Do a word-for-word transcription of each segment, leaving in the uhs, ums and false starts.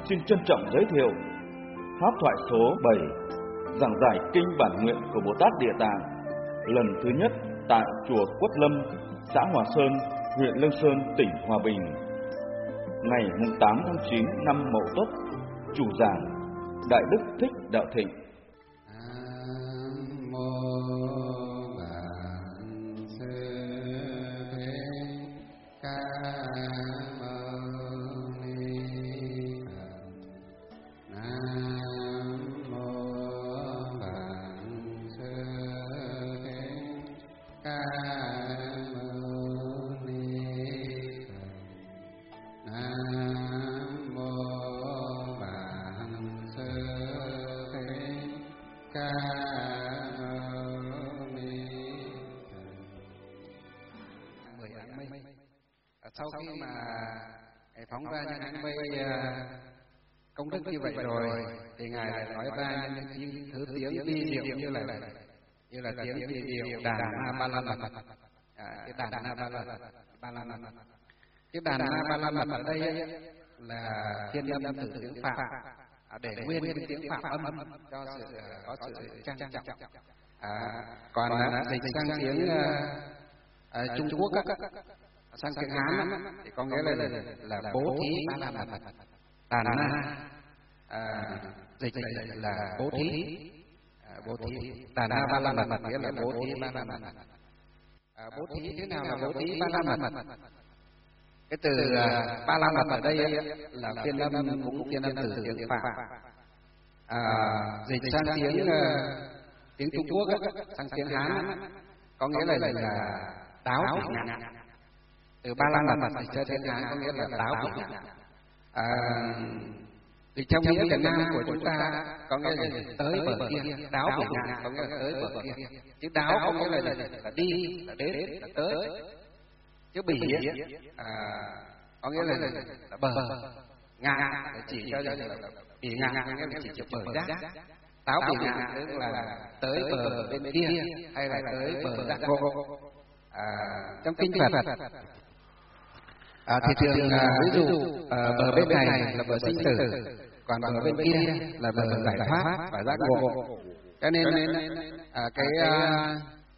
xin trân trọng giới thiệu pháp thoại số bảy, giảng giải kinh bản nguyện của Bồ Tát Địa Tạng, lần thứ nhất tại chùa Quất Lâm, xã Hòa Sơn, huyện Lương Sơn, tỉnh Hòa Bình, ngày tám tháng chín năm Mậu Tuất. Chủ giảng Đại Đức Thích Đạo Thịnh. Sau khi mà phóng ra những cái mây công đức như vậy rồi, thì ngài lại nói ra những thứ tiếng vi diệu như là như là tiếng vi diệu đàn na ba la mật, cái đàn na ba la ba la mật, cái đàn na ba la mật ở đây là thiên âm từ tiếng Phạn, để nguyên cái tiếng Phạn âm cho sự có sự trang trọng. Còn dịch sang tiếng Trung Quốc sang tiếng Hán thì có nghĩa là là, là bố thí ba la mật, đàn na, à, dịch là, là bố thí, à, bố thí đàn na ba la mật nghĩa là bố thí ba la mật. À, bố thí thế nào là bố thí ba la mật? Cái từ uh, ba la mật ở đây là phiên âm cũng phiên âm từ tiếng Phạn, à, dịch sang tiếng uh, tiếng Trung Quốc sang tiếng Hán có nghĩa là là, là đáo bị ngạn. Từ ba la mật dịch ra tiếng Hán có nghĩa là đáo bị ngạn. À, thì trong nghĩa Việt Nam của chúng ta có nghĩa là tới bờ kia, đáo bị ngạn có nghĩa là tới bờ kia. Chứ đáo có nghĩa là, là, là đi, là đến, là tới. Chứ bỉ à, có nghĩa là, là, là bờ, ngạn để chỉ cho là bỉ ngạn có nghĩa là chỉ cho bờ giác. Đáo bị ngạn tức là tới bờ bên kia hay là tới bờ giác ngộ. À, trong kinh Phật à, thì thường à, ví dụ à, bờ bên này là bờ sinh tử, còn bờ bên kia là bờ giải thoát và giác ngộ. Cho nên à, cái à,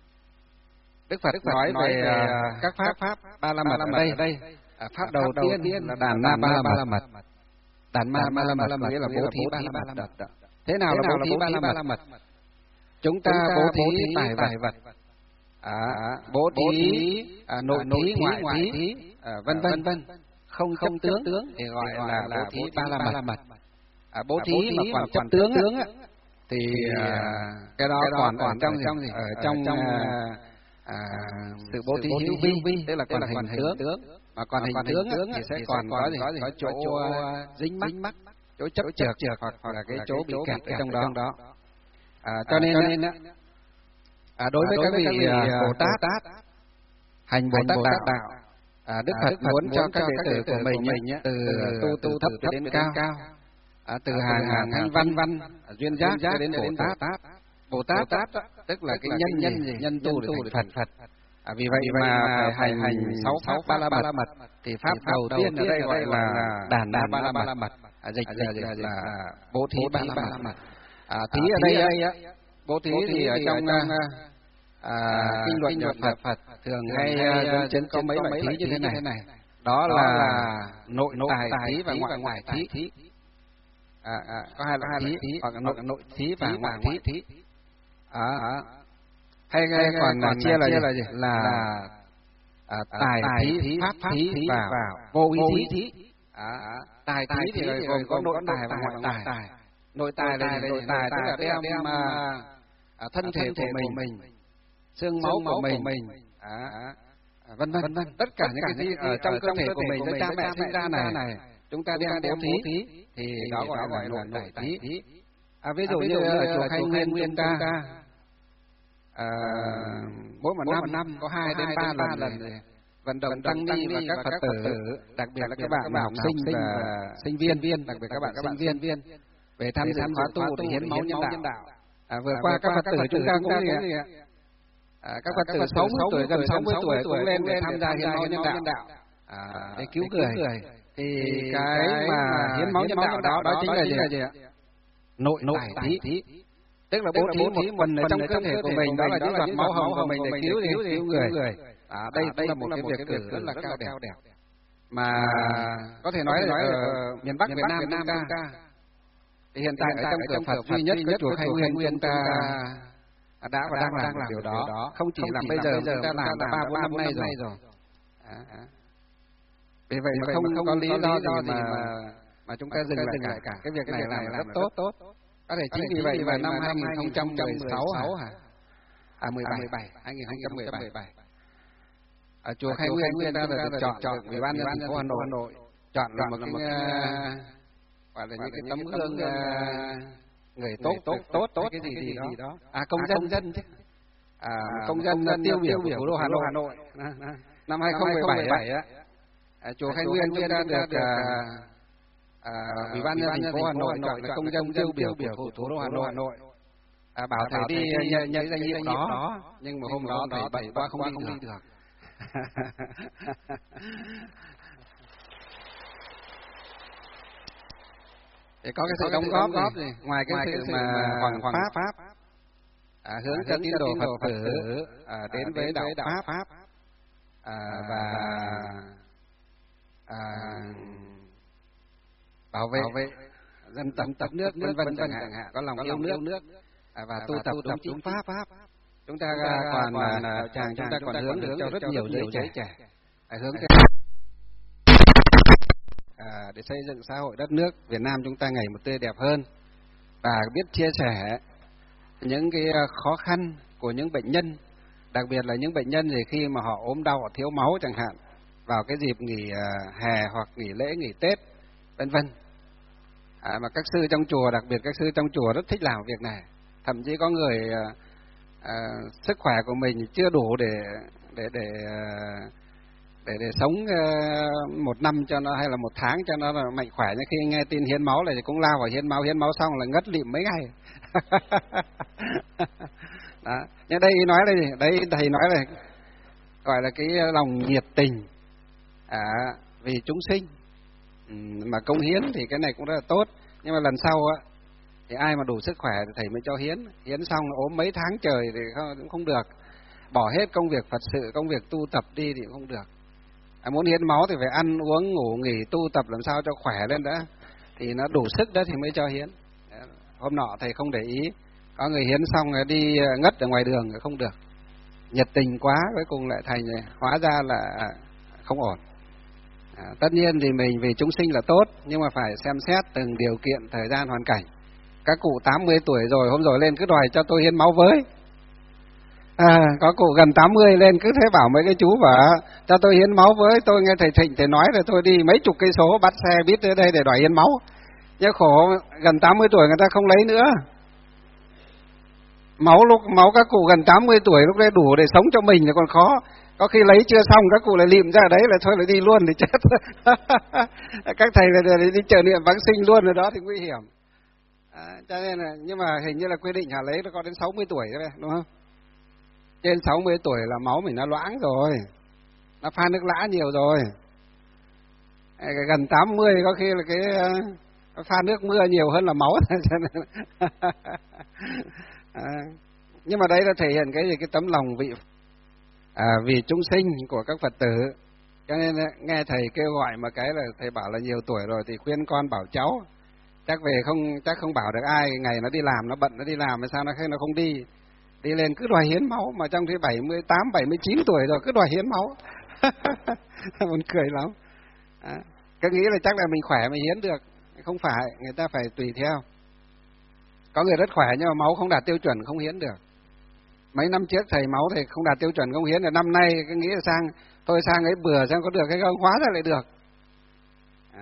Đức Phật nói về à, các pháp pháp ba la mật ở đây. À, pháp đầu tiên là đàn na ba la mật. Đàn na ba la mật nghĩa là bố thí ba la mật. Thế nào là bố thí ba la mật? Chúng ta bố thí tài vật, à, bố thí à, nội thí, ngoại thí, à, vân vân vân, không không tướng tướng thì gọi là bố thí ba la mật. À, bố thí mà còn chấp tướng tướng á, thì à, cái đó còn còn trong trong gì? Ở trong, trong à, sự bố thí hữu vi, tức là còn hình tướng, mà còn hình tướng thì sẽ còn có gì? Có chỗ dính mắc, chỗ chấp chược hoặc hoặc là cái chỗ bị kẹt ở trong đó. À, cho nên cho nên á. À, đối với các vị uh, Bồ Tát, Tát hành Bồ Tát đạo, đạo à, Đức Phật muốn, muốn cho các đệ tử của mình, mình từ tu tu thấp đến cao, cao. À, từ hàng hàng thanh văn văn duyên giác cho đến Bồ Tát. Tát Bồ Tát, Tát tức là cái nhân nhân gì nhân tu để thành Phật. À, vì vậy mà phải hành hành sáu pháp ba la mật. Thì pháp đầu tiên ở đây gọi là đàn na ba la mật, à, dịch là, là bố thí ba la mật. À, thí ở đây á, bố thí thì ở trong à, kinh luận của Phật, Phật thường hay dân chấn có mấy loại thí như thế này. này. Đó, Đó là nội nội tài thí và ngoại ngoại thí. À, à, có hai loại thí, thí hoặc là nội nội thí và ngoại thí. thí. À, à. Hay, hay còn, còn chia là, là gì? Là à, tài thí, pháp thí và vô ý thí. À, à. Tài thí thì gồm có nội tài và ngoại tài. Nội tài là nội tài tức là đem đem à, thân thể của mình, xương máu của mình, à, à, vân vân vân, tất cả những cái gì ở trong cơ thể của mình do cha mẹ sinh ra này, này chúng ta đem bố thí thì đó gọi là nội nội thí. À, ví dụ như ở chùa Khai Nguyên Nguyên ta à, mỗi một năm năm có hai đến ba lần vận động tăng ni và các Phật tử, đặc biệt là các bạn học sinh và sinh viên viên, đặc biệt các bạn sinh viên viên về tham dự khóa tu để hiến máu nhân đạo. À, vừa qua các Phật tử chúng ta cũng gì ạ? À, các Phật tử sáu mươi tuổi, gần sáu mươi tuổi cũng lên để tham gia hiến máu nhân đạo, à, để cứu người. Thì cái mà hiến máu nhân đạo đó, đó chính là gì ạ? Nội tài thí. Tức là bố thí một phần ở trong cơ thể của mình, đó là những giọt máu hồng của mình để cứu cứu cứu người. À, đây cũng là một cái việc cử rất là cao đẹp. Mà có thể nói là ở miền Bắc Việt Nam chúng ta, thì hiện tại ở trong cửa Phật duy nhất có chùa Khai Nguyên chúng ta đã và đang làm điều đó. Không chỉ làm bây giờ, chúng ta làm đã ba bốn năm nay rồi. Vì vậy mà không có lý do gì mà mà chúng ta dừng lại cả. Cái việc này làm rất tốt. Có thể chính vì vậy mà năm hai nghìn không trăm mười sáu hả? À mười bảy, hai nghìn không trăm mười bảy. Ở chùa Khai Nguyên chúng ta được chọn chọn Ủy ban nhân dân thành phố Hà Nội chọn là một cái gọi là những cái tấm gương người tốt tốt tốt tốt cái gì gì đó. À công dân dân chứ. À công dân tiêu biểu của thủ đô Hà Nội. Năm hai nghìn không trăm mười bảy á, chùa Khai Nguyên chúng ta được Ủy ban nhân dân thành phố Hà Nội chọn là công dân tiêu biểu của thủ đô Hà Nội. À, bảo thầy đi nhận nhận danh hiệu đó, nhưng mà hôm đó thầy bận quá không đi được. Thì có cái sự đóng góp này, ngoài, ngoài cái, cái sự mà hoàng hoàng pháp, pháp à, hướng dẫn tín đồ Phật tử à, đến với đạo pháp, pháp à, và à, bảo vệ, bảo vệ dân tộc tập nước vân vân chẳng hạn, có lòng yêu nước, nước à, và tu tập đúng chính pháp, pháp. Chúng ta còn là chàng chúng ta còn hướng được cho rất nhiều giới trẻ, trẻ à, hướng theo à, để xây dựng xã hội đất nước Việt Nam chúng ta ngày một tươi đẹp hơn, và biết chia sẻ những cái khó khăn của những bệnh nhân, đặc biệt là những bệnh nhân thì khi mà họ ốm đau, họ thiếu máu chẳng hạn, vào cái dịp nghỉ hè hoặc nghỉ lễ, nghỉ Tết vân vân. À, mà các sư trong chùa, đặc biệt các sư trong chùa rất thích làm việc này. Thậm chí có người à, à, sức khỏe của mình chưa đủ để để để để để sống uh, một năm cho nó, hay là một tháng cho nó là mạnh khỏe. Nhưng khi nghe tin hiến máu này thì cũng lao vào hiến máu, hiến máu xong là ngất lịm mấy ngày. Đó. Nhưng đây nói là gì? Đấy thầy nói là gọi là cái lòng nhiệt tình à, vì chúng sinh. Ừ, mà công hiến thì cái này cũng rất là tốt. Nhưng mà lần sau á thì ai mà đủ sức khỏe thì thầy mới cho hiến. Hiến xong ốm mấy tháng trời thì cũng không được. Bỏ hết công việc Phật sự, công việc tu tập đi thì cũng không được. À, muốn hiến máu thì phải ăn uống ngủ nghỉ tu tập làm sao cho khỏe lên đã, thì nó đủ sức đó thì mới cho hiến. Hôm nọ thầy không để ý, có người hiến xong rồi đi ngất ở ngoài đường không được, nhiệt tình quá cuối cùng lại thành hóa ra là không ổn. À, tất nhiên thì mình vì chúng sinh là tốt, nhưng mà phải xem xét từng điều kiện, thời gian, hoàn cảnh. Các cụ tám mươi tuổi rồi, hôm rồi lên cứ đòi cho tôi hiến máu với. À, có cụ gần tám mươi lên cứ thế bảo mấy cái chú bảo cho tôi hiến máu với. Tôi nghe thầy Thịnh thầy nói rồi tôi đi mấy chục cây số bắt xe biết tới đây để đòi hiến máu. Nhưng khổ gần tám mươi tuổi người ta không lấy nữa. Máu lúc máu các cụ gần tám mươi tuổi lúc đấy đủ để sống cho mình thì còn khó. Có khi lấy chưa xong các cụ lại lịm ra đấy là thôi lại đi luôn thì chết. Các thầy là đi chờ niệm vãng sinh luôn rồi đó thì nguy hiểm. À, cho nên là, nhưng mà hình như là quy định hả lấy nó có đến sáu mươi tuổi đấy, đúng không? Trên sáu mươi tuổi là máu mình nó loãng rồi, nó pha nước lã nhiều rồi. Gần tám mươi có khi là cái pha nước mưa nhiều hơn là máu. À, nhưng mà đấy là thể hiện cái gì, cái tấm lòng vị à, vì chúng sinh của các Phật tử. Cho nên nghe thầy kêu gọi mà cái là thầy bảo là nhiều tuổi rồi thì khuyên con bảo cháu chắc về không chắc không bảo được ai, ngày nó đi làm nó bận nó đi làm mà sao nó nó không đi. Đi lên cứ đòi hiến máu mà trong khi bảy mươi tám, bảy mươi chín tuổi rồi cứ đòi hiến máu. Buồn cười lắm. À, cứ nghĩ là chắc là mình khỏe mình hiến được. Không phải, người ta phải tùy theo. Có người rất khỏe nhưng mà máu không đạt tiêu chuẩn không hiến được. Mấy năm trước thầy máu thầy không đạt tiêu chuẩn không hiến, rồi năm nay cứ nghĩ là sang tôi sang ấy bừa xem có được hay không, hóa ra lại được. À.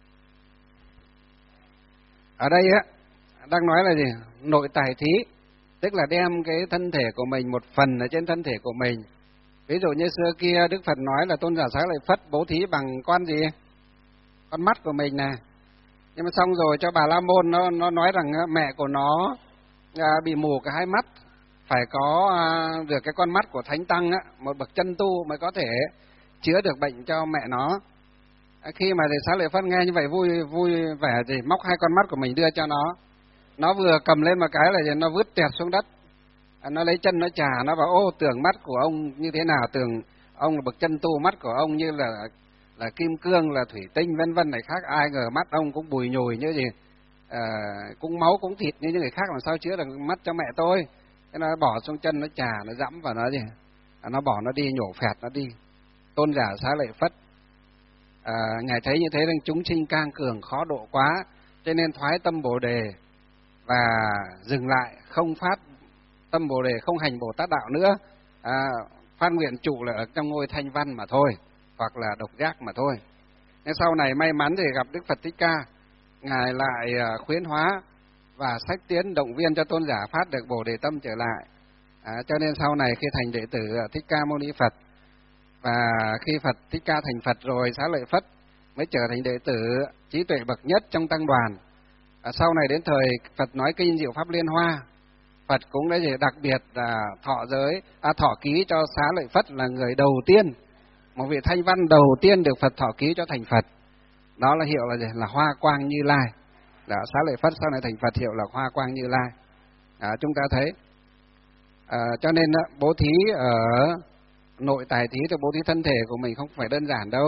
Ở đây á đang nói là gì? Nội tài thí, tức là đem cái thân thể của mình, một phần ở trên thân thể của mình. Ví dụ như xưa kia Đức Phật nói là Tôn giả Xá Lợi Phất bố thí bằng con gì? Con mắt của mình nè. Nhưng mà xong rồi cho Bà La Môn nó nó nói rằng mẹ của nó à, bị mù cả hai mắt, phải có à, được cái con mắt của Thánh Tăng á, một bậc chân tu mới có thể chữa được bệnh cho mẹ nó. Khi mà thầy Xá Lợi Phất nghe như vậy vui vui vẻ thì móc hai con mắt của mình đưa cho nó. Nó vừa cầm lên một cái là nó vứt tẹt xuống đất. Nó lấy chân nó chà, nó bảo ô tưởng mắt của ông như thế nào, tưởng ông là bậc chân tu, mắt của ông như là là kim cương, là thủy tinh vân vân này khác, ai ngờ mắt ông cũng bùi nhùi như gì, à, cũng máu cũng thịt như những người khác, làm sao chữa được mắt cho mẹ tôi. Thế nó bỏ xuống chân nó chà, nó dẫm vào nó gì, à, nó bỏ nó đi, nhổ phẹt nó đi. Tôn giả Xá Lợi Phất à, ngài thấy như thế nên chúng sinh cang cường khó độ quá, cho nên thoái tâm Bồ đề và dừng lại, không phát tâm Bồ đề, không hành Bồ Tát đạo nữa, à, phát nguyện trụ là ở trong ngôi Thanh Văn mà thôi, hoặc là độc giác mà thôi. Nên sau này may mắn thì gặp Đức Phật Thích Ca, ngài lại khuyến hóa và sách tiến động viên cho tôn giả phát được Bồ đề tâm trở lại. À, cho nên sau này khi thành đệ tử Thích Ca Mâu Ni Phật, và khi Phật Thích Ca thành Phật rồi, Xá Lợi Phất mới trở thành đệ tử trí tuệ bậc nhất trong tăng đoàn. À, sau này đến thời Phật nói kinh Diệu Pháp Liên Hoa, Phật cũng đã đặc biệt là thọ giới, à, thọ ký cho Xá Lợi Phất là người đầu tiên, một vị Thanh Văn đầu tiên được Phật thọ ký cho thành Phật. Đó là hiệu là gì? Là Hoa Quang Như Lai. Đó, Xá Lợi Phất sau này thành Phật hiệu là Hoa Quang Như Lai. À, chúng ta thấy, à, cho nên bố thí ở nội tài thí thì bố thí thân thể của mình không phải đơn giản đâu.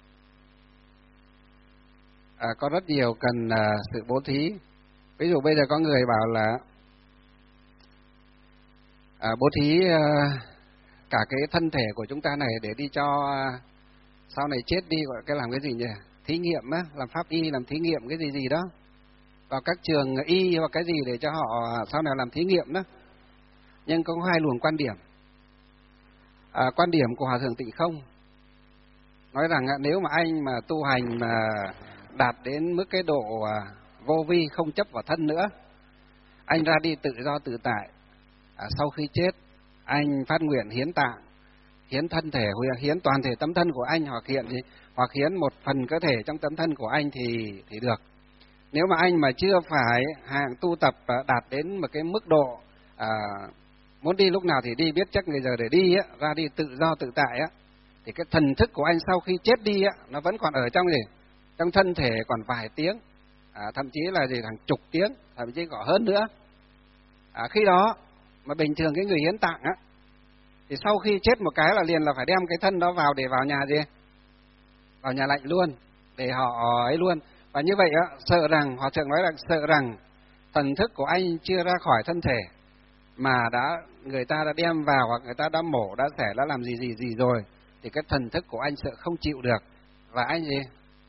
À, có rất nhiều cần à, sự bố thí. Ví dụ bây giờ có người bảo là à, bố thí à, cả cái thân thể của chúng ta này để đi cho à, sau này chết đi, gọi cái làm cái gì nhỉ? Thí nghiệm á, làm pháp y, làm thí nghiệm cái gì gì đó. Vào các trường y hoặc cái gì để cho họ sau này làm thí nghiệm đó. Nhưng có hai luồng quan điểm. À, quan điểm của Hòa Thượng Tịnh Không nói rằng nếu mà anh mà tu hành mà đạt đến mức cái độ vô vi, không chấp vào thân nữa, anh ra đi tự do tự tại, à, sau khi chết anh phát nguyện hiến tạng, hiến thân thể, hiến toàn thể tấm thân của anh, hoặc hiện hoặc hiến một phần cơ thể trong tấm thân của anh thì thì được. Nếu mà anh mà chưa phải hạng tu tập đạt đến một cái mức độ à, muốn đi lúc nào thì đi, biết chắc ngày giờ để đi á, ra đi tự do tự tại á, thì cái thần thức của anh sau khi chết đi á, nó vẫn còn ở trong gì? Trong thân thể còn vài tiếng, à, thậm chí là gì hàng chục tiếng, thậm chí có hơn nữa. À, khi đó mà bình thường cái người hiến tạng á, thì sau khi chết một cái là liền là phải đem cái thân đó vào để vào nhà gì? Vào nhà lạnh luôn, để họ ấy luôn. Và như vậy á, sợ rằng, Hòa Thượng nói là sợ rằng thần thức của anh chưa ra khỏi thân thể, mà đã người ta đã đem vào, hoặc người ta đã mổ, đã xẻ, đã làm gì gì gì rồi, thì cái thần thức của anh sợ không chịu được, và anh gì?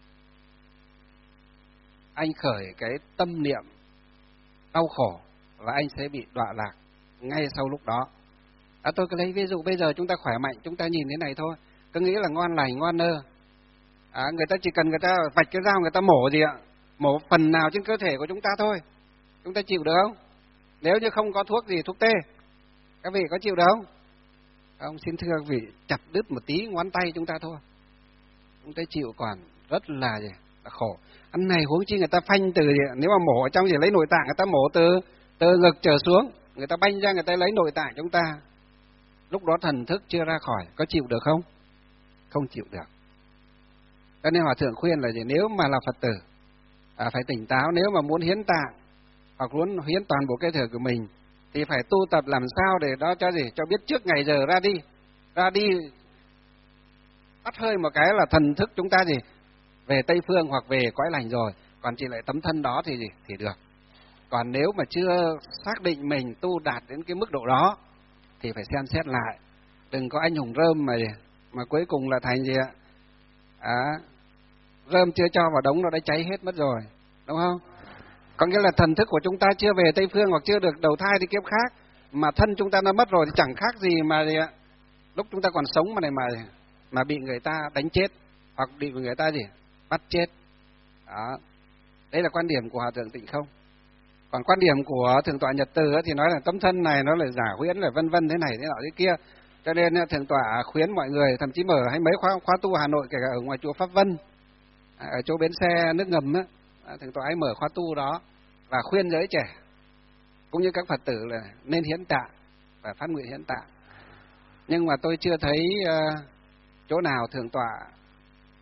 Anh khởi cái tâm niệm đau khổ, và anh sẽ bị đọa lạc ngay sau lúc đó. À, tôi cứ lấy ví dụ bây giờ chúng ta khỏe mạnh, chúng ta nhìn thế này thôi, cứ nghĩ là ngon lành, ngon nơ. À, người ta chỉ cần người ta vạch cái dao, người ta mổ gì ạ? Mổ phần nào trên cơ thể của chúng ta thôi. Chúng ta chịu được không? Nếu như không có thuốc gì, thuốc tê, các vị có chịu được không? Ông xin thưa các vị, chặt đứt một tí ngón tay chúng ta thôi, chúng ta chịu còn rất là gì? Là khổ. Ăn này huống chi người ta phanh từ gì? Nếu mà mổ ở trong gì lấy nội tạng, người ta mổ từ từ ngực trở xuống, người ta banh ra, người ta lấy nội tạng chúng ta. Lúc đó thần thức chưa ra khỏi, có chịu được không? Không chịu được. Cho nên Hòa Thượng khuyên là gì? Nếu mà là Phật tử, à, phải tỉnh táo. Nếu mà muốn hiến tạng hoặc muốn hiến toàn bộ cơ thể của mình, thì phải tu tập làm sao để đó cho gì? Cho biết trước ngày giờ ra đi. Ra đi bắt hơi một cái là thần thức chúng ta gì? Về Tây Phương hoặc về cõi lành rồi. Còn chỉ lại tấm thân đó thì gì? Thì được. Còn nếu mà chưa xác định mình tu đạt đến cái mức độ đó, thì phải xem xét lại. Đừng có anh hùng rơm mà mà cuối cùng là thành gì ạ? À, rơm chưa cho vào đống nó đã cháy hết mất rồi, đúng không? Có nghĩa là thần thức của chúng ta chưa về Tây Phương hoặc chưa được đầu thai đi kiếp khác, mà thân chúng ta nó mất rồi thì chẳng khác gì mà gì ạ? Lúc chúng ta còn sống mà này mà mà bị người ta đánh chết hoặc bị người ta gì? Bắt chết. Đó. Đấy là quan điểm của Hòa Thượng Tịnh Không. Còn quan điểm của Thượng tọa Nhật Từ thì nói là tấm thân này nó là giả huyễn, là vân vân thế này thế nọ thế kia. Cho nên Thượng tọa khuyến mọi người, thậm chí mở hay mấy khóa khóa tu Hà Nội, kể cả ở ngoài chùa Pháp Vân, ở chỗ bến xe nước ngầm á, Thượng tọa ấy mở khóa tu đó và khuyên giới trẻ cũng như các Phật tử là nên hiến tạng và phát nguyện hiến tạng. Nhưng mà tôi chưa thấy uh, chỗ nào Thượng tọa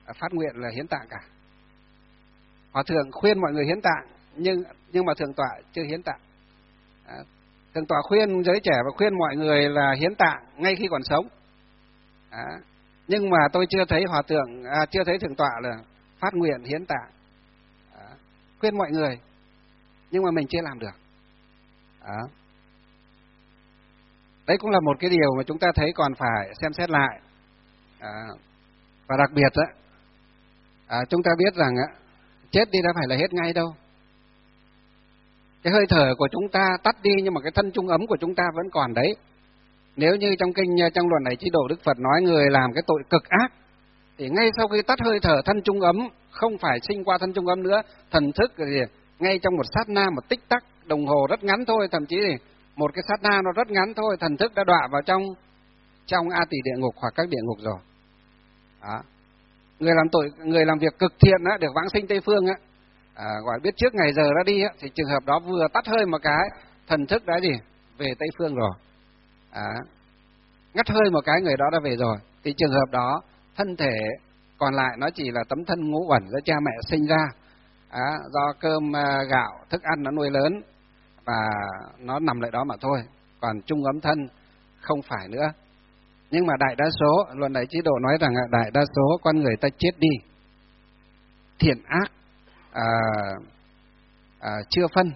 phát nguyện là hiến tạng cả. Hòa thượng khuyên mọi người hiến tạng, nhưng nhưng mà thượng tọa chưa hiến tạng. À, thượng tọa khuyên giới trẻ và khuyên mọi người là hiến tạng ngay khi còn sống. À, nhưng mà tôi chưa thấy hòa thượng, à, chưa thấy thượng tọa là phát nguyện hiến tạng. À, khuyên mọi người, nhưng mà mình chưa làm được. À, đấy cũng là một cái điều mà chúng ta thấy còn phải xem xét lại. À, và đặc biệt đó, à, chúng ta biết rằng á, chết đi đã phải là hết ngay đâu. Cái hơi thở của chúng ta tắt đi, nhưng mà cái thân trung ấm của chúng ta vẫn còn đấy. Nếu như trong kinh, trong Luận Này Chí Độ, Đức Phật nói người làm cái tội cực ác, thì ngay sau khi tắt hơi thở, thân trung ấm không phải sinh qua thân trung ấm nữa, thần thức thì ngay trong một sát na, một tích tắc đồng hồ rất ngắn thôi, thậm chí thì một cái sát na nó rất ngắn thôi, thần thức đã đọa vào trong trong A Tỳ địa ngục hoặc các địa ngục rồi. Đó. Người làm tội, người làm việc cực thiện á, được vãng sinh Tây Phương á, à, gọi biết trước ngày giờ ra đi á, thì trường hợp đó vừa tắt hơi một cái, thần thức đã gì về Tây Phương rồi. À, ngắt hơi một cái, người đó đã về rồi. Thì trường hợp đó thân thể còn lại nó chỉ là tấm thân ngũ uẩn do cha mẹ sinh ra, à, do cơm gạo thức ăn nó nuôi lớn và nó nằm lại đó mà thôi. Còn trung ấm thân không phải nữa. Nhưng mà đại đa số, Luận Đại Chí Độ nói rằng đại đa số con người ta chết đi thiện ác à, à, chưa phân.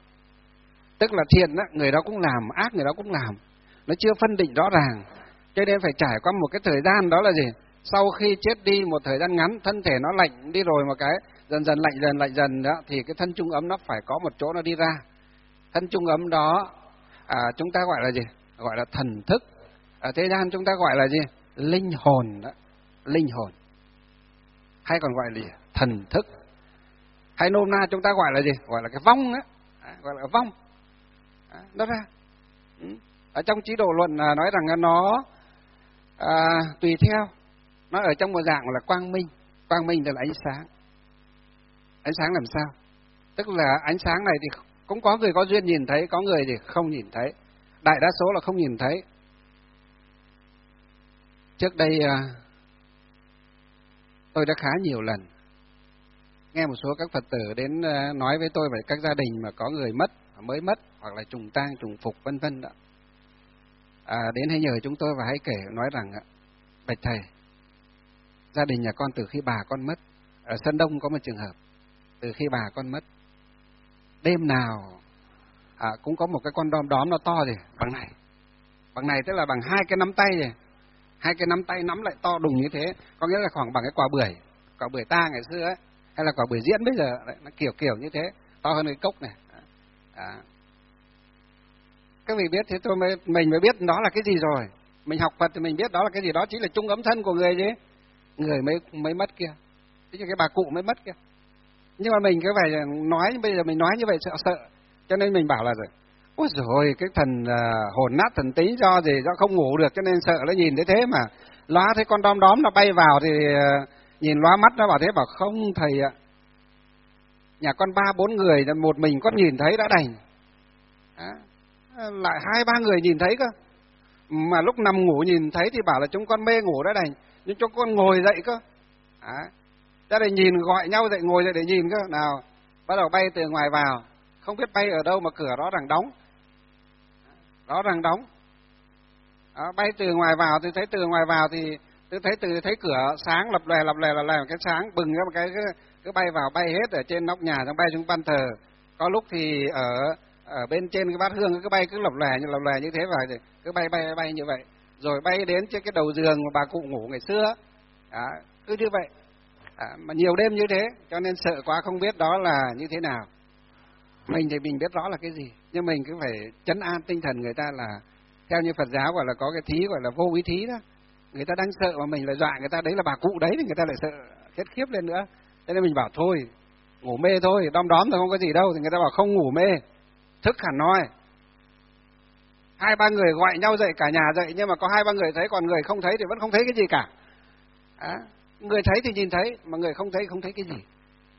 Tức là thiện á, người đó cũng làm, ác người đó cũng làm, nó chưa phân định rõ ràng, cho nên phải trải qua một cái thời gian, đó là gì? Sau khi chết đi một thời gian ngắn, thân thể nó lạnh đi rồi một cái, dần dần lạnh dần lạnh dần đó, thì cái thân trung ấm nó phải có một chỗ nó đi ra. Thân trung ấm đó à, chúng ta gọi là gì? Gọi là thần thức. Ở thế gian chúng ta gọi là gì? Linh hồn đó. Linh hồn, hay còn gọi là thần thức, hay nôm na chúng ta gọi là gì? Gọi là cái vong á, gọi là vong. À, nó ra. Ở trong Chí Độ Luận nói rằng nó à, tùy theo, nó ở trong một dạng là quang minh. Quang minh là ánh sáng. Ánh sáng làm sao? Tức là ánh sáng này thì cũng có người có duyên nhìn thấy, có người thì không nhìn thấy. Đại đa số là không nhìn thấy. Trước đây tôi đã khá nhiều lần nghe một số các Phật tử đến nói với tôi về các gia đình mà có người mất, mới mất, hoặc là trùng tang, trùng phục vân vân đó. À, đến hay nhờ chúng tôi và hãy kể nói rằng bạch thầy, gia đình nhà con từ khi bà con mất, ở Sơn Đông có một trường hợp, từ khi bà con mất, đêm nào à, cũng có một cái con đom đóm nó to gì bằng này, bằng này tức là bằng hai cái nắm tay gì, hai cái nắm tay nắm lại to đùng như thế, có nghĩa là khoảng bằng cái quả bưởi, quả bưởi ta ngày xưa ấy, hay là quả bưởi diễn bây giờ, nó kiểu kiểu như thế, to hơn cái cốc này. À. Các vị biết thế tôi mới, mình mới biết đó là cái gì rồi. Mình học Phật thì mình biết đó là cái gì, đó chính là trung ấm thân của người chứ, người mới mới mất kia, chứ cái bà cụ mới mất kia. Nhưng mà mình cứ phải nói, bây giờ mình nói như vậy sợ sợ, cho nên mình bảo là rồi, ôi rồi cái thần uh, hồn nát thần tính do gì, do không ngủ được cho nên sợ nó nhìn thấy thế mà lóa thấy con đom đóm nó bay vào thì uh, nhìn lóa mắt, nó bảo thế, bảo không thầy ạ, nhà con ba bốn người, một mình con nhìn thấy đã đành. À, lại hai ba người nhìn thấy cơ, mà lúc nằm ngủ nhìn thấy thì bảo là chúng con mê ngủ đã đành, nhưng cho con ngồi dậy cơ. À, ra đây nhìn gọi nhau dậy, ngồi dậy để nhìn cơ, nào bắt đầu bay từ ngoài vào, không biết bay ở đâu mà cửa đó rằng đóng, đó rằng đóng. Đó, bay từ ngoài vào thì thấy từ ngoài vào thì tôi thấy từ thấy cửa sáng lập lòe lập lòe lập lòe, cái sáng bừng ra một cái cứ, cứ bay vào, bay hết ở trên nóc nhà, xong bay xuống ban thờ. Có lúc thì ở ở bên trên cái bát hương cứ bay cứ lập lòe như lập lòe như thế vậy, cứ bay bay bay như vậy, rồi bay đến trên cái đầu giường mà bà cụ ngủ ngày xưa. Đó, cứ như vậy. À, mà nhiều đêm như thế, cho nên sợ quá không biết đó là như thế nào. Mình thì mình biết rõ là cái gì, nhưng mình cứ phải trấn an tinh thần người ta, là theo như Phật giáo gọi là có cái thí gọi là vô ý thí đó. Người ta đang sợ mà mình lại dọa người ta đấy là bà cụ đấy, thì người ta lại sợ khiếp khiếp lên nữa. Thế nên mình bảo thôi, ngủ mê thôi, đom đóm thì không có gì đâu, thì người ta bảo không ngủ mê, thức hẳn nói. Hai ba người gọi nhau dậy, cả nhà dậy, nhưng mà có hai ba người thấy, còn người không thấy thì vẫn không thấy cái gì cả. À, người thấy thì nhìn thấy, mà người không thấy không thấy cái gì.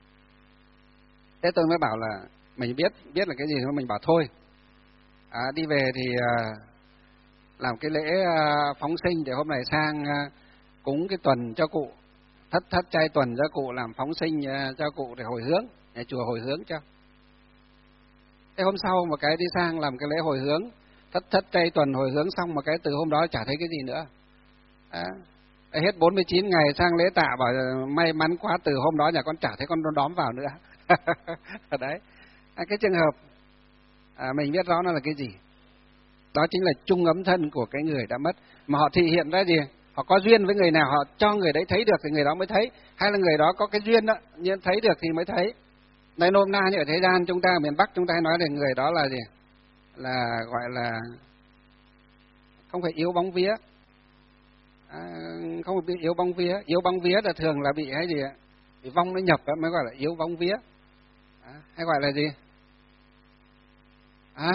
Thế tôi mới bảo là mình biết biết là cái gì, mình bảo thôi, à, đi về thì à, làm cái lễ à, phóng sinh để hôm nay sang à, cúng cái tuần cho cụ. thất thất trai tuần cho cụ làm phóng sinh cho cụ để hồi hướng, nhà chùa hồi hướng cho. Thế hôm sau một cái đi sang làm cái lễ hồi hướng, thất thất trai tuần hồi hướng xong một cái từ hôm đó chả thấy cái gì nữa. À, hết bốn mươi chín ngày sang lễ tạ bảo may mắn quá, từ hôm đó nhà con chả thấy con đóm vào nữa. Đấy, à, cái trường hợp à, mình biết rõ nó là cái gì. Đó chính là chung ấm thân của cái người đã mất, mà họ thị hiện ra gì? Họ có duyên với người nào họ cho người đấy thấy được thì người đó mới thấy, hay là người đó có cái duyên đó, nhưng thấy được thì mới thấy. Này nôm na như ở thế gian chúng ta ở miền Bắc chúng ta hay nói là người đó là gì? Là gọi là không phải yếu bóng vía, à, không phải bị yếu bóng vía. Yếu bóng vía là thường là bị hay gì ạ? Bị vong nó nhập đó, mới gọi là yếu bóng vía. À, hay gọi là gì? À?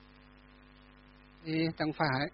Thì chẳng phải.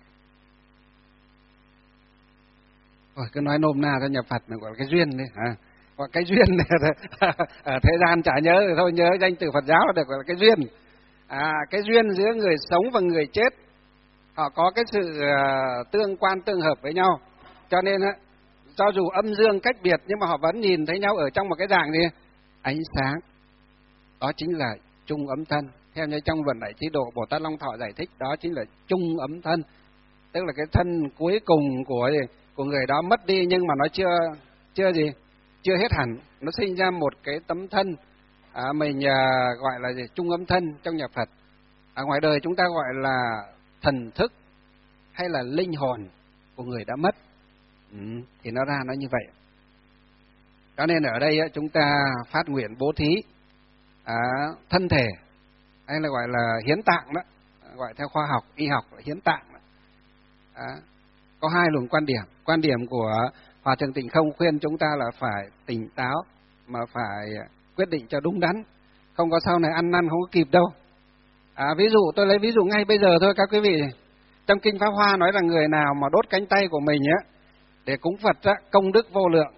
Rồi cứ nói nôm na cho nhập Phật này gọi là cái duyên đi, à, gọi cái duyên này. Ở thế gian chả nhớ thì thôi, nhớ danh từ Phật giáo là được, gọi là cái duyên. À, cái duyên giữa người sống và người chết, họ có cái sự uh, tương quan tương hợp với nhau, cho nên á, cho dù âm dương cách biệt nhưng mà họ vẫn nhìn thấy nhau ở trong một cái dạng gì? Ánh sáng. Đó chính là chung ấm thân. Theo như trong Luận Đại Trí Độ Bồ Tát Long Thọ giải thích, đó chính là chung ấm thân, tức là cái thân cuối cùng của của người đó mất đi nhưng mà nó chưa chưa gì chưa hết hẳn, nó sinh ra một cái tấm thân, à, mình à, gọi là gì? Chung ấm thân trong nhà Phật. À, ngoài đời chúng ta gọi là thần thức hay là linh hồn của người đã mất. Ừ, thì nó ra nó như vậy. Cho nên ở đây chúng ta phát nguyện bố thí à, thân thể hay là gọi là hiến tạng đó, gọi theo khoa học y học là hiến tạng đó. À, có hai luồng quan điểm. Quan điểm của Hòa Thượng Tịnh Không khuyên chúng ta là phải tỉnh táo mà phải quyết định cho đúng đắn, không có sau này ăn năn không có kịp đâu. À, ví dụ tôi lấy ví dụ ngay bây giờ thôi các quý vị. Trong Kinh Pháp Hoa nói là người nào mà đốt cánh tay của mình á để cúng Phật á, công đức vô lượng.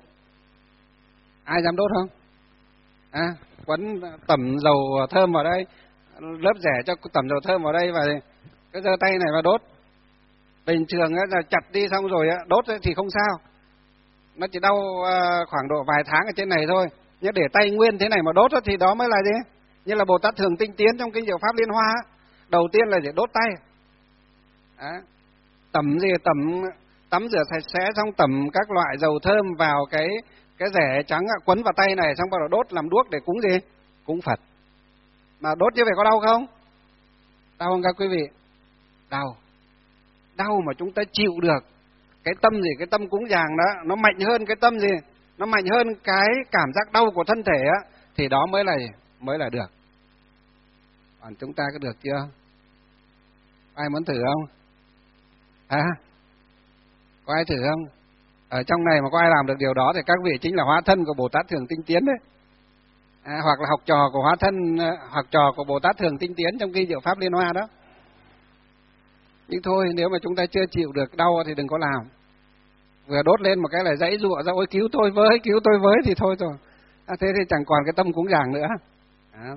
Ai dám đốt không? À, quấn tẩm dầu thơm vào đây, lớp rẻ cho tẩm dầu thơm vào đây và cái giơ tay này và đốt. Bình thường á là chặt đi xong rồi á, đốt thì không sao, nó chỉ đau khoảng độ vài tháng ở trên này thôi. Nhưng để tay nguyên thế này mà đốt thì đó mới là gì? Như là Bồ Tát Thường Tinh Tiến trong Kinh Diệu Pháp Liên Hoa, đầu tiên là để đốt tay. À, tẩm gì tẩm tắm rửa sạch sẽ xong tẩm các loại dầu thơm vào cái cái rẻ trắng quấn vào tay này, xong bắt đầu đốt làm đuốc để cúng gì? Cúng Phật. Mà đốt như vậy có đau không? Đau không các quý vị? Đau. Đau mà chúng ta chịu được. Cái tâm gì? Cái tâm cúng dường đó nó mạnh hơn cái tâm gì? Nó mạnh hơn cái cảm giác đau của thân thể á, thì đó mới là mới là được. Còn chúng ta có được chưa? Ai muốn thử không? À, có ai thử không? Ở trong này mà có ai làm được điều đó thì các vị chính là hóa thân của Bồ Tát Thường Tinh Tiến đấy. À, hoặc là học trò của hóa thân, học trò của Bồ Tát Thường Tinh Tiến trong Kinh Diệu Pháp Liên Hoa đó. Nhưng thôi, nếu mà chúng ta chưa chịu được đau thì đừng có làm. Vừa đốt lên một cái là dãy dụa ra, ôi cứu tôi với, cứu tôi với thì thôi rồi. À, thế thì chẳng còn cái tâm cúng dường nữa. À.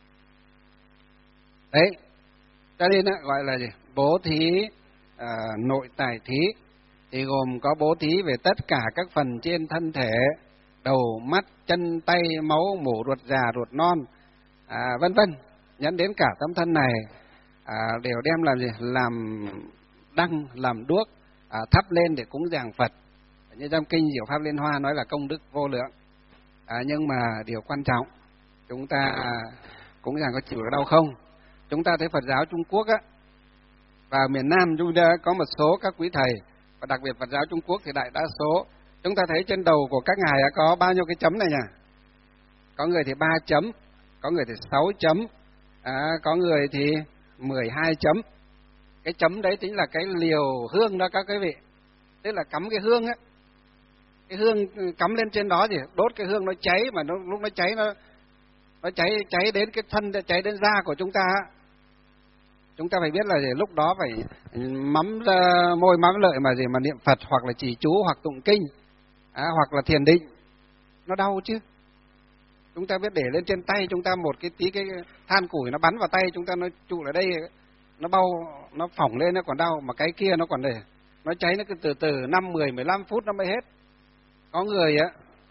Đấy, cho nên gọi là gì? Bố thí à, nội tài thí thì gồm có bố thí về tất cả các phần trên thân thể, đầu, mắt, chân, tay, máu, mủ, ruột già, ruột non, à, vân vân, nhấn đến cả tấm thân này, à, đều đem làm gì? Làm đăng, làm đuốc, à, thắp lên để cúng dường Phật. Như trong Kinh Diệu Pháp Liên Hoa nói là công đức vô lượng. À, nhưng mà điều quan trọng, chúng ta à, cúng dường có chịu được đau không? Chúng ta thấy Phật giáo Trung Quốc á, và miền Nam chúng ta có một số các quý thầy, và đặc biệt Phật giáo Trung Quốc thì đại đa số, chúng ta thấy trên đầu của các ngài có bao nhiêu cái chấm này nhỉ? Có người thì ba chấm, có người thì sáu chấm, à, có người thì mười hai chấm. Cái chấm đấy chính là cái liều hương đó các quý vị. Tức là cắm cái hương á, cái hương cắm lên trên đó thì đốt cái hương nó cháy, mà nó, lúc nó cháy nó nó cháy cháy đến cái thân, cháy đến da của chúng ta. Chúng ta phải biết là gì? Lúc đó phải mắm môi mắm lợi mà gì mà niệm Phật hoặc là trì chú hoặc tụng kinh, à, hoặc là thiền định, nó đau chứ. Chúng ta biết để lên trên tay chúng ta một cái tí cái than củi nó bắn vào tay chúng ta, nó trụ ở đây, nó bao nó phỏng lên nó còn đau, mà cái kia nó còn để nó cháy, nó cứ từ từ năm mười mười lăm phút nó mới hết. Có người á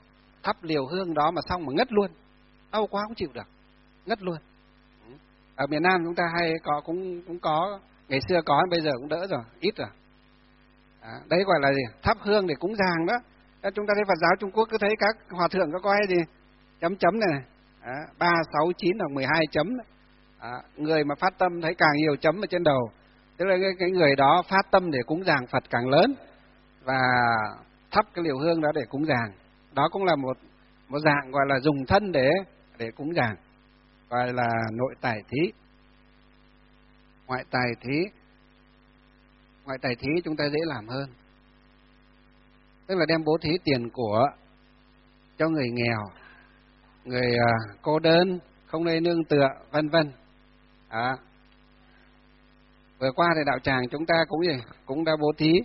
thắp liều hương đó mà xong mà ngất luôn, đau quá không chịu được, ngất luôn. Ở miền Nam chúng ta hay có cũng cũng có, ngày xưa có, bây giờ cũng đỡ rồi, ít rồi. À, đấy gọi là gì? Thắp hương để cúng dường đó. Chúng ta thấy Phật giáo Trung Quốc cứ thấy các hòa thượng có coi gì chấm chấm này, này. ba, sáu, chín hoặc mười hai chấm. À, người mà phát tâm thấy càng nhiều chấm ở trên đầu, tức là cái, cái người đó phát tâm để cúng dường Phật càng lớn, và thắp cái liều hương đó để cúng dường. Đó cũng là một một dạng gọi là dùng thân để để cúng dường, gọi là nội tài thí. Ngoại tài thí, ngoại tài thí chúng ta dễ làm hơn, tức là đem bố thí tiền của cho người nghèo, người uh, cô đơn, không nơi nương tựa, vân vân. À, vừa qua thì đạo tràng chúng ta cũng gì cũng đã bố thí.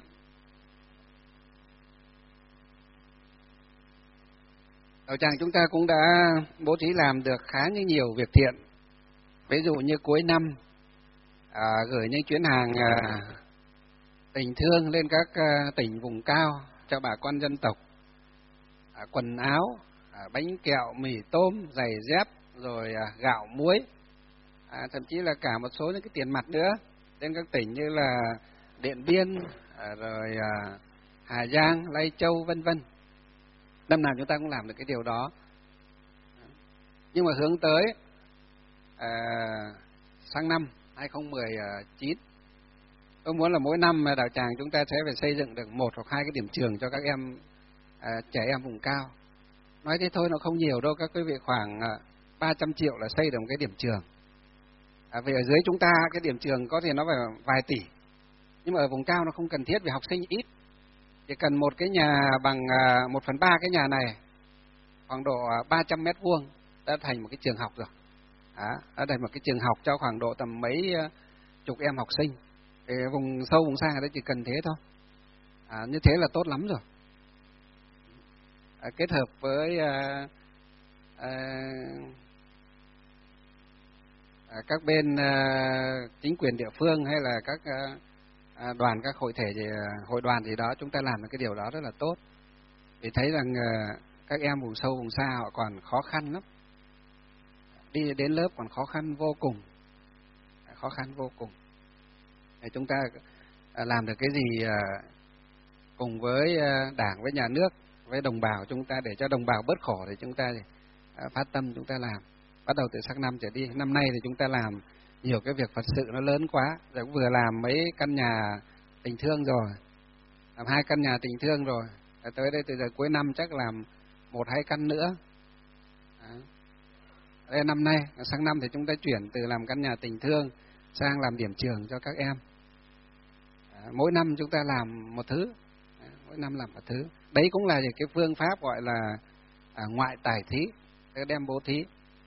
Đạo tràng chúng ta cũng đã bố thí làm được khá như nhiều việc thiện. Ví dụ như cuối năm à, gửi những chuyến hàng à, tình thương lên các à, tỉnh vùng cao cho bà con dân tộc, à, quần áo, à, bánh kẹo, mì tôm, giày dép, rồi à, gạo muối, à, thậm chí là cả một số những cái tiền mặt nữa đến các tỉnh như là Điện Biên, à, rồi à, Hà Giang, Lai Châu, vân vân. Năm nào chúng ta cũng làm được cái điều đó, nhưng mà hướng tới à, sang năm hai không một chín, tôi muốn là mỗi năm đạo tràng chúng ta sẽ phải xây dựng được một hoặc hai cái điểm trường cho các em à, trẻ em vùng cao. Nói thế thôi nó không nhiều đâu các quý vị, khoảng à, ba trăm triệu là xây được một cái điểm trường. À, vì ở dưới chúng ta cái điểm trường có thể nó phải vài tỷ, nhưng mà ở vùng cao nó không cần thiết vì học sinh ít. Chỉ cần một cái nhà bằng một phần ba cái nhà này, khoảng độ ba trăm mét vuông đã thành một cái trường học rồi. À, đã thành một cái trường học cho khoảng độ tầm mấy chục em học sinh. Thì vùng sâu vùng xa người ta chỉ cần thế thôi. À, như thế là tốt lắm rồi. À, kết hợp với à, à, các bên à, chính quyền địa phương hay là các à, À, đoàn, các hội thể gì, hội đoàn gì đó, chúng ta làm được cái điều đó rất là tốt. Vì thấy rằng à, các em vùng sâu vùng xa họ còn khó khăn lắm, đi đến lớp còn khó khăn vô cùng, khó khăn vô cùng. Để chúng ta à, làm được cái gì à, cùng với à, Đảng, với nhà nước, với đồng bào chúng ta để cho đồng bào bớt khổ thì chúng ta à, phát tâm chúng ta làm. Bắt đầu từ sang năm trở đi, năm nay thì chúng ta làm nhiều cái việc Phật sự nó lớn quá, rồi cũng vừa làm mấy căn nhà tình thương rồi, làm hai căn nhà tình thương rồi, tới đây từ giờ cuối năm chắc làm một hai căn nữa. Đó. Đây năm nay, sang năm thì chúng ta chuyển từ làm căn nhà tình thương sang làm điểm trường cho các em. Đó. Mỗi năm chúng ta làm một thứ, Đó. mỗi năm làm một thứ. Đấy cũng là cái phương pháp gọi là à, ngoại tài thí, đem bố thí.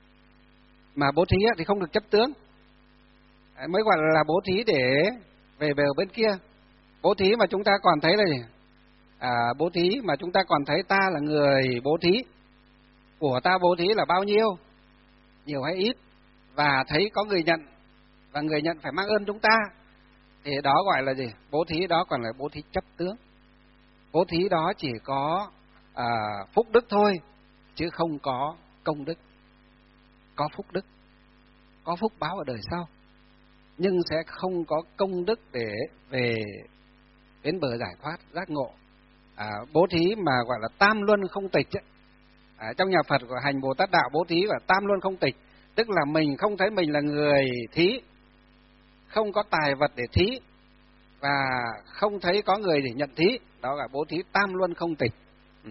Mà bố thí thì không được chấp tướng, mới gọi là bố thí để về bờ bên kia. Bố thí mà chúng ta còn thấy là gì? À, bố thí mà chúng ta còn thấy ta là người bố thí, của ta bố thí là bao nhiêu, nhiều hay ít, và thấy có người nhận, và người nhận phải mang ơn chúng ta, thì đó gọi là gì? Bố thí đó còn là bố thí chấp tướng. Bố thí đó chỉ có à, phúc đức thôi, chứ không có công đức. Có phúc đức, có phúc báo ở đời sau, nhưng sẽ không có công đức để về đến bờ giải thoát, giác ngộ. À, bố thí mà gọi là tam luân không tịch ấy. À, trong nhà Phật của hành Bồ Tát đạo bố thí và tam luân không tịch, tức là mình không thấy mình là người thí, không có tài vật để thí, và không thấy có người để nhận thí, đó là bố thí tam luân không tịch. Ừ.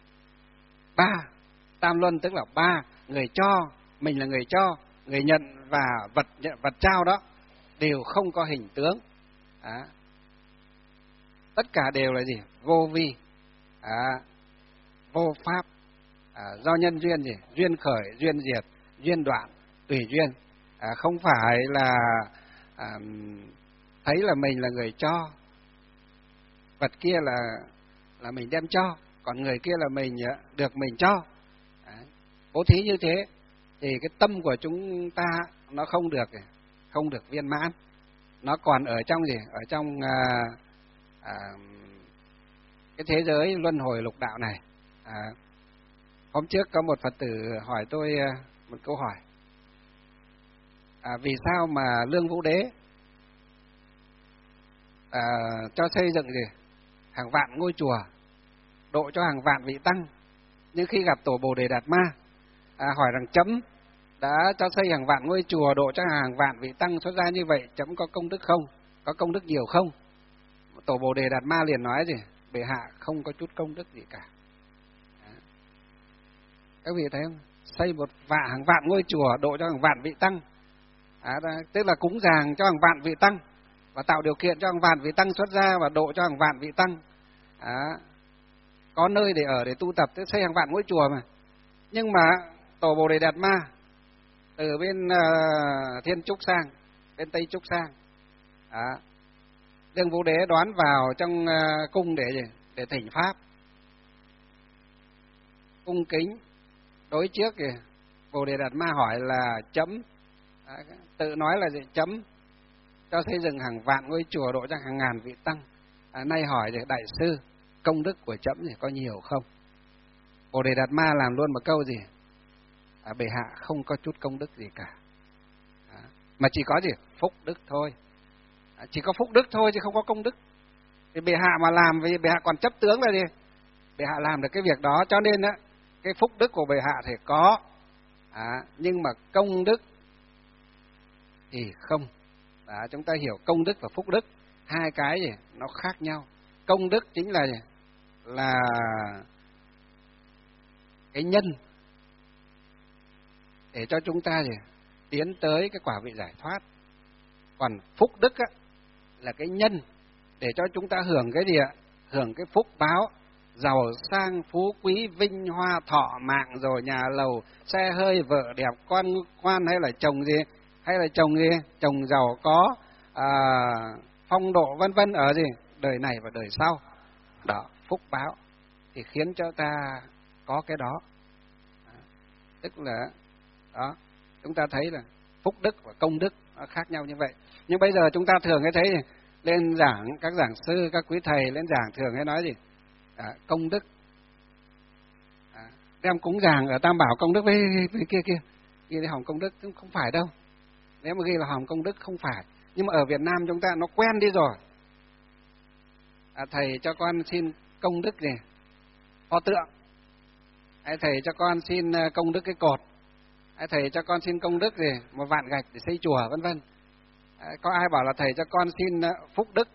Ba, tam luân tức là ba, người cho, mình là người cho, người nhận và vật vật trao đó đều không có hình tướng. À, tất cả đều là gì? Vô vi, à, vô pháp, à, do nhân duyên gì? Duyên khởi, duyên diệt, duyên đoạn, tùy duyên. À, không phải là à, thấy là mình là người cho, vật kia là là mình đem cho, còn người kia là mình được mình cho. À, bố thí như thế thì cái tâm của chúng ta nó không được không được viên mãn, nó còn ở trong gì? Ở trong à, à, cái thế giới luân hồi lục đạo này. À, Hôm trước có một Phật tử hỏi tôi một câu hỏi. À, vì sao mà Lương Vũ Đế à, cho xây dựng gì hàng vạn ngôi chùa, độ cho hàng vạn vị tăng, nhưng khi gặp Tổ Bồ Đề Đạt Ma à, hỏi rằng chấm đã cho xây hàng vạn ngôi chùa, độ cho hàng vạn vị tăng xuất gia như vậy, chấm có công đức không? Có công đức nhiều không? Tổ Bồ Đề Đạt Ma liền nói gì? Bệ hạ không có chút công đức gì cả. Đó. Các vị thấy không? Xây một vạn hàng vạn ngôi chùa, độ cho hàng vạn vị tăng, à, tức là cúng dường cho hàng vạn vị tăng và tạo điều kiện cho hàng vạn vị tăng xuất gia và độ cho hàng vạn vị tăng. À, có nơi để ở để tu tập, tức xây hàng vạn ngôi chùa mà. Nhưng mà Tổ Bồ Đề Đạt Ma từ bên uh, Thiên Trúc sang, bên Tây Trúc sang, à, Lương Vũ Đế đoán vào trong uh, cung để gì? Để thỉnh pháp, cung kính đối trước kìa. Bồ Đề Đạt Ma hỏi là chấm, à, tự nói là gì? Chấm cho xây dựng hàng vạn ngôi chùa, độ cho hàng ngàn vị tăng. À, nay hỏi thì đại sư, công đức của chấm thì có nhiều không? Bồ Đề Đạt Ma làm luôn một câu gì? À, bệ hạ không có chút công đức gì cả. À, mà chỉ có gì? Phúc đức thôi. À, chỉ có phúc đức thôi chứ không có công đức. Thì bệ hạ mà làm, vì bệ hạ còn chấp tướng là gì? Bệ hạ làm được cái việc đó, cho nên á, cái phúc đức của bệ hạ thì có, à, nhưng mà công đức thì không. À, chúng ta hiểu công đức và phúc đức, hai cái gì? Nó khác nhau. Công đức chính là gì? Là cái nhân để cho chúng ta gì? Tiến tới cái quả vị giải thoát. Còn phúc đức á, là cái nhân để cho chúng ta hưởng cái gì ạ? Hưởng cái phúc báo, giàu sang phú quý, vinh hoa thọ mạng, rồi nhà lầu xe hơi, vợ đẹp, con ngoan, hay là chồng gì, hay là chồng gì, chồng giàu có, à, phong độ vân vân ở gì đời này và đời sau. Đó, phúc báo thì khiến cho ta có cái đó. À, tức là đó, chúng ta thấy là phúc đức và công đức nó khác nhau như vậy. Nhưng bây giờ chúng ta thường hay thấy lên giảng, các giảng sư, các quý thầy lên giảng thường hay nói gì? À, công đức. À, đem cúng dường ở Tam Bảo công đức với, với kia kia, ghi là hòm công đức, không phải đâu. Nếu mà ghi là hòm công đức không phải. Nhưng mà ở Việt Nam chúng ta nó quen đi rồi. À, thầy cho con xin công đức gì? Pho tượng. Hay thầy cho con xin công đức cái cột. Hay thầy cho con xin công đức gì? Một vạn gạch để xây chùa vân vân. À, có ai bảo là thầy cho con xin phúc đức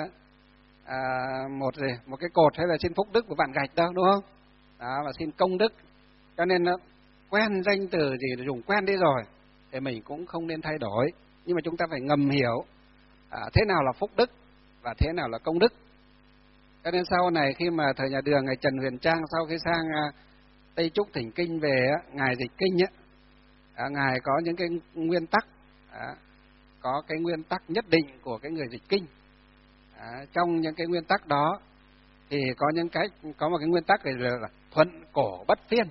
à, một gì, một cái cột, hay là xin phúc đức một vạn gạch đâu, đúng không? Đó, và xin công đức. Cho nên quen danh từ gì dùng quen đi rồi thì mình cũng không nên thay đổi. Nhưng mà chúng ta phải ngầm hiểu à, thế nào là phúc đức và thế nào là công đức. Cho nên sau này khi mà thời nhà Đường, ngài Trần Huyền Trang sau khi sang à, Tây Trúc thỉnh kinh về, á, ngài dịch kinh á, à, ngài có những cái nguyên tắc, à, có cái nguyên tắc nhất định của cái người dịch kinh. À, trong những cái nguyên tắc đó thì có những cái có một cái nguyên tắc là, là thuận cổ bất phiên.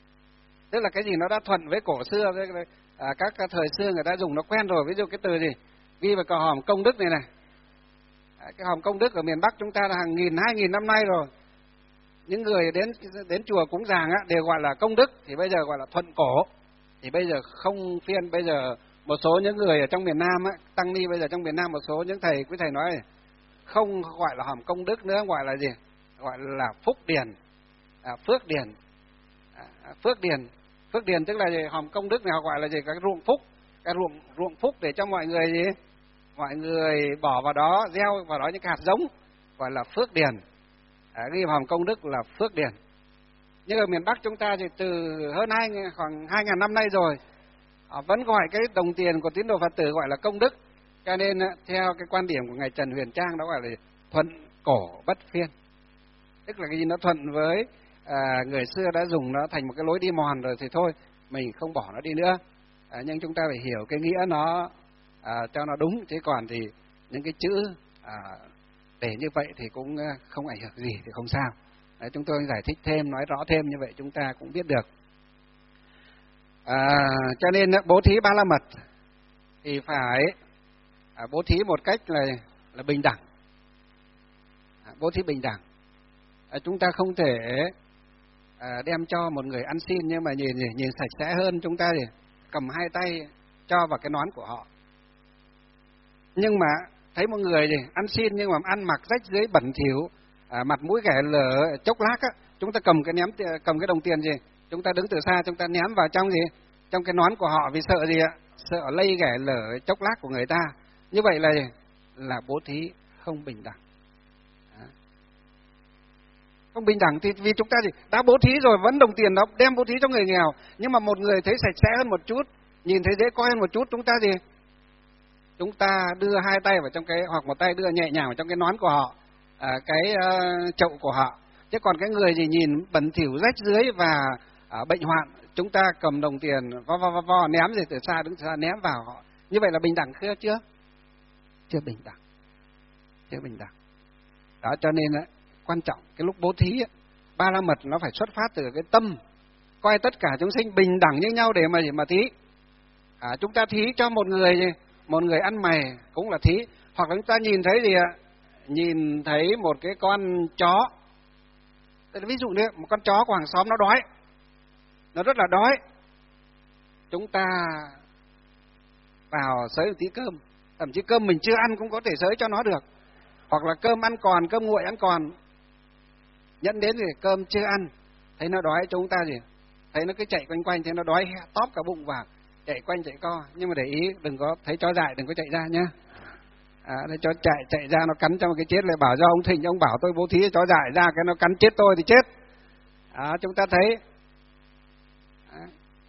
Tức là cái gì nó đã thuận với cổ xưa, với à, các, các thời xưa người ta dùng nó quen rồi. Ví dụ cái từ gì ghi vào cái hòm công đức này này, à, cái hòm công đức ở miền Bắc chúng ta là hàng nghìn hai nghìn năm nay rồi. Những người đến đến chùa cúng dường á đều gọi là công đức, thì bây giờ gọi là thuận cổ. Thì bây giờ không phiên, bây giờ một số những người ở trong miền Nam á, tăng ni bây giờ trong miền Nam, một số những thầy quý thầy nói này, không gọi là hòm công đức nữa, gọi là gì? Gọi là phúc điền, à, phước điền, à, phước điền, phước điền tức là gì? Hòm công đức này họ gọi là gì? Cái ruộng phúc, cái ruộng ruộng phúc để cho mọi người gì? Mọi người bỏ vào đó, gieo vào đó những hạt giống, gọi là phước điền. À, ghi hòm công đức là phước điền. Nhưng ở miền Bắc chúng ta thì từ hơn hai khoảng hai ngàn năm nay rồi, họ vẫn gọi cái đồng tiền của tín đồ Phật tử gọi là công đức. Cho nên theo cái quan điểm của ngài Trần Huyền Trang đó gọi là thuận cổ bất phiên. Tức là cái gì nó thuận với à, người xưa đã dùng nó thành một cái lối đi mòn rồi thì thôi, mình không bỏ nó đi nữa. À, nhưng chúng ta phải hiểu cái nghĩa nó à, cho nó đúng, chứ còn thì những cái chữ à, để như vậy thì cũng không ảnh hưởng gì thì không sao. Đấy, chúng tôi giải thích thêm, nói rõ thêm như vậy chúng ta cũng biết được. À, cho nên bố thí ba la mật thì phải à, bố thí một cách là là bình đẳng, à, bố thí bình đẳng. À, chúng ta không thể à, đem cho một người ăn xin, nhưng mà nhìn nhìn sạch sẽ hơn chúng ta thì cầm hai tay cho vào cái nón của họ. Nhưng mà thấy một người gì ăn xin nhưng mà ăn mặc rách rưới bẩn thỉu, à, mặt mũi ghẻ lở chốc lác á, chúng ta cầm cái ném cầm cái đồng tiền gì, chúng ta đứng từ xa chúng ta ném vào trong gì, trong cái nón của họ, vì sợ gì ạ? Sợ lây ghẻ lở chốc lác của người ta. Như vậy là gì? Là bố thí không bình đẳng. À. Không bình đẳng thì vì chúng ta gì đã bố thí rồi, vẫn đồng tiền đó đem bố thí cho người nghèo, nhưng mà một người thấy sạch sẽ hơn một chút, nhìn thấy dễ coi hơn một chút, chúng ta gì? Chúng ta đưa hai tay vào trong cái, hoặc một tay đưa nhẹ nhàng vào trong cái nón của họ, à, cái uh, chậu của họ. Chứ còn cái người gì nhìn bẩn thỉu rách rưới và uh, bệnh hoạn, chúng ta cầm đồng tiền vo vo vo vo ném gì từ xa, đứng từ xa ném vào họ. Như vậy là bình đẳng chưa? Chưa, chưa bình đẳng, chưa bình đẳng. Đó, cho nên á, quan trọng cái lúc bố thí á, Ba La Mật nó phải xuất phát từ cái tâm coi tất cả chúng sinh bình đẳng như nhau để mà mà thí. À, chúng ta thí cho một người gì, một người ăn mày cũng là thí, hoặc là chúng ta nhìn thấy gì ạ? Nhìn thấy một cái con chó, ví dụ như một con chó của hàng xóm nó đói, nó rất là đói, chúng ta vào xới một tí cơm, thậm chí cơm mình chưa ăn cũng có thể xới cho nó được, hoặc là cơm ăn còn, cơm nguội ăn còn, dẫn đến gì cơm chưa ăn, thấy nó đói chúng ta gì, thấy nó cứ chạy quanh quanh, thấy nó đói tóp cả bụng vào, chạy quanh chạy co, nhưng mà để ý đừng có thấy chó dại đừng có chạy ra nhá. À, cho chạy chạy ra nó cắn cho một cái chết, lại bảo do ông Thịnh ông bảo tôi bố thí chó dại ra cái nó cắn chết tôi thì chết. À, chúng ta thấy. À.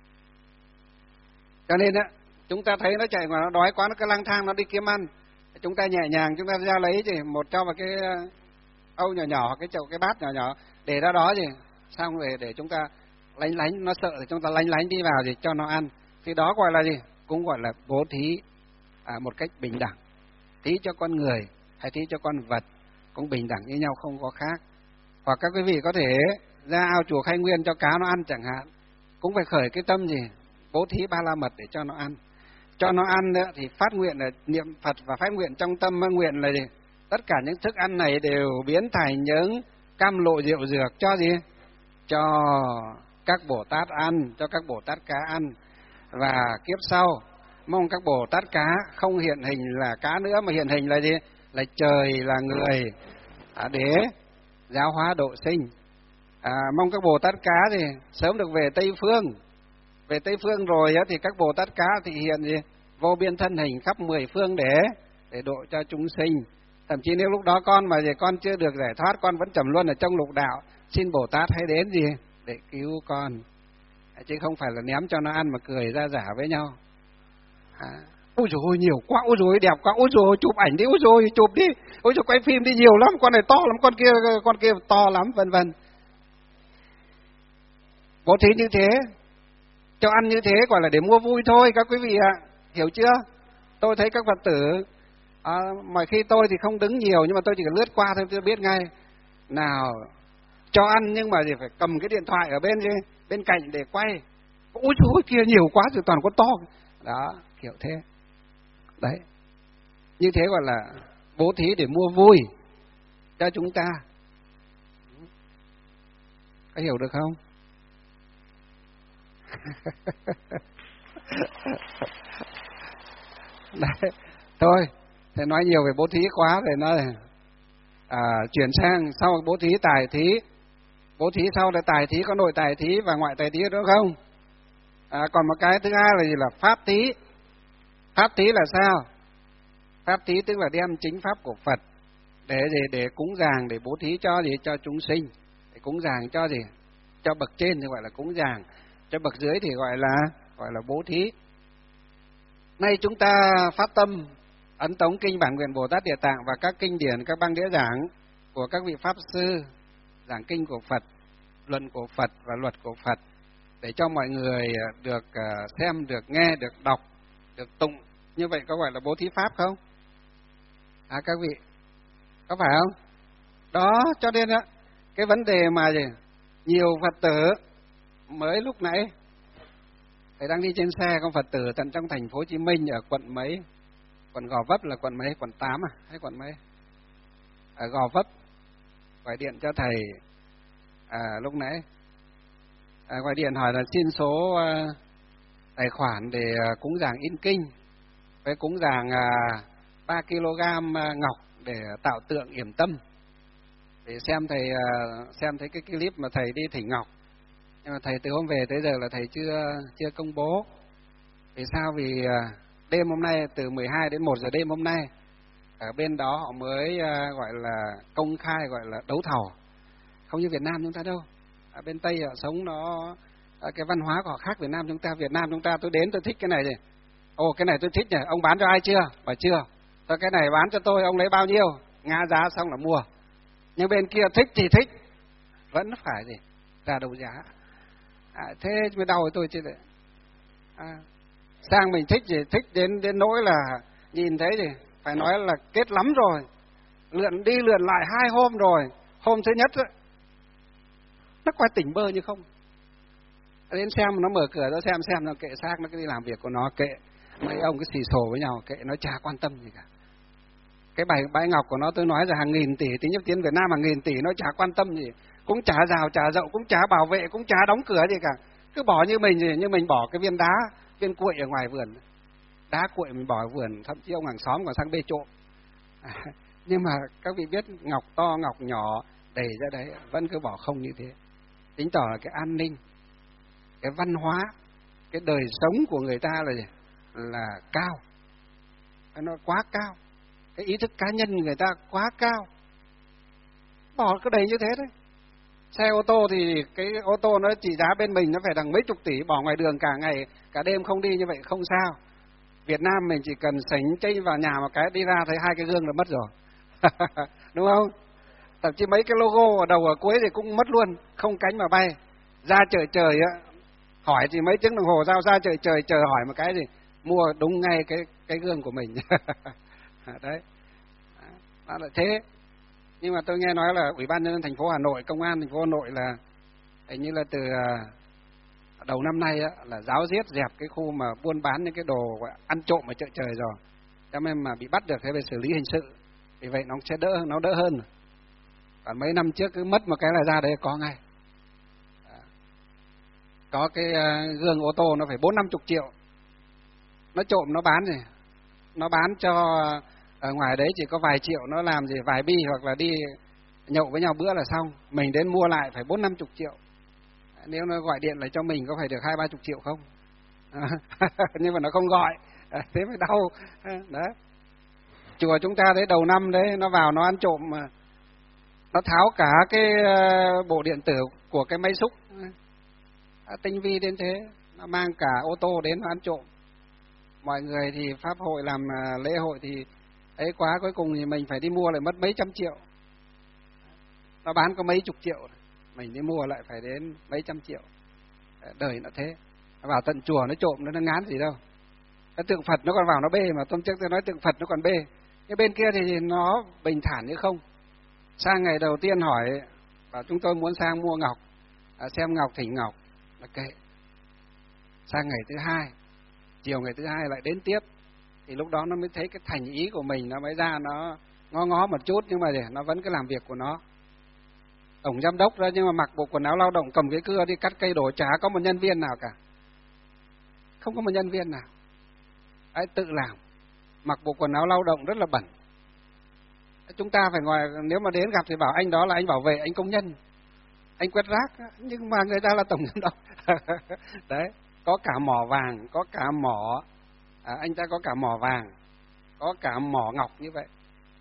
Cho nên á, chúng ta thấy nó chạy mà nó đói quá, nó cứ lang thang nó đi kiếm ăn, chúng ta nhẹ nhàng chúng ta ra lấy gì một cho vào cái âu nhỏ nhỏ, cái chậu cái bát nhỏ nhỏ để ra đó gì, xong rồi để chúng ta lánh lánh, nó sợ thì chúng ta lánh lánh đi vào gì cho nó ăn, thì đó gọi là gì, cũng gọi là bố thí à, một cách bình đẳng. Thí cho con người hay thí cho con vật cũng bình đẳng như nhau, không có khác. Hoặc các quý vị có thể ra ao chùa khai nguyên cho cá nó ăn chẳng hạn, cũng phải khởi cái tâm gì bố thí Ba La Mật để cho nó ăn. Cho nó ăn nữa thì phát nguyện là niệm Phật và phát nguyện trong tâm nguyện là gì? Tất cả những thức ăn này đều biến thành những cam lộ rượu dược cho gì? Cho các Bồ Tát ăn, cho các Bồ Tát cá ăn. Và kiếp sau mong các Bồ Tát cá không hiện hình là cá nữa, mà hiện hình là gì? Là trời, là người, à, để giáo hóa độ sinh. À, mong các Bồ Tát cá thì sớm được về Tây Phương. Về Tây Phương rồi á, thì các Bồ Tát cá thì hiện gì? Vô biên thân hình khắp mười phương để để độ cho chúng sinh. Thậm chí nếu lúc đó con mà gì con chưa được giải thoát, con vẫn trầm luân ở trong lục đạo, xin Bồ Tát hãy đến gì để cứu con, chứ không phải là ném cho nó ăn mà cười ra giả với nhau. À, ôi dồi ôi nhiều quá, ôi dồi đẹp quá, ôi dồi chụp ảnh đi, ôi dồi chụp đi, ôi dồi quay phim đi, nhiều lắm, con này to lắm, con kia con kia to lắm, vân vân. Bố thí như thế, cho ăn như thế gọi là để mua vui thôi các quý vị ạ, hiểu chưa? Tôi thấy các Phật tử à, mọi khi tôi thì không đứng nhiều, nhưng mà tôi chỉ cần lướt qua thôi tôi biết ngay. Nào cho ăn nhưng mà thì phải cầm cái điện thoại ở bên gì, bên cạnh để quay. Ôi trời kia nhiều quá rồi, toàn có to. Đó, kiểu thế. Đấy. Như thế gọi là bố thí để mua vui cho chúng ta. Có hiểu được không? Đấy. Thôi, thầy nói nhiều về bố thí quá rồi, nói à, chuyển sang sau bố thí tài thí. Bố thí sau là tài thí, có nội tài thí và ngoại tài thí đúng không? À, còn một cái thứ hai là gì? Là pháp thí. Pháp thí là sao? Pháp thí tức là đem chính pháp của Phật để gì? Để cúng dường, để bố thí cho gì? Cho chúng sinh. Để cúng dường cho gì? Cho bậc trên thì gọi là cúng dường, cho bậc dưới thì gọi là gọi là bố thí. Nay chúng ta phát tâm ấn tống kinh Bản Nguyện Bồ Tát Địa Tạng và các kinh điển, các băng đĩa giảng của các vị pháp sư, giảng kinh của Phật, luận của Phật và luật của Phật, để cho mọi người được xem, được nghe, được đọc, được tụng. Như vậy có gọi là bố thí pháp không? À các vị, có phải không? Đó, cho nên á, cái vấn đề mà gì? Nhiều Phật tử mới lúc nãy thầy đang đi trên xe, con Phật tử tận trong thành phố Hồ Chí Minh ở quận mấy? Quận Gò Vấp là quận mấy? Quận tám à? Hay quận mấy? Ở Gò Vấp gọi điện cho thầy à, lúc nãy à, gọi điện hỏi là xin số à, tài khoản để à, cúng dường in kinh, với cúng dường à, ba ki lô gam à, ngọc để tạo tượng yểm tâm, để xem thầy à, xem thấy cái clip mà thầy đi thỉnh ngọc. Nhưng mà thầy từ hôm về tới giờ là thầy chưa chưa công bố. Vì sao? Vì à, đêm hôm nay từ mười hai đến một giờ đêm hôm nay ở bên đó họ mới à, gọi là công khai, gọi là đấu thầu. Không như Việt Nam chúng ta đâu. Ở bên Tây họ sống nó cái văn hóa của họ khác Việt Nam chúng ta. Việt Nam chúng ta tôi đến tôi thích cái này gì, ồ cái này tôi thích nhỉ, ông bán cho ai chưa? Bảo chưa. Tôi cái này bán cho tôi, ông lấy bao nhiêu? Ngã giá xong là mua. Nhưng bên kia thích thì thích, vẫn phải gì ra đấu giá. À, thế mới đau tôi chứ đấy. À, sang mình thích gì thích đến đến nỗi là nhìn thấy gì phải nói là kết lắm rồi, lượn đi lượn lại hai hôm rồi. Hôm thứ nhất ấy, nó quay tỉnh bơ như không. Đến xem nó mở cửa ra xem xem nó kệ xác nó cứ đi làm việc của nó, kệ mấy ông cứ xì xồ với nhau, kệ nó chả quan tâm gì cả. Cái bài bãi ngọc của nó tôi nói là hàng nghìn tỷ, tín nhất tiến Việt Nam hàng nghìn tỷ nó chả quan tâm gì, cũng chả rào chả dậu, cũng chả bảo vệ, cũng chả đóng cửa gì cả, cứ bỏ như mình gì, như mình bỏ cái viên đá viên cuội ở ngoài vườn, đá cuội mình bỏ ở vườn, thậm chí ông hàng xóm còn sang bê trộm. À, nhưng mà các vị biết ngọc to ngọc nhỏ đầy ra đấy vẫn cứ bỏ không như thế, chứng tỏ là cái an ninh, cái văn hóa, cái đời sống của người ta là gì? Là cao, nó quá cao, cái ý thức cá nhân người ta quá cao, bỏ cứ đầy như thế đấy. Xe ô tô thì cái ô tô nó trị giá bên mình nó phải đằng mấy chục tỷ, bỏ ngoài đường cả ngày cả đêm không đi như vậy không sao. Việt Nam mình chỉ cần sánh chây vào nhà một cái đi ra thấy hai cái gương là mất rồi. Đúng không? Thậm chí mấy cái logo ở đầu ở cuối thì cũng mất luôn, không cánh mà bay. Ra chợ trời á, hỏi thì mấy tiếng đồng hồ giao ra chợ trời, chờ hỏi một cái gì mua đúng ngay cái cái gương của mình. Đấy, đó là thế. Nhưng mà tôi nghe nói là Ủy ban nhân dân thành phố Hà Nội, công an thành phố Hà Nội là hình như là từ đầu năm nay á, là giáo diết dẹp cái khu mà buôn bán những cái đồ gọi ăn trộm ở chợ trời rồi. Cho nên mà bị bắt được thế phải xử lý hình sự. Vì vậy nó sẽ đỡ, nó đỡ hơn. Còn mấy năm trước cứ mất một cái là ra đấy có ngay. Có cái uh, gương ô tô nó phải bốn năm chục triệu. Nó trộm nó bán gì, nó bán cho ở ngoài đấy chỉ có vài triệu, nó làm gì vài bi hoặc là đi nhậu với nhau bữa là xong. Mình đến mua lại phải bốn năm chục triệu. Nếu nó gọi điện lại cho mình có phải được hai ba chục triệu không? À, nhưng mà nó không gọi, à, thế mới đau. Đấy. Chùa chúng ta đấy đầu năm đấy nó vào nó ăn trộm mà nó tháo cả cái bộ điện tử của cái máy xúc, à, tinh vi đến thế, nó mang cả ô tô đến nó ăn trộm. Mọi người thì pháp hội làm lễ hội thì ấy quá, cuối cùng thì mình phải đi mua lại mất mấy trăm triệu. Nó bán có mấy chục triệu, mình đi mua lại phải đến mấy trăm triệu. Đời nó thế, nó vào tận chùa nó trộm nó, nó ngán gì đâu. Cái tượng Phật nó còn vào nó bê, mà hôm trước tôi nói tượng Phật nó còn bê. Cái bên kia thì nó bình thản như không. Sang ngày đầu tiên hỏi bảo chúng tôi muốn sang mua ngọc, à, xem ngọc thỉnh ngọc, là kệ. Sang ngày thứ hai, chiều ngày thứ hai lại đến tiếp, thì lúc đó nó mới thấy cái thành ý của mình, nó mới ra nó ngó ngó một chút, nhưng mà để nó vẫn cứ làm việc của nó. Tổng giám đốc ra nhưng mà mặc bộ quần áo lao động, cầm cái cưa đi cắt cây đổ, chả có một nhân viên nào cả, không có một nhân viên nào. Đấy, tự làm, mặc bộ quần áo lao động rất là bẩn. Chúng ta phải ngoài, nếu mà đến gặp thì bảo anh đó là anh bảo vệ, anh công nhân, anh quét rác, nhưng mà người ta là tổng giám đốc. Đấy, có cả mỏ vàng, có cả mỏ, à, anh ta có cả mỏ vàng, có cả mỏ ngọc như vậy.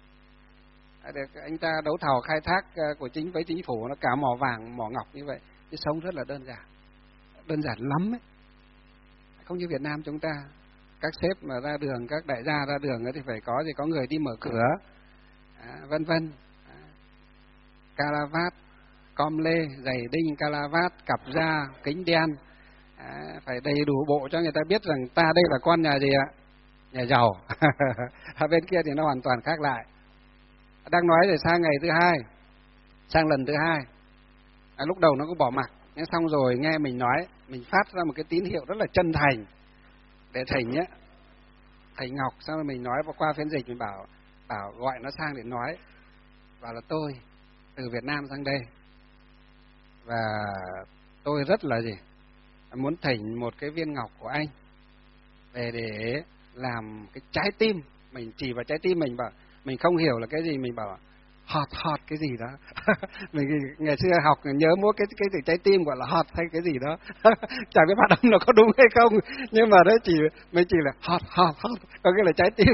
Được anh ta đấu thầu khai thác của chính với chính phủ, nó cả mỏ vàng, mỏ ngọc như vậy. Chứ sống rất là đơn giản, đơn giản lắm ấy. Không như Việt Nam chúng ta, các sếp mà ra đường, các đại gia ra đường thì phải có gì, có người đi mở cửa, à, vân vân, à, caravat, com lê, giày đinh, caravat, cặp da, kính đen, à, phải đầy đủ bộ cho người ta biết rằng ta đây là con nhà gì ạ? Nhà giàu. Ở bên kia thì nó hoàn toàn khác lại. Đang nói rồi sang ngày thứ hai, sang lần thứ hai, à, lúc đầu nó cũng bỏ mặc, nhưng xong rồi nghe mình nói, mình phát ra một cái tín hiệu rất là chân thành để thỉnh nhé, thầy Ngọc. Sau rồi mình nói qua phiên dịch, mình bảo bảo gọi nó sang để nói, bảo là tôi từ Việt Nam sang đây và tôi rất là gì? Muốn thỉnh một cái viên ngọc của anh về để làm cái trái tim. Mình chỉ vào trái tim, mình bảo mình không hiểu là cái gì, mình bảo hot hot cái gì đó. Mình ngày xưa học nhớ mỗi cái cái từ trái tim gọi là hot hay cái gì đó. Chẳng biết phát âm nó có đúng hay không, nhưng mà đấy chỉ mình chỉ là hot hot hot, có nghĩa là trái tim.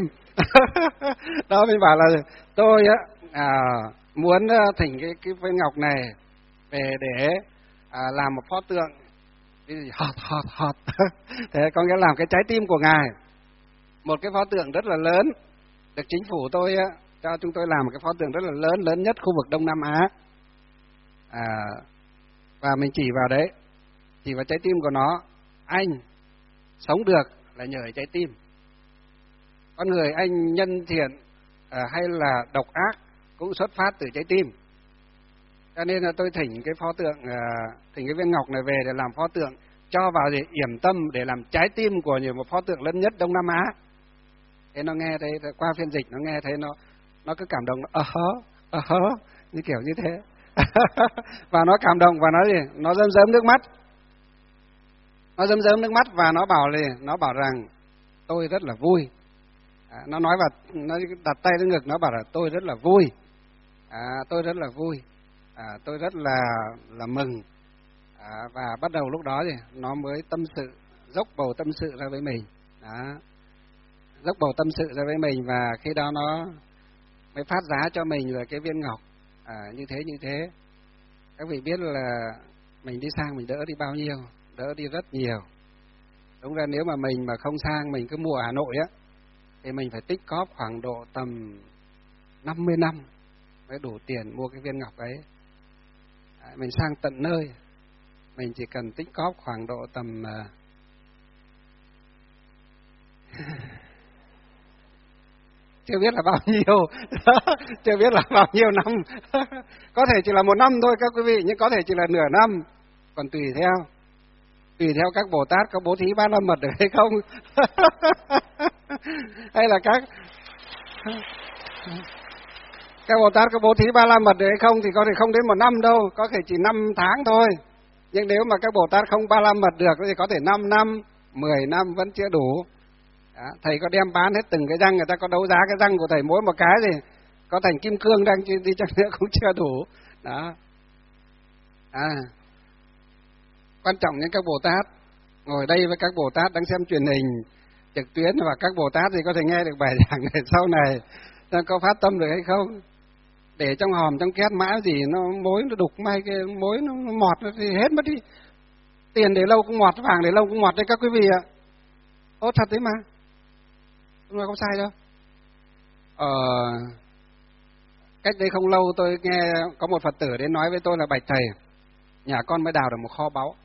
Đó, mình bảo là tôi á à, muốn thỉnh cái cái viên ngọc này về để à, làm một pho tượng cái gì hot hot hot. Thế có nghĩa làm cái trái tim của ngài, một cái pho tượng rất là lớn, được chính phủ tôi á cho chúng tôi làm một cái pho tượng rất là lớn, lớn nhất khu vực Đông Nam Á. À, và mình chỉ vào đấy, chỉ vào trái tim của nó. Anh sống được là nhờ trái tim. Con người anh nhân thiện à, hay là độc ác cũng xuất phát từ trái tim. Cho nên là tôi thỉnh cái pho tượng, à, thỉnh cái viên ngọc này về để làm pho tượng, cho vào để yểm tâm, để làm trái tim của nhiều một pho tượng lớn nhất Đông Nam Á. Thế nó nghe thấy, qua phiên dịch nó nghe thấy nó nó cứ cảm động, ờ hớ, ờ hớ, như kiểu như thế. Và nó cảm động và nó gì? Nó rơm rớm nước mắt. Nó rơm rớm nước mắt và nó bảo là nó bảo rằng tôi rất là vui. À, nó nói và nó đặt tay lên ngực, nó bảo là tôi rất là vui. À, tôi rất là vui. À, tôi rất là là mừng. À, và bắt đầu lúc đó thì nó mới tâm sự, dốc bầu tâm sự ra với mình. Đó. Dốc bầu tâm sự ra với mình, và khi đó nó mới phát giá cho mình là cái viên ngọc. À, như thế như thế. Các vị biết là mình đi sang mình đỡ đi bao nhiêu? Đỡ đi rất nhiều. Đúng ra nếu mà mình mà không sang, mình cứ mua ở Hà Nội á, thì mình phải tích cóp khoảng độ tầm năm mươi năm mới đủ tiền mua cái viên ngọc ấy. À, mình sang tận nơi, mình chỉ cần tích cóp khoảng độ tầm uh, chưa biết là bao nhiêu, chưa biết là bao nhiêu năm. Có thể chỉ là một năm thôi các quý vị, nhưng có thể chỉ là nửa năm, còn tùy theo, tùy theo các Bồ Tát có bố thí ba la mật được hay không. Hay là các các Bồ Tát có bố thí ba la mật được hay không thì có thể không đến một năm đâu, có thể chỉ năm tháng thôi. Nhưng nếu mà các Bồ Tát không ba la mật được thì có thể năm năm, mười năm vẫn chưa đủ. Đó, thầy có đem bán hết từng cái răng, người ta có đấu giá cái răng của thầy mỗi một cái thì có thành kim cương đang đi chăng nữa cũng chưa đủ. Đó. À, quan trọng những các Bồ Tát ngồi đây với các Bồ Tát đang xem truyền hình trực tuyến, và các Bồ Tát thì có thể nghe được bài giảng này sau này, có phát tâm được hay không? Để trong hòm trong két mãi gì nó mối nó đục, may cái mối nó mọt nó thì hết mất đi. Tiền để lâu cũng mọt, vàng để lâu cũng mọt đấy các quý vị ạ. Ô thật đấy mà, không là không sai đâu. Ờ, cách đây không lâu tôi nghe có một Phật tử đến nói với tôi là bạch thầy, nhà con mới đào được một kho báu.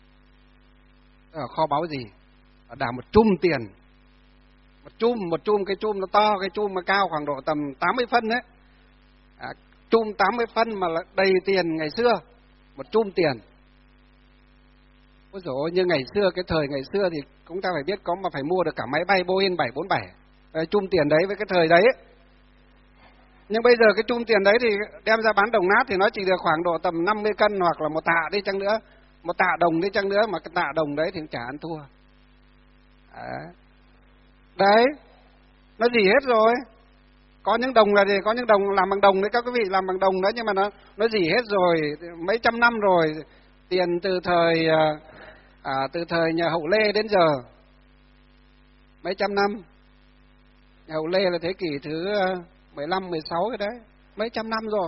Ở kho báu gì? Đào một chum tiền, một chum, một chum cái chum nó to, cái chum mà cao khoảng độ tầm tám mươi phân đấy. À, chum tám mươi phân mà là đầy tiền ngày xưa, một chum tiền. Ôi dồi ôi, như ngày xưa, cái thời ngày xưa thì chúng ta phải biết có mà phải mua được cả máy bay Boeing bảy bốn bảy. Cái chum tiền đấy với cái thời đấy. Nhưng bây giờ cái chum tiền đấy thì đem ra bán đồng nát thì nó chỉ được khoảng độ tầm năm mươi cân hoặc là một tạ đi chăng nữa, một tạ đồng đi chăng nữa, mà cái tạ đồng đấy thì chả ăn thua. Đấy. Đấy, nó gì hết rồi. Có những đồng là gì? Có những đồng làm bằng đồng đấy các quý vị, làm bằng đồng đấy, nhưng mà nó nó gì hết rồi, mấy trăm năm rồi. Tiền từ thời à, từ thời nhà Hậu Lê đến giờ mấy trăm năm. Nhà Hậu Lê là thế kỷ thứ mười lăm, mười sáu cái đấy, mấy trăm năm rồi.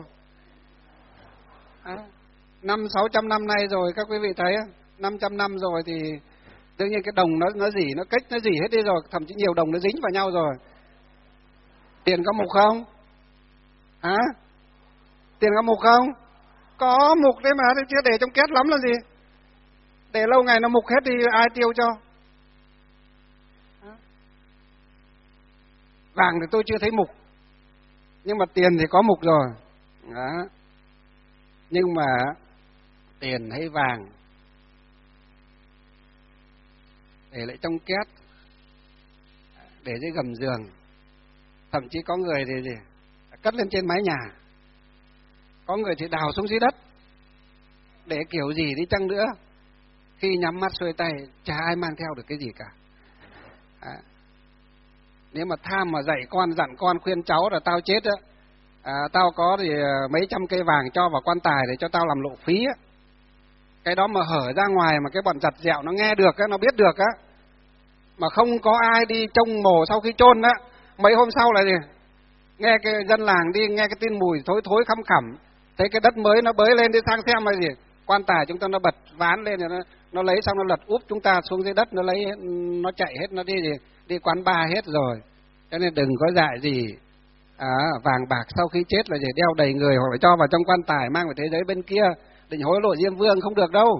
À, năm sáu trăm năm nay rồi các quý vị thấy, năm trăm năm rồi thì đương nhiên cái đồng nó nó gì, nó cách nó gì hết đi rồi, thậm chí nhiều đồng nó dính vào nhau rồi. Tiền có mục không? Hả? Tiền có mục không? Có mục đấy mà, chứ để trong két lắm là gì? Để lâu ngày nó mục hết đi ai tiêu cho? Vàng thì tôi chưa thấy mục, nhưng mà tiền thì có mục rồi. Đó. Nhưng mà tiền hay vàng để lại trong két, để dưới gầm giường, thậm chí có người thì gì cất lên trên mái nhà, có người thì đào xuống dưới đất, để kiểu gì đi chăng nữa khi nhắm mắt xuôi tay chả ai mang theo được cái gì cả. À, nếu mà tham mà dạy con, dặn con, khuyên cháu là tao chết á, à, tao có thì mấy trăm cây vàng cho vào quan tài để cho tao làm lộ phí á, cái đó mà hở ra ngoài mà cái bọn giặt dẹo nó nghe được á, nó biết được á, mà không có ai đi trông mồ sau khi chôn á, mấy hôm sau là gì, nghe cái dân làng đi nghe cái tin mùi thối thối khăm khẳm, thấy cái đất mới nó bới lên đi sang xem là gì, quan tài chúng ta nó bật ván lên rồi nó nó lấy xong nó lật úp chúng ta xuống dưới đất, nó lấy nó chạy hết, nó đi gì đi quán bar hết rồi. Cho nên đừng có dạy gì à, vàng bạc sau khi chết là gì đeo đầy người hoặc là cho vào trong quan tài mang về thế giới bên kia định hối lộ Diêm Vương, không được đâu.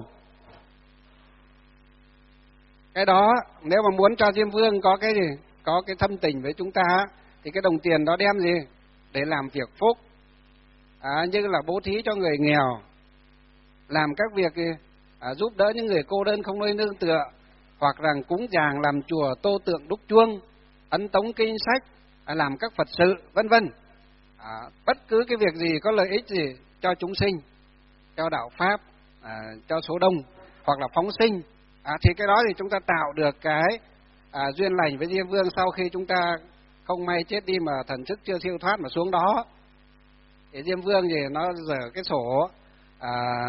Cái đó nếu mà muốn cho Diêm Vương có cái gì, có cái thâm tình với chúng ta thì cái đồng tiền đó đem gì để làm việc phúc, à, như là bố thí cho người nghèo, làm các việc gì, à, giúp đỡ những người cô đơn không nơi nương tựa, hoặc rằng cúng dường làm chùa, tô tượng đúc chuông, ấn tống kinh sách, à, làm các Phật sự, vân vân. À, bất cứ cái việc gì có lợi ích gì cho chúng sinh, cho đạo pháp, à, cho số đông, hoặc là phóng sinh, à, thì cái đó thì chúng ta tạo được cái à, duyên lành với Diêm Vương. Sau khi chúng ta không may chết đi mà thần thức chưa siêu thoát mà xuống đó, thì Diêm Vương thì nó dở cái sổ à,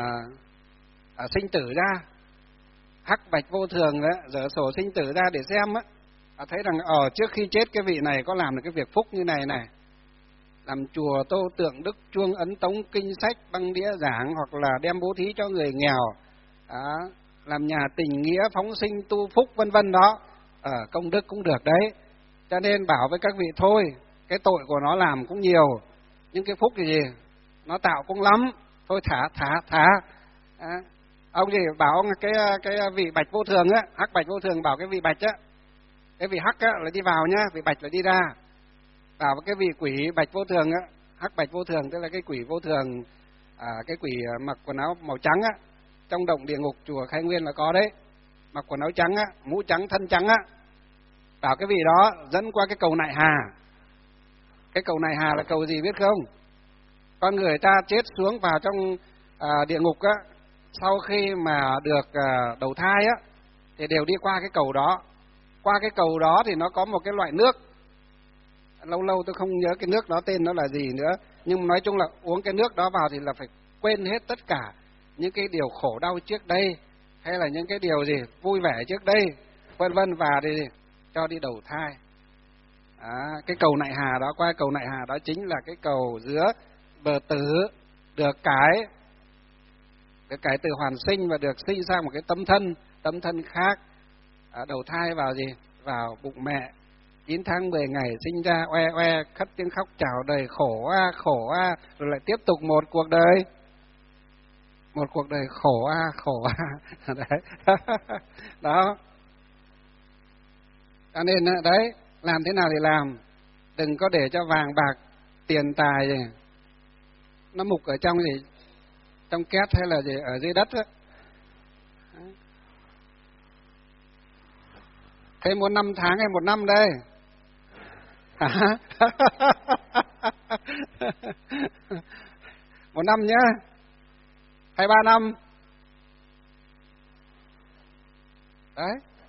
à, sinh tử ra, hắc bạch vô thường đó, dở sổ sinh tử ra để xem á, à, thấy rằng ở trước khi chết cái vị này có làm được cái việc phúc như này này, làm chùa, tô tượng đức chuông, ấn tống kinh sách, băng đĩa giảng, hoặc là đem bố thí cho người nghèo, à, làm nhà tình nghĩa, phóng sinh, tu phúc, vân vân đó, ở à, công đức cũng được đấy. Cho nên bảo với các vị thôi, cái tội của nó làm cũng nhiều, nhưng cái phúc thì gì nó tạo cũng lắm, thôi thả thả thả. À, ông gì bảo cái cái vị bạch vô thường á, hắc bạch vô thường bảo cái vị bạch á, cái vị hắc á là đi vào nhá, vị bạch là đi ra. Bảo cái vị quỷ bạch vô thường á, hắc bạch vô thường tức là cái quỷ vô thường, à, cái quỷ mặc quần áo màu trắng á, trong động địa ngục chùa Khai Nguyên là có đấy, mặc quần áo trắng á, mũ trắng, thân trắng á. Bảo cái vị đó dẫn qua cái cầu Nại Hà. Cái cầu Nại Hà là cầu gì biết không? Con người ta chết xuống vào trong à, địa ngục á, sau khi mà được à, đầu thai á, thì đều đi qua cái cầu đó. Qua cái cầu đó thì nó có một cái loại nước, lâu lâu tôi không nhớ cái nước đó tên nó là gì nữa, nhưng nói chung là uống cái nước đó vào thì là phải quên hết tất cả những cái điều khổ đau trước đây, hay là những cái điều gì vui vẻ trước đây, vân vân, và thì cho đi đầu thai. À, cái cầu Nại Hà đó, qua cầu Nại Hà đó chính là cái cầu giữa bờ tử, được cái được cái từ hoàn sinh và được sinh sang một cái tấm thân, tấm thân khác, à, đầu thai vào gì, vào bụng mẹ, chín tháng mười ngày sinh ra, oe oe khất tiếng khóc chào đời, khổ a khổ a, rồi lại tiếp tục một cuộc đời, một cuộc đời khổ a khổ a. Đấy. Đó. Cho nên đấy, làm thế nào thì làm, đừng có để cho vàng bạc tiền tài gì nó mục ở trong gì, trong két hay là gì ở dưới đất á. Thế muốn năm tháng hay một năm đây? À? Một năm nhá, hay ba năm? Đấy.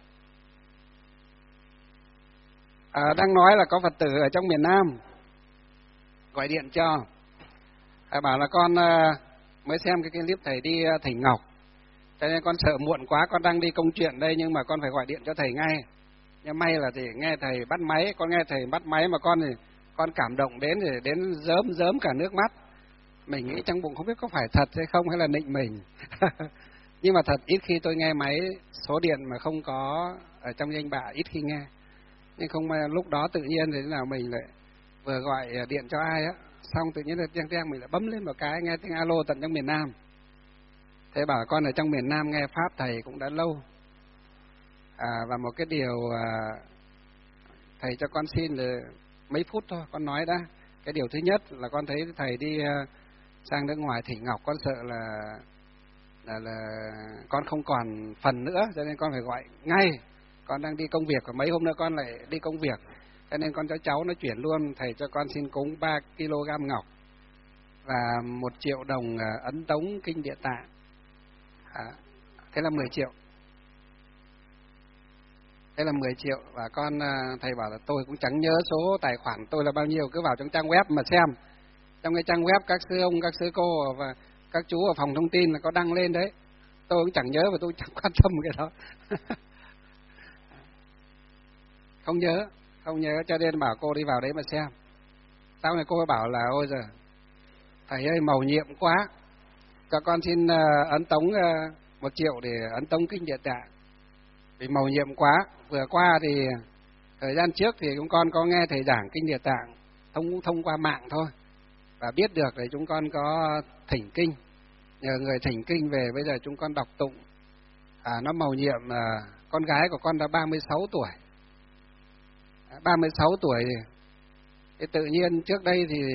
À, đang nói là có Phật tử ở trong miền Nam gọi điện cho, à, bảo là con à, mới xem cái clip thầy đi à, Thỉnh Ngọc, cho nên con sợ muộn quá, con đang đi công chuyện đây, nhưng mà con phải gọi điện cho thầy ngay. Nhưng may là thì nghe thầy bắt máy, con nghe thầy bắt máy mà con thì con cảm động đến thì đến rớm rớm cả nước mắt. Mình nghĩ trong bụng không biết có phải thật hay không hay là nịnh mình. Nhưng mà thật ít khi tôi nghe máy số điện mà không có ở trong danh bạ, ít khi nghe. Nhưng không lúc đó tự nhiên thì thế nào mình lại vừa gọi điện cho ai á, xong tự nhiên là teng teng mình lại bấm lên một cái nghe tiếng alo tận trong miền Nam. Thế bảo con ở trong miền Nam nghe pháp thầy cũng đã lâu. À, và một cái điều à, thầy cho con xin là mấy phút thôi, con nói đã. Cái điều thứ nhất là con thấy thầy đi à, sang nước ngoài Thỉnh Ngọc, con sợ là, là là con không còn phần nữa, cho nên con phải gọi ngay. Con đang đi công việc, và mấy hôm nữa con lại đi công việc, cho nên con cho cháu nó chuyển luôn. Thầy cho con xin cúng ba ki lô gam ngọc và một triệu đồng ấn tống kinh Địa Tạng. À, thế là mười triệu. Thế là mười triệu, và con thầy bảo là tôi cũng chẳng nhớ số tài khoản tôi là bao nhiêu, cứ vào trong trang web mà xem. Trong cái trang web các sư ông, các sư cô và các chú ở phòng thông tin là có đăng lên đấy. Tôi cũng chẳng nhớ và tôi chẳng quan tâm cái đó. Không nhớ, không nhớ cho nên bảo cô đi vào đấy mà xem. Sau này cô bảo là ôi giời, thầy ơi mầu nhiệm quá, cho con xin uh, ấn tống uh, một triệu để ấn tống kinh Địa Tạng. Vì mầu nhiệm quá. Vừa qua thì thời gian trước thì chúng con có nghe thầy giảng kinh Địa Tạng thông thông qua mạng thôi, và biết được thì chúng con có thỉnh kinh, nhờ người thỉnh kinh về, bây giờ chúng con đọc tụng. À, nó mầu nhiệm à, con gái của con đã ba mươi sáu tuổi. ba mươi sáu tuổi thì, thì tự nhiên trước đây thì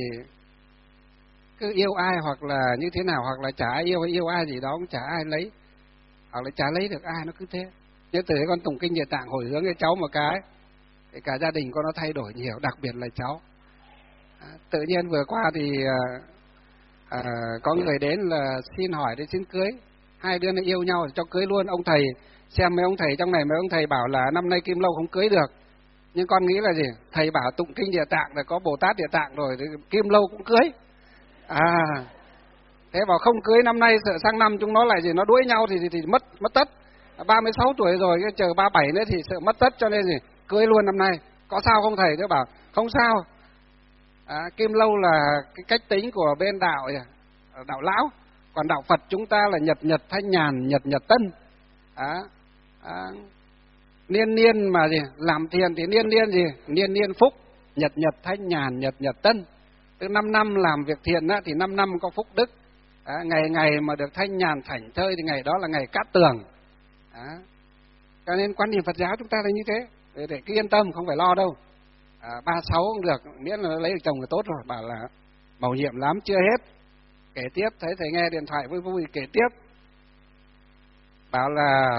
cứ yêu ai hoặc là như thế nào, hoặc là chả ai yêu hay yêu ai gì đó cũng chả ai lấy, hoặc là chả lấy được ai, nó cứ thế. Nhưng từ con tụng kinh Địa Tạng hồi hướng cái cháu một cái, thì cả gia đình con nó thay đổi nhiều, đặc biệt là cháu. À, tự nhiên vừa qua thì à, à, có người đến là xin hỏi để xin cưới. Hai đứa nó yêu nhau cho cưới luôn. Ông thầy xem mấy ông thầy trong này, mấy ông thầy bảo là năm nay Kim Lâu không cưới được. Nhưng con nghĩ là gì? Thầy bảo tụng kinh Địa Tạng là có Bồ Tát Địa Tạng rồi, thì Kim Lâu cũng cưới. À, thế bảo không cưới năm nay sợ sang năm chúng nó lại gì nó đuổi nhau thì thì, thì mất mất tất. ba mươi sáu tuổi rồi, cái chờ ba mươi bảy nữa thì sợ mất tất, cho nên gì cưới luôn năm nay. Có sao không thầy? Thế bảo không sao. À, Kim Lâu là cái cách tính của bên đạo đạo lão, còn đạo Phật chúng ta là nhật nhật thanh nhàn, nhật nhật tân. À, à, niên niên mà gì làm thiền thì niên niên gì niên niên phúc, nhật nhật thanh nhàn, nhật nhật tân. Từ năm năm làm việc thiền á, thì năm năm có phúc đức. À, ngày ngày mà được thanh nhàn thảnh thơi thì ngày đó là ngày cát tường. À, cho nên quan niệm Phật giáo chúng ta là như thế, để, để cứ yên tâm, không phải lo đâu. À, ba sáu cũng được, miễn là lấy được chồng là tốt rồi. Bảo là mầu nhiệm lắm, chưa hết. Kể tiếp, thấy thầy nghe điện thoại vui vui, kể tiếp. Bảo là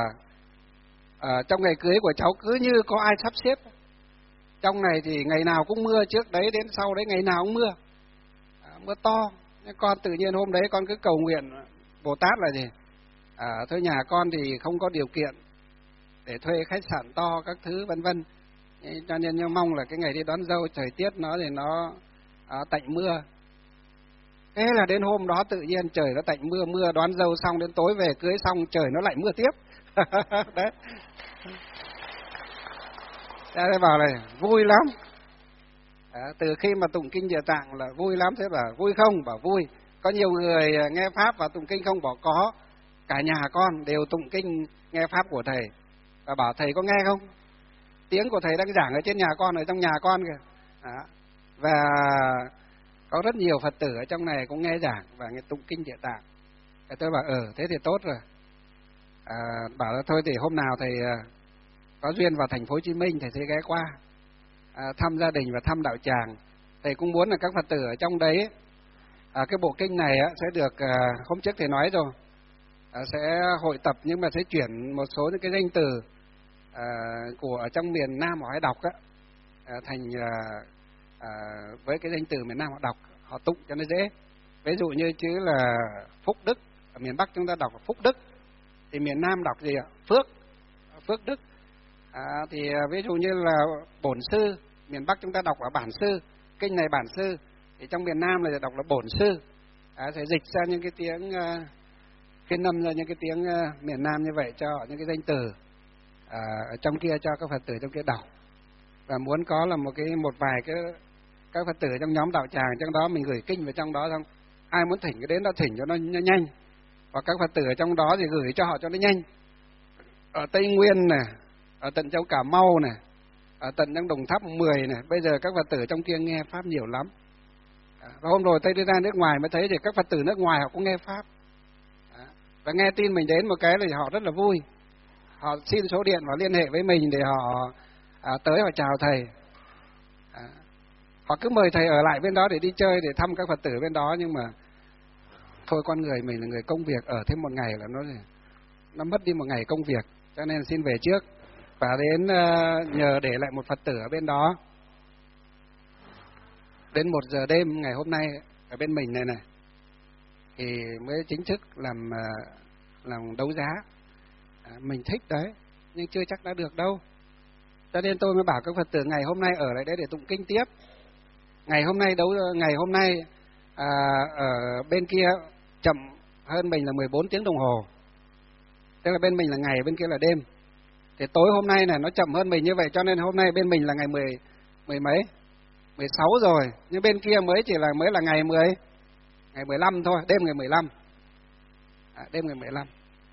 à, trong ngày cưới của cháu cứ như có ai sắp xếp. Trong này thì ngày nào cũng mưa, trước đấy đến sau đấy ngày nào cũng mưa. À, mưa to. Nhưng con tự nhiên hôm đấy con cứ cầu nguyện Bồ Tát là gì? À, thôi nhà con thì không có điều kiện để thuê khách sạn to các thứ vân vân. Cho nên như mong là cái ngày đi đón dâu thời tiết nó thì nó à, tạnh mưa. Thế là đến hôm đó tự nhiên trời nó tạnh mưa, mưa đón dâu xong đến tối về cưới xong trời nó lại mưa tiếp. Đấy. Thế bảo này vui lắm. À, từ khi mà tụng kinh Địa Tạng là vui lắm. Thế bảo vui không? Bảo vui. Có nhiều người nghe pháp và tụng kinh không? Bảo có. Cả nhà con đều tụng kinh nghe pháp của thầy. Và bảo thầy có nghe không? Tiếng của thầy đang giảng ở trên nhà con, ở trong nhà con kìa. À, và có rất nhiều Phật tử ở trong này cũng nghe giảng và nghe tụng kinh Địa Tạng. Thì tôi bảo ờ thế thì tốt rồi. À, bảo là thôi thì hôm nào thầy có duyên vào thành phố Hồ Chí Minh thầy sẽ ghé qua à, thăm gia đình và thăm đạo tràng. Thầy cũng muốn là các Phật tử ở trong đấy à, cái bộ kinh này á, sẽ được à, hôm trước thầy nói rồi à, sẽ hội tập, nhưng mà sẽ chuyển một số những cái danh từ à, của ở trong miền Nam họ hay đọc á, à, thành à, à, với cái danh từ miền Nam họ đọc, họ tụng cho nó dễ. Ví dụ như chữ là phúc đức, ở miền Bắc chúng ta đọc là phúc đức, thì miền Nam đọc gì ạ? Phước, phước đức. À, thì ví dụ như là bổn sư, miền Bắc chúng ta đọc là bản sư, kinh này bản sư, thì trong miền Nam là đọc là bổn sư. À, sẽ dịch ra những cái tiếng uh, phiên âm ra những cái tiếng uh, miền Nam như vậy cho những cái danh từ à, ở trong kia cho các Phật tử trong kia đọc. Và muốn có là một cái một vài cái các Phật tử trong nhóm đạo tràng trong đó mình gửi kinh vào trong đó, xong ai muốn thỉnh cái đến đó thỉnh cho nó nhanh, hoặc các Phật tử ở trong đó thì gửi cho họ cho nó nhanh. Ở Tây Nguyên này, ở tận châu Cà Mau này, ở tận trong Đồng Tháp mười này, bây giờ các Phật tử trong kia nghe pháp nhiều lắm. Và hôm rồi tôi đi ra nước ngoài mới thấy thì các Phật tử nước ngoài họ cũng nghe pháp. Và nghe tin mình đến một cái là họ rất là vui. Họ xin số điện và liên hệ với mình để họ à, tới họ chào thầy. À, họ cứ mời thầy ở lại bên đó để đi chơi, để thăm các Phật tử bên đó, nhưng mà thôi con người mình là người công việc, ở thêm một ngày là nó nó mất đi một ngày công việc, cho nên xin về trước. Và đến uh, nhờ để lại một Phật tử ở bên đó. Đến một giờ đêm ngày hôm nay ở bên mình này này thì mới chính thức làm uh, làm đấu giá. À, mình thích đấy, nhưng chưa chắc đã được đâu. Cho nên tôi mới bảo các Phật tử ngày hôm nay ở lại đấy để tụng kinh tiếp. Ngày hôm nay đấu ngày hôm nay à, ở bên kia chậm hơn mình là mười bốn tiếng đồng hồ. Tức là bên mình là ngày, bên kia là đêm. Thì tối hôm nay này nó chậm hơn mình như vậy, cho nên hôm nay bên mình là ngày mười mười mấy, mười sáu rồi, nhưng bên kia mới chỉ là mới là ngày mười, ngày mười lăm thôi, đêm ngày mười lăm. À, đêm ngày mười lăm.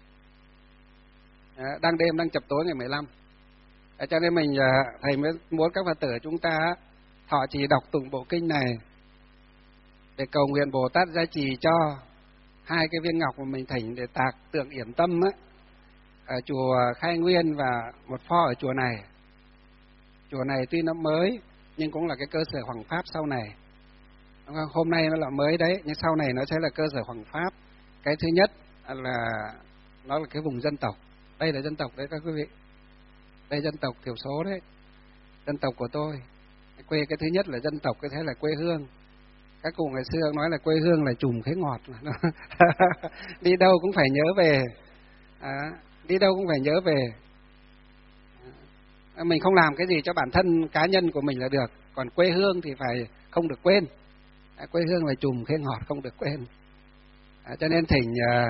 À, đang đêm đang chập tối ngày mười lăm. À, cho nên mình thầy mới muốn các Phật tử chúng ta họ chỉ đọc tụng bộ kinh này để cầu nguyện Bồ Tát gia trì cho hai cái viên ngọc mà mình thỉnh để tạc tượng Yển Tâm á, ở chùa Khai Nguyên và một pho ở chùa này. Chùa này tuy nó mới nhưng cũng là cái cơ sở hoằng pháp sau này. Hôm nay nó là mới đấy, nhưng sau này nó sẽ là cơ sở hoằng pháp. Cái thứ nhất là nó là cái vùng dân tộc. Đây là dân tộc đấy các quý vị. Đây dân tộc thiểu số đấy. Dân tộc của tôi. Quê cái thứ nhất là dân tộc, cái thứ là quê hương. Các cụ ngày xưa nói là quê hương là chùm khế ngọt. Đi đâu cũng phải nhớ về. À, đi đâu cũng phải nhớ về. À, mình không làm cái gì cho bản thân cá nhân của mình là được. Còn quê hương thì phải không được quên. À, quê hương là chùm khế ngọt không được quên. À, cho nên thỉnh à,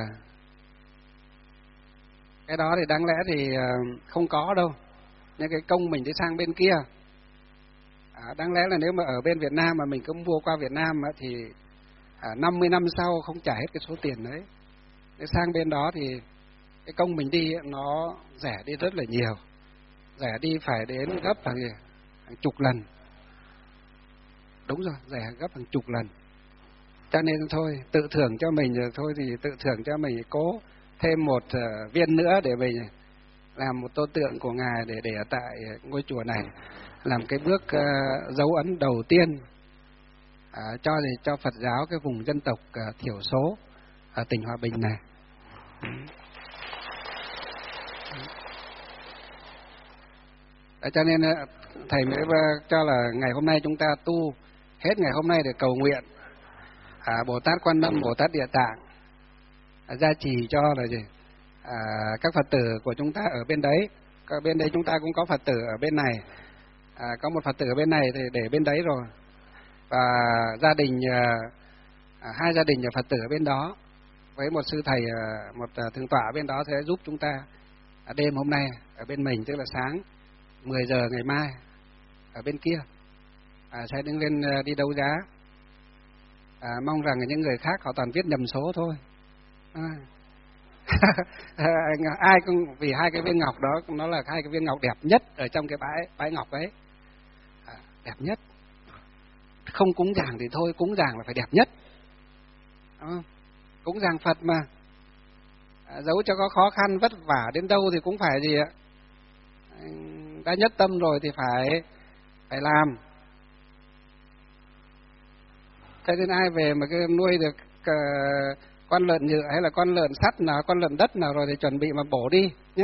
cái đó thì đáng lẽ thì à, không có đâu. Nhưng cái công mình đi sang bên kia. À, đáng lẽ là nếu mà ở bên Việt Nam mà mình cứ mua qua Việt Nam á, thì à, năm mươi năm sau không trả hết cái số tiền đấy. Để sang bên đó thì cái công mình đi nó rẻ đi rất là nhiều. Rẻ đi phải đến gấp hàng, hàng chục lần. Đúng rồi, rẻ gấp hàng chục lần. Cho nên thôi, tự thưởng cho mình rồi thôi thì tự thưởng cho mình cố thêm một uh, viên nữa để mình làm một tô tượng của Ngài để để ở tại ngôi chùa này, làm cái bước uh, dấu ấn đầu tiên uh, cho cho Phật giáo cái vùng dân tộc uh, thiểu số ở tỉnh Hòa Bình này. Đấy, cho nên uh, thầy mới uh, cho là ngày hôm nay chúng ta tu hết ngày hôm nay để cầu nguyện à, Bồ Tát Quan Âm, Bồ Tát Địa Tạng à, gia trì cho là gì à, các Phật tử của chúng ta ở bên đấy. Ở bên đấy chúng ta cũng có Phật tử ở bên này, à, có một Phật tử ở bên này thì để bên đấy rồi, và gia đình à, hai gia đình Phật tử ở bên đó với một sư thầy, một thượng tọa ở bên đó sẽ giúp chúng ta à, đêm hôm nay ở bên mình, tức là sáng mười giờ ngày mai ở bên kia à, sẽ đứng lên đi đấu giá. À, mong rằng những người khác họ toàn viết nhầm số thôi. À. Ai cũng vì hai cái viên ngọc đó, nó là hai cái viên ngọc đẹp nhất ở trong cái bãi bãi ngọc ấy, à, đẹp nhất. Không cúng dường thì thôi, cúng dường là phải đẹp nhất. À, cúng dường Phật mà, à, dẫu cho có khó khăn vất vả đến đâu thì cũng phải gì ạ, đã nhất tâm rồi thì phải phải làm. Thế nên ai về mà cái nuôi được uh, con lợn nhựa hay là con lợn sắt nào, con lợn đất nào rồi thì chuẩn bị mà bổ đi nhé.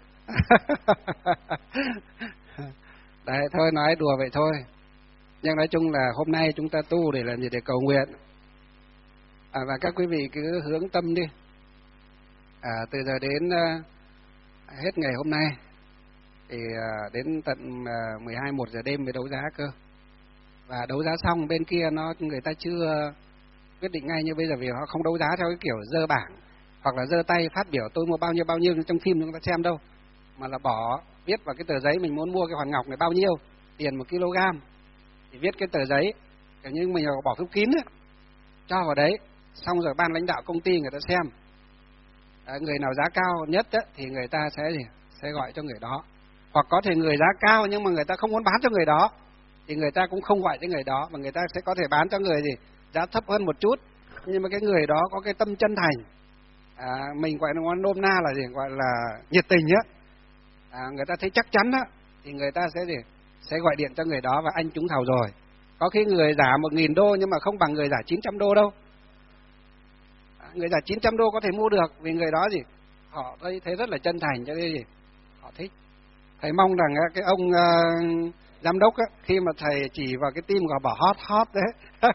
Đấy, thôi nói đùa vậy thôi. Nhưng nói chung là hôm nay chúng ta tu để làm gì? Để cầu nguyện. À, và các quý vị cứ hướng tâm đi. À, từ giờ đến uh, hết ngày hôm nay thì uh, đến tận uh, mười hai một giờ đêm mới đấu giá cơ. Và đấu giá xong bên kia nó người ta chưa quyết định ngay như bây giờ, vì họ không đấu giá theo cái kiểu dơ bảng hoặc là dơ tay phát biểu tôi mua bao nhiêu bao nhiêu trong phim chúng ta xem đâu, mà là bỏ viết vào cái tờ giấy mình muốn mua cái hoàn ngọc này bao nhiêu tiền một kg, thì viết cái tờ giấy kiểu như mình bỏ phiếu kín ấy, cho vào đấy, xong rồi ban lãnh đạo công ty người ta xem, à, người nào giá cao nhất ấy, thì người ta sẽ gì sẽ gọi cho người đó, hoặc có thể người giá cao nhưng mà người ta không muốn bán cho người đó thì người ta cũng không gọi cho người đó, mà người ta sẽ có thể bán cho người gì giá thấp hơn một chút, nhưng mà cái người đó có cái tâm chân thành, à, mình gọi nó nôm na là gì, gọi là nhiệt tình á, à, người ta thấy chắc chắn á thì người ta sẽ gì sẽ gọi điện cho người đó và anh trúng thầu rồi. Có khi người giả một nghìn đô nhưng mà không bằng người giả chín trăm đô đâu, à, người giả chín trăm đô có thể mua được vì người đó gì họ thấy, thấy rất là chân thành, cho nên gì họ thích. Thầy mong rằng cái ông uh, giám đốc á, khi mà thầy chỉ vào cái tim của bảo hot hot đấy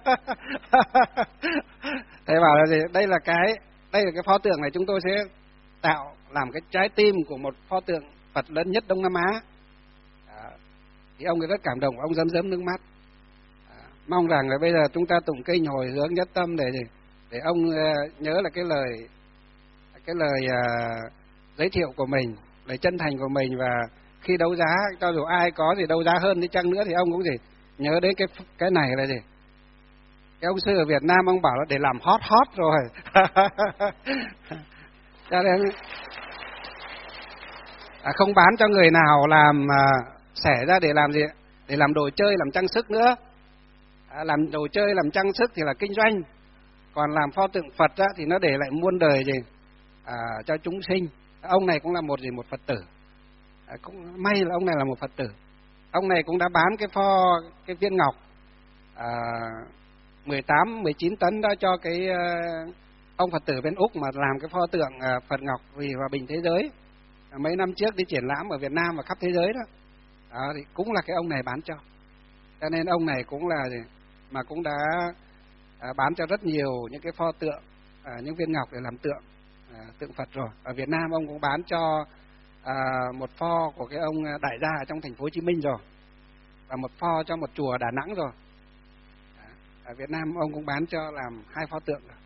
thầy bảo là gì, đây là cái đây là cái pho tượng này chúng tôi sẽ tạo làm cái trái tim của một pho tượng Phật lớn nhất Đông Nam Á, à, Thì ông ấy rất cảm động, ông rơm rớm nước mắt. À, mong rằng là bây giờ chúng ta tụng kinh hồi hướng nhất tâm để để ông uh, nhớ là cái lời cái lời uh, giới thiệu của mình, lời chân thành của mình, và khi đấu giá, cho dù ai có gì đấu giá hơn đi chăng nữa thì ông cũng gì nhớ đến cái cái này là gì. Cái ông sư ở Việt Nam ông bảo là để làm hot hot rồi. Cho nên à, không bán cho người nào làm à, xẻ ra để làm gì, để làm đồ chơi, làm trang sức nữa. À, làm đồ chơi, làm trang sức thì là kinh doanh, còn làm pho tượng Phật á, thì nó để lại muôn đời gì à, cho chúng sinh. Ông này cũng là một gì một Phật tử, à, cũng may là ông này là một Phật tử. Ông này cũng đã bán cái pho cái viên ngọc à, mười tám mười chín tấn đó cho cái uh, ông Phật tử bên Úc mà làm cái pho tượng uh, Phật Ngọc vì hòa bình thế giới. À, mấy năm trước đi triển lãm ở Việt Nam và khắp thế giới đó. À, thì cũng là cái ông này bán cho. Cho nên ông này cũng là mà cũng đã à, bán cho rất nhiều những cái pho tượng, à, những viên ngọc để làm tượng à, tượng Phật rồi. Ở Việt Nam ông cũng bán cho à, một pho của cái ông đại gia ở trong thành phố Hồ Chí Minh rồi, và một pho cho một chùa Đà Nẵng rồi. À, ở Việt Nam ông cũng bán cho làm hai pho tượng rồi.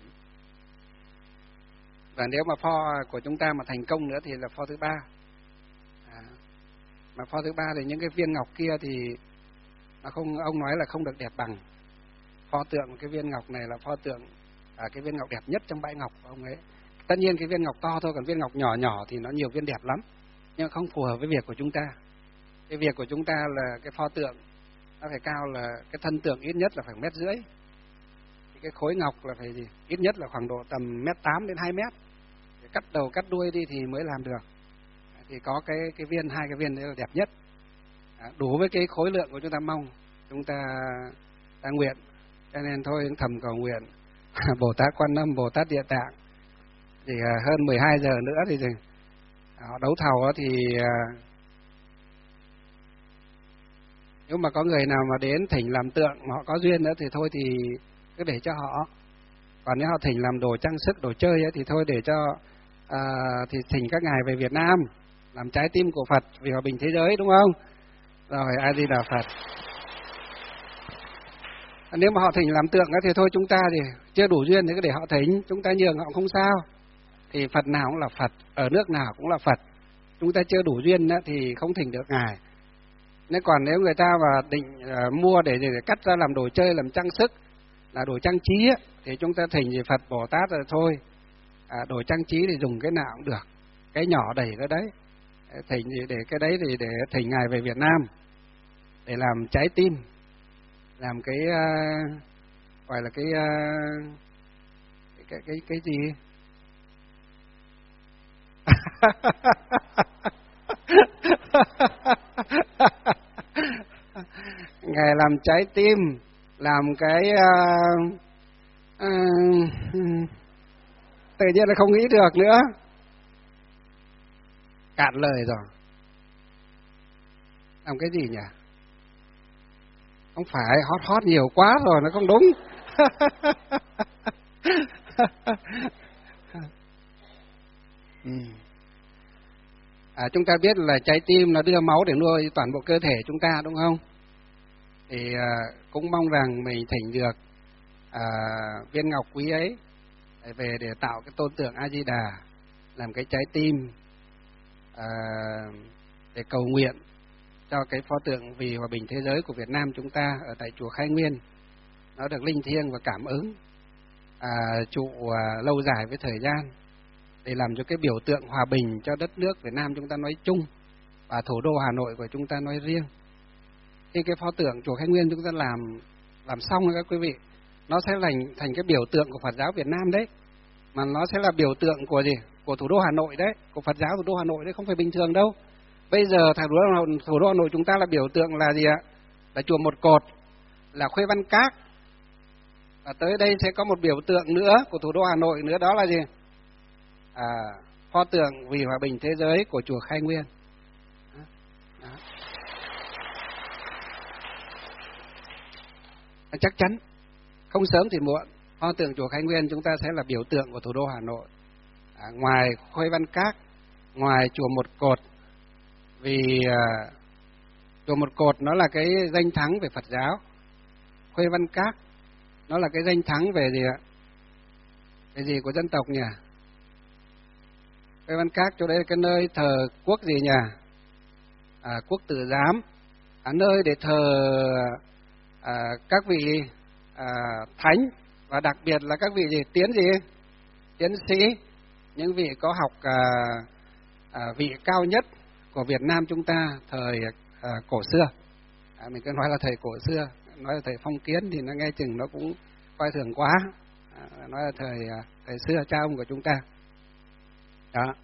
Và nếu mà pho của chúng ta mà thành công nữa thì là pho thứ ba. À, mà pho thứ ba thì những cái viên ngọc kia thì nó không, ông nói là không được đẹp bằng pho tượng cái viên ngọc này, là pho tượng à, cái viên ngọc đẹp nhất trong bãi ngọc của ông ấy. Tất nhiên cái viên ngọc to thôi, còn viên ngọc nhỏ nhỏ thì nó nhiều viên đẹp lắm, nhưng không phù hợp với việc của chúng ta. Cái việc của chúng ta là cái pho tượng nó phải cao, là cái thân tượng ít nhất là phải mét rưỡi, cái khối ngọc là phải gì ít nhất là khoảng độ tầm mét tám đến hai mét, cắt đầu cắt đuôi đi thì mới làm được. Thì có cái cái viên hai cái viên đấy là đẹp nhất, à, đủ với cái khối lượng của chúng ta mong, chúng ta ta nguyện. Cho nên thôi thầm cầu nguyện Bồ Tát Quan Âm, Bồ Tát Địa Tạng. Thì à, hơn mười hai giờ nữa thì gì họ đấu thầu thì à, nếu mà có người nào mà đến thỉnh làm tượng mà họ có duyên nữa thì thôi thì cứ để cho họ. Còn nếu họ thỉnh làm đồ trang sức, đồ chơi ấy, thì thôi để cho à, thì thỉnh các ngài về Việt Nam làm trái tim của Phật vì hòa bình thế giới, đúng không? Rồi A Di Đà Phật. Nếu mà họ thỉnh làm tượng ấy, thì thôi chúng ta thì chưa đủ duyên thì cứ để họ thỉnh, chúng ta nhường họ không sao. Thì Phật nào cũng là Phật, ở nước nào cũng là Phật. Chúng ta chưa đủ duyên ấy, thì không thỉnh được ngài. Nếu còn nếu người ta mà định uh, mua để, để cắt ra làm đồ chơi, làm trang sức, là đồ trang trí ấy, thì chúng ta thỉnh gì Phật Bồ Tát rồi thôi. À, đồ trang trí thì dùng cái nào cũng được, cái nhỏ đẩy ra đấy. Thỉnh gì để cái đấy thì để thỉnh ngài về Việt Nam để làm trái tim, làm cái uh, gọi là cái, uh, cái cái cái cái gì? Ngài làm trái tim, làm cái uh, uh, tự nhiên là không nghĩ được nữa, cạn lời rồi. Làm cái gì nhỉ? Không phải, hot hot nhiều quá rồi, nó không đúng. ừ. À, chúng ta biết là trái tim nó đưa máu để nuôi toàn bộ cơ thể chúng ta, đúng không? Thì à, cũng mong rằng mình thỉnh được à, viên ngọc quý ấy về để tạo cái tôn tượng A Di Đà, làm cái trái tim à, để cầu nguyện cho cái pho tượng vì hòa bình thế giới của Việt Nam chúng ta ở tại chùa Khai Nguyên nó được linh thiêng và cảm ứng à, trụ à, lâu dài với thời gian, để làm cho cái biểu tượng hòa bình cho đất nước Việt Nam chúng ta nói chung và thủ đô Hà Nội của chúng ta nói riêng. Khi cái pho tượng chùa Khai Nguyên chúng ta làm làm xong rồi các quý vị, nó sẽ thành thành cái biểu tượng của Phật giáo Việt Nam đấy, mà nó sẽ là biểu tượng của gì? Của thủ đô Hà Nội đấy, của Phật giáo thủ đô Hà Nội đấy, không phải bình thường đâu. Bây giờ thủ đô, thủ đô Hà Nội chúng ta là biểu tượng là gì ạ? Là chùa Một Cột, là Khuê Văn Các. Và tới đây sẽ có một biểu tượng nữa của thủ đô Hà Nội nữa, đó là gì? À, pho tượng vì hòa bình thế giới của chùa Khai Nguyên. Đó. Chắc chắn không sớm thì muộn, pho tượng chùa Khai Nguyên chúng ta sẽ là biểu tượng của thủ đô Hà Nội. À, ngoài Khuê Văn Các, ngoài chùa Một Cột vì à, Chùa Một Cột nó là cái danh thắng về Phật giáo. Khuê Văn Các nó là cái danh thắng về gì ạ? Cái gì của dân tộc nhỉ? Khuê Văn Các chỗ đây là cái nơi thờ quốc gì nhỉ? À, quốc tử giám, à, nơi để thờ à, các vị à, thánh, và đặc biệt là các vị gì? Tiến gì? Tiến sĩ, những vị có học à, à, vị cao nhất của Việt Nam chúng ta thời à, cổ xưa. À, mình cứ nói là thời cổ xưa, nói là thời phong kiến thì nó nghe chừng nó cũng coi thường quá. À, nói là thời à, thời xưa cha ông của chúng ta. Đó.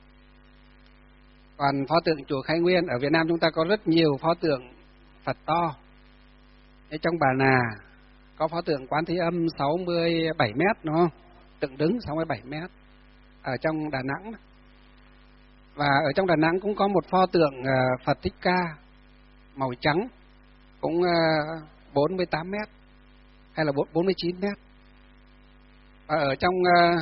Còn pho tượng chùa Khai Nguyên ở Việt Nam chúng ta có rất nhiều pho tượng Phật to. Ở trong Bà Nà có pho tượng Quán Thế Âm sáu mươi bảy mét, đúng không? Tượng đứng sáu mươi bảy mét ở trong Đà Nẵng. Và ở trong Đà Nẵng cũng có một pho tượng Phật Thích Ca màu trắng, cũng bốn mươi tám mét hay là bốn mươi chín mét. Và ở trong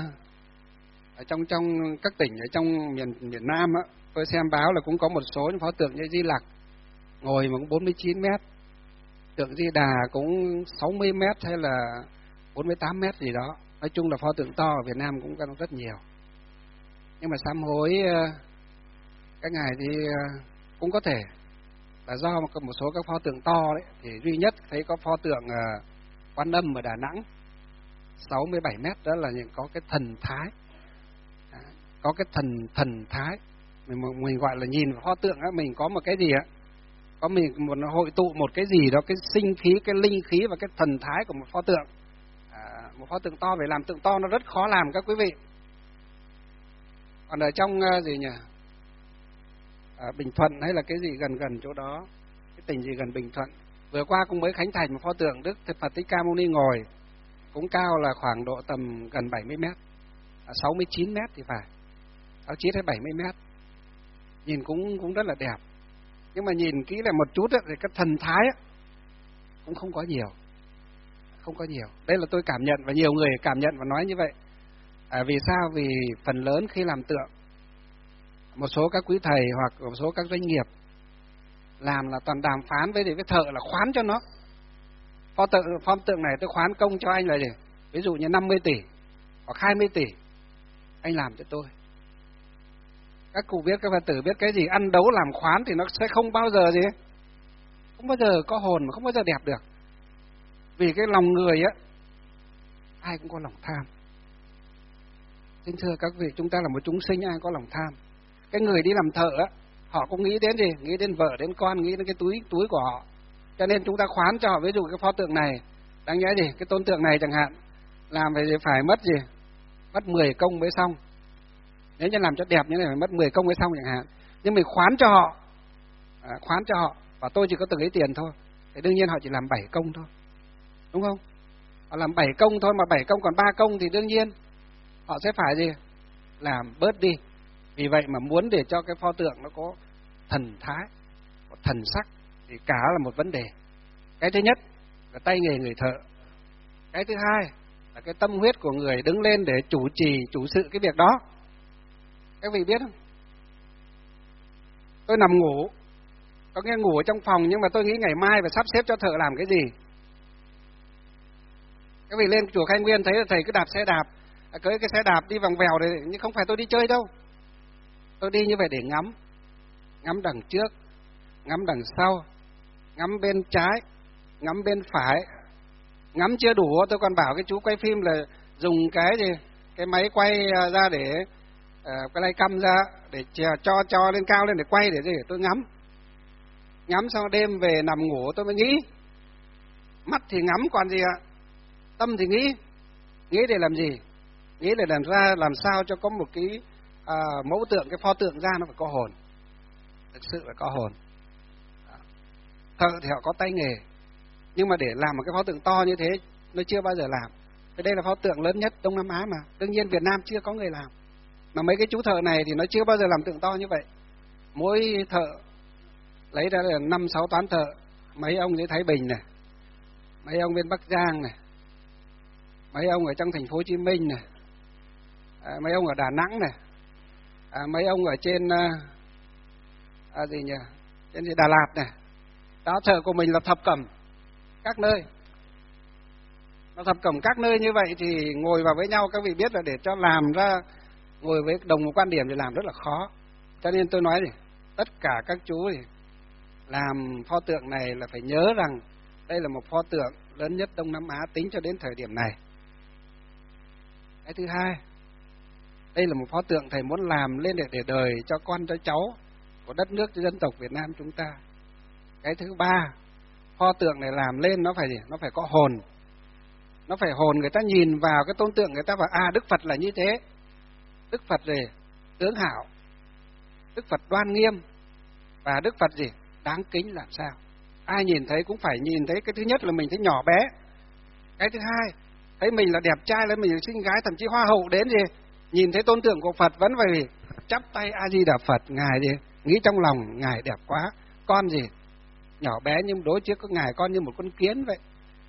ở trong trong các tỉnh ở trong miền miền Nam á, tôi xem báo là cũng có một số những pho tượng như Di Lặc ngồi mà cũng bốn mươi chín mét, tượng Di Đà cũng sáu mươi mét hay là bốn mươi tám mét gì đó. Nói chung là pho tượng to ở Việt Nam cũng có rất nhiều. Nhưng mà sám hối các ngài thì cũng có thể là do một số các pho tượng to đấy, thì duy nhất thấy có pho tượng Quan Âm ở Đà Nẵng sáu mươi bảy mét, đó là những có cái thần thái, có cái thần thần thái mình mình gọi là nhìn vào pho tượng á, mình có một cái gì á, có mình một hội tụ một cái gì đó, cái sinh khí, cái linh khí và cái thần thái của một pho tượng. À, một pho tượng to, về làm tượng to nó rất khó làm các quý vị. Còn ở trong uh, gì nhỉ, à, Bình Thuận hay là cái gì gần gần chỗ đó, cái tỉnh gì gần Bình Thuận, vừa qua cũng mới khánh thành một pho tượng Đức Phật Thích Ca Mâu Ni ngồi, cũng cao là khoảng độ tầm gần bảy mươi mét, à, sáu mươi chín mét thì phải, sáu mươi chín hay bảy mươi mét, nhìn cũng cũng rất là đẹp. Nhưng mà nhìn kỹ lại một chút ấy, thì cái thần thái ấy, cũng không có nhiều, không có nhiều. Đây là tôi cảm nhận và nhiều người cảm nhận và nói như vậy. À, vì sao? Vì phần lớn khi làm tượng, một số các quý thầy hoặc một số các doanh nghiệp làm là toàn đàm phán với với thợ là khoán cho nó. Pho tượng, pho tượng này tôi khoán công cho anh là gì? Ví dụ như năm mươi tỷ hoặc hai mươi tỷ, anh làm cho tôi. Các cụ biết, các Phật tử biết cái gì ăn đấu làm khoán thì nó sẽ không bao giờ gì, không bao giờ có hồn, không bao giờ đẹp được. Vì cái lòng người á, ai cũng có lòng tham. Xin thưa các vị, chúng ta là một chúng sinh, ai có lòng tham. Cái người đi làm thợ á, họ cũng nghĩ đến gì? Nghĩ đến vợ, đến con, nghĩ đến cái túi túi của họ. Cho nên chúng ta khoán cho họ. Ví dụ cái pho tượng này, đáng nhẽ gì? Cái tôn tượng này chẳng hạn, làm về phải mất gì? Mất mười công mới xong. Nếu như làm cho đẹp như này phải mất mười công mới xong chẳng hạn. Nhưng mình khoán cho họ, à, khoán cho họ, và tôi chỉ có từng ấy tiền thôi. Thì đương nhiên họ chỉ làm bảy công thôi, đúng không? Họ làm bảy công thôi, mà bảy công còn ba công thì đương nhiên họ sẽ phải gì? Làm bớt đi. Vì vậy mà muốn để cho cái pho tượng nó có thần thái, có thần sắc thì cả là một vấn đề. Cái thứ nhất là tay nghề người thợ. Cái thứ hai là cái tâm huyết của người đứng lên để chủ trì, chủ sự cái việc đó. Các vị biết không? Tôi nằm ngủ, có nghe ngủ ở trong phòng, nhưng mà tôi nghĩ ngày mai phải sắp xếp cho thợ làm cái gì. Các vị lên chùa Khai Nguyên thấy là thầy cứ đạp xe đạp, cưỡi cái xe đạp đi vòng vèo đấy, nhưng không phải tôi đi chơi đâu. Tôi đi như vậy để ngắm, ngắm đằng trước, ngắm đằng sau, ngắm bên trái, ngắm bên phải. Ngắm chưa đủ, tôi còn bảo cái chú quay phim là dùng cái gì, cái máy quay ra để uh, cái lay căm ra để cho cho lên cao lên để quay để gì, để tôi ngắm. Ngắm xong đêm về nằm ngủ tôi mới nghĩ. Mắt thì ngắm còn gì ạ? Tâm thì nghĩ. Nghĩ để làm gì? Nghĩ để làm ra làm sao cho có một cái à, mẫu tượng, cái pho tượng ra nó phải có hồn. Thực sự là có hồn. Thợ thì họ có tay nghề, nhưng mà để làm một cái pho tượng to như thế nó chưa bao giờ làm. Thế đây là pho tượng lớn nhất Đông Nam Á mà. Đương nhiên Việt Nam chưa có người làm. Mà mấy cái chú thợ này thì nó chưa bao giờ làm tượng to như vậy. Mỗi thợ lấy ra là năm sáu toán thợ. Mấy ông dưới Thái Bình này, mấy ông bên Bắc Giang này, mấy ông ở trong thành phố Hồ Chí Minh này, à, mấy ông ở Đà Nẵng này, à, mấy ông ở trên à, à, gì nhỉ? Trên gì? Đà Lạt này. Đó, thợ của mình là thập cẩm các nơi. Nó thập cẩm các nơi như vậy thì ngồi vào với nhau, các vị biết là để cho làm ra ngồi với đồng một quan điểm thì làm rất là khó. Cho nên tôi nói thì tất cả các chú thì làm pho tượng này là phải nhớ rằng đây là một pho tượng lớn nhất Đông Nam Á tính cho đến thời điểm này. Cái thứ hai, đây là một pho tượng thầy muốn làm lên để để đời cho con cho cháu của đất nước, cho dân tộc Việt Nam chúng ta. Cái thứ ba, pho tượng này làm lên nó phải gì? Nó phải có hồn. Nó phải hồn, người ta nhìn vào cái tôn tượng người ta bảo à, Đức Phật là như thế. Đức Phật gì? Tướng hảo. Đức Phật đoan nghiêm. Và Đức Phật gì? Đáng kính làm sao? Ai nhìn thấy cũng phải nhìn thấy cái thứ nhất là mình thấy nhỏ bé. Cái thứ hai, thấy mình là đẹp trai, lên mình là xinh gái, thậm chí hoa hậu đến gì? Nhìn thấy tôn tượng của Phật vẫn phải chắp tay A Di Đà Phật, ngài gì? Nghĩ trong lòng ngài đẹp quá. Con gì? Nhỏ bé nhưng đối trước có ngài con như một con kiến vậy.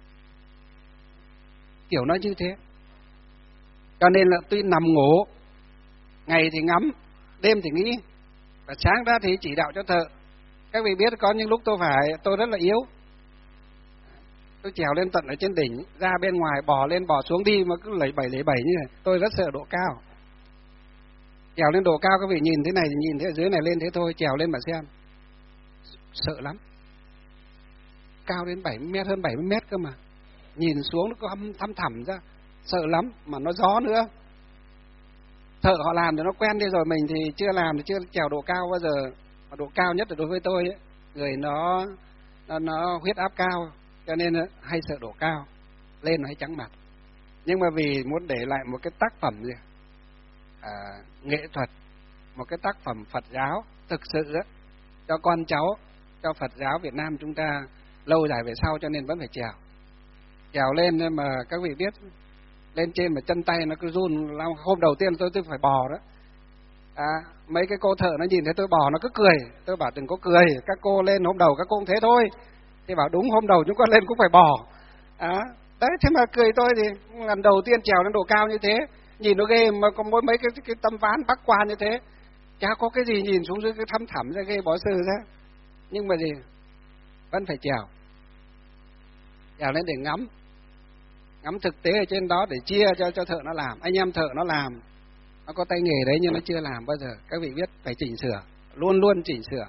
Kiểu nó như thế. Cho nên là tuy nằm ngủ, ngày thì ngắm, đêm thì nghĩ, và sáng ra thì chỉ đạo cho thợ. Các vị biết có những lúc tôi phải, tôi rất là yếu. Tôi trèo lên tận ở trên đỉnh, ra bên ngoài bò lên bò xuống đi mà cứ lẩy bẩy lẩy bẩy như này. Tôi rất sợ độ cao. Trèo lên độ cao các vị nhìn thế này, nhìn thế ở dưới này lên thế thôi, trèo lên mà xem. Sợ lắm. Cao đến bảy mươi mét, hơn bảy mươi mét cơ mà. Nhìn xuống nó có thăm thẳm ra, sợ lắm, mà nó gió nữa. Thợ họ làm thì nó quen đi rồi, mình thì chưa làm thì chưa trèo độ cao bao giờ. Mà độ cao nhất là đối với tôi ấy, người nó, nó nó huyết áp cao, cho nên hay sợ độ cao, lên nó hay trắng mặt. Nhưng mà vì muốn để lại một cái tác phẩm gì, à, nghệ thuật, một cái tác phẩm Phật giáo thực sự ấy, cho con cháu, cho Phật giáo Việt Nam chúng ta lâu dài về sau, cho nên vẫn phải trèo. Trèo lên mà các vị biết, lên trên mà chân tay nó cứ run. Hôm đầu tiên tôi tôi phải bò đó. À, mấy cái cô thợ nó nhìn thấy tôi bò nó cứ cười. Tôi bảo đừng có cười, các cô lên hôm đầu các cô cũng thế thôi. Thì bảo đúng, hôm đầu chúng con lên cũng phải bò. À, đấy, thế mà cười tôi thì lần đầu tiên trèo lên độ cao như thế, nhìn nó ghê, mà có mỗi mấy cái, cái tấm ván bắc quan như thế, chả có cái gì nhìn xuống dưới cái thăm thẳm ra ghê bỏ sư ra. Nhưng mà gì, vẫn phải trèo. Trèo lên để ngắm, ngắm thực tế ở trên đó để chia cho cho thợ nó làm. Anh em thợ nó làm, nó có tay nghề đấy nhưng nó chưa làm bao giờ. Các vị biết phải chỉnh sửa, luôn luôn chỉnh sửa.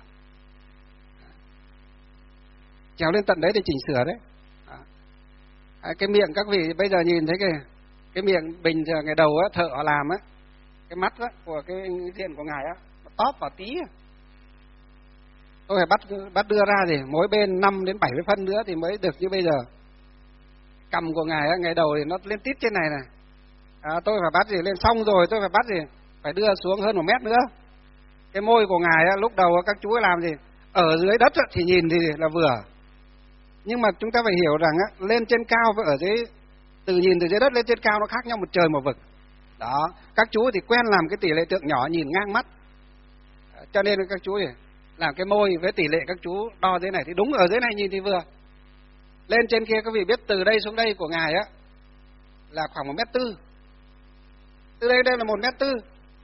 Trèo lên tận đấy để chỉnh sửa đấy. À, cái miệng các vị bây giờ nhìn thấy cái cái miệng bình thường ngày đầu á, thợ họ làm á, cái mắt á của cái diện của ngài á, nó tóp vào tí. Tôi phải bắt bắt đưa ra thì mỗi bên năm đến bảy mươi phân nữa thì mới được như bây giờ. Cầm của ngài á, ngày đầu thì nó lên tít trên này này. À, tôi phải bắt gì lên xong rồi tôi phải bắt gì phải đưa xuống hơn một mét nữa. Cái môi của ngài á, lúc đầu các chú ấy làm gì ở dưới đất á, thì nhìn thì là vừa, nhưng mà chúng ta phải hiểu rằng á, lên trên cao và ở dưới, từ nhìn từ dưới đất lên trên cao nó khác nhau một trời một vực. Đó, các chú thì quen làm cái tỷ lệ tượng nhỏ nhìn ngang mắt, cho nên các chú thì làm cái môi với tỷ lệ các chú đo dưới này thì đúng, ở dưới này nhìn thì vừa. Lên trên kia các vị biết từ đây xuống đây của ngài á là khoảng một mét tư. Từ đây đây là một mét tư.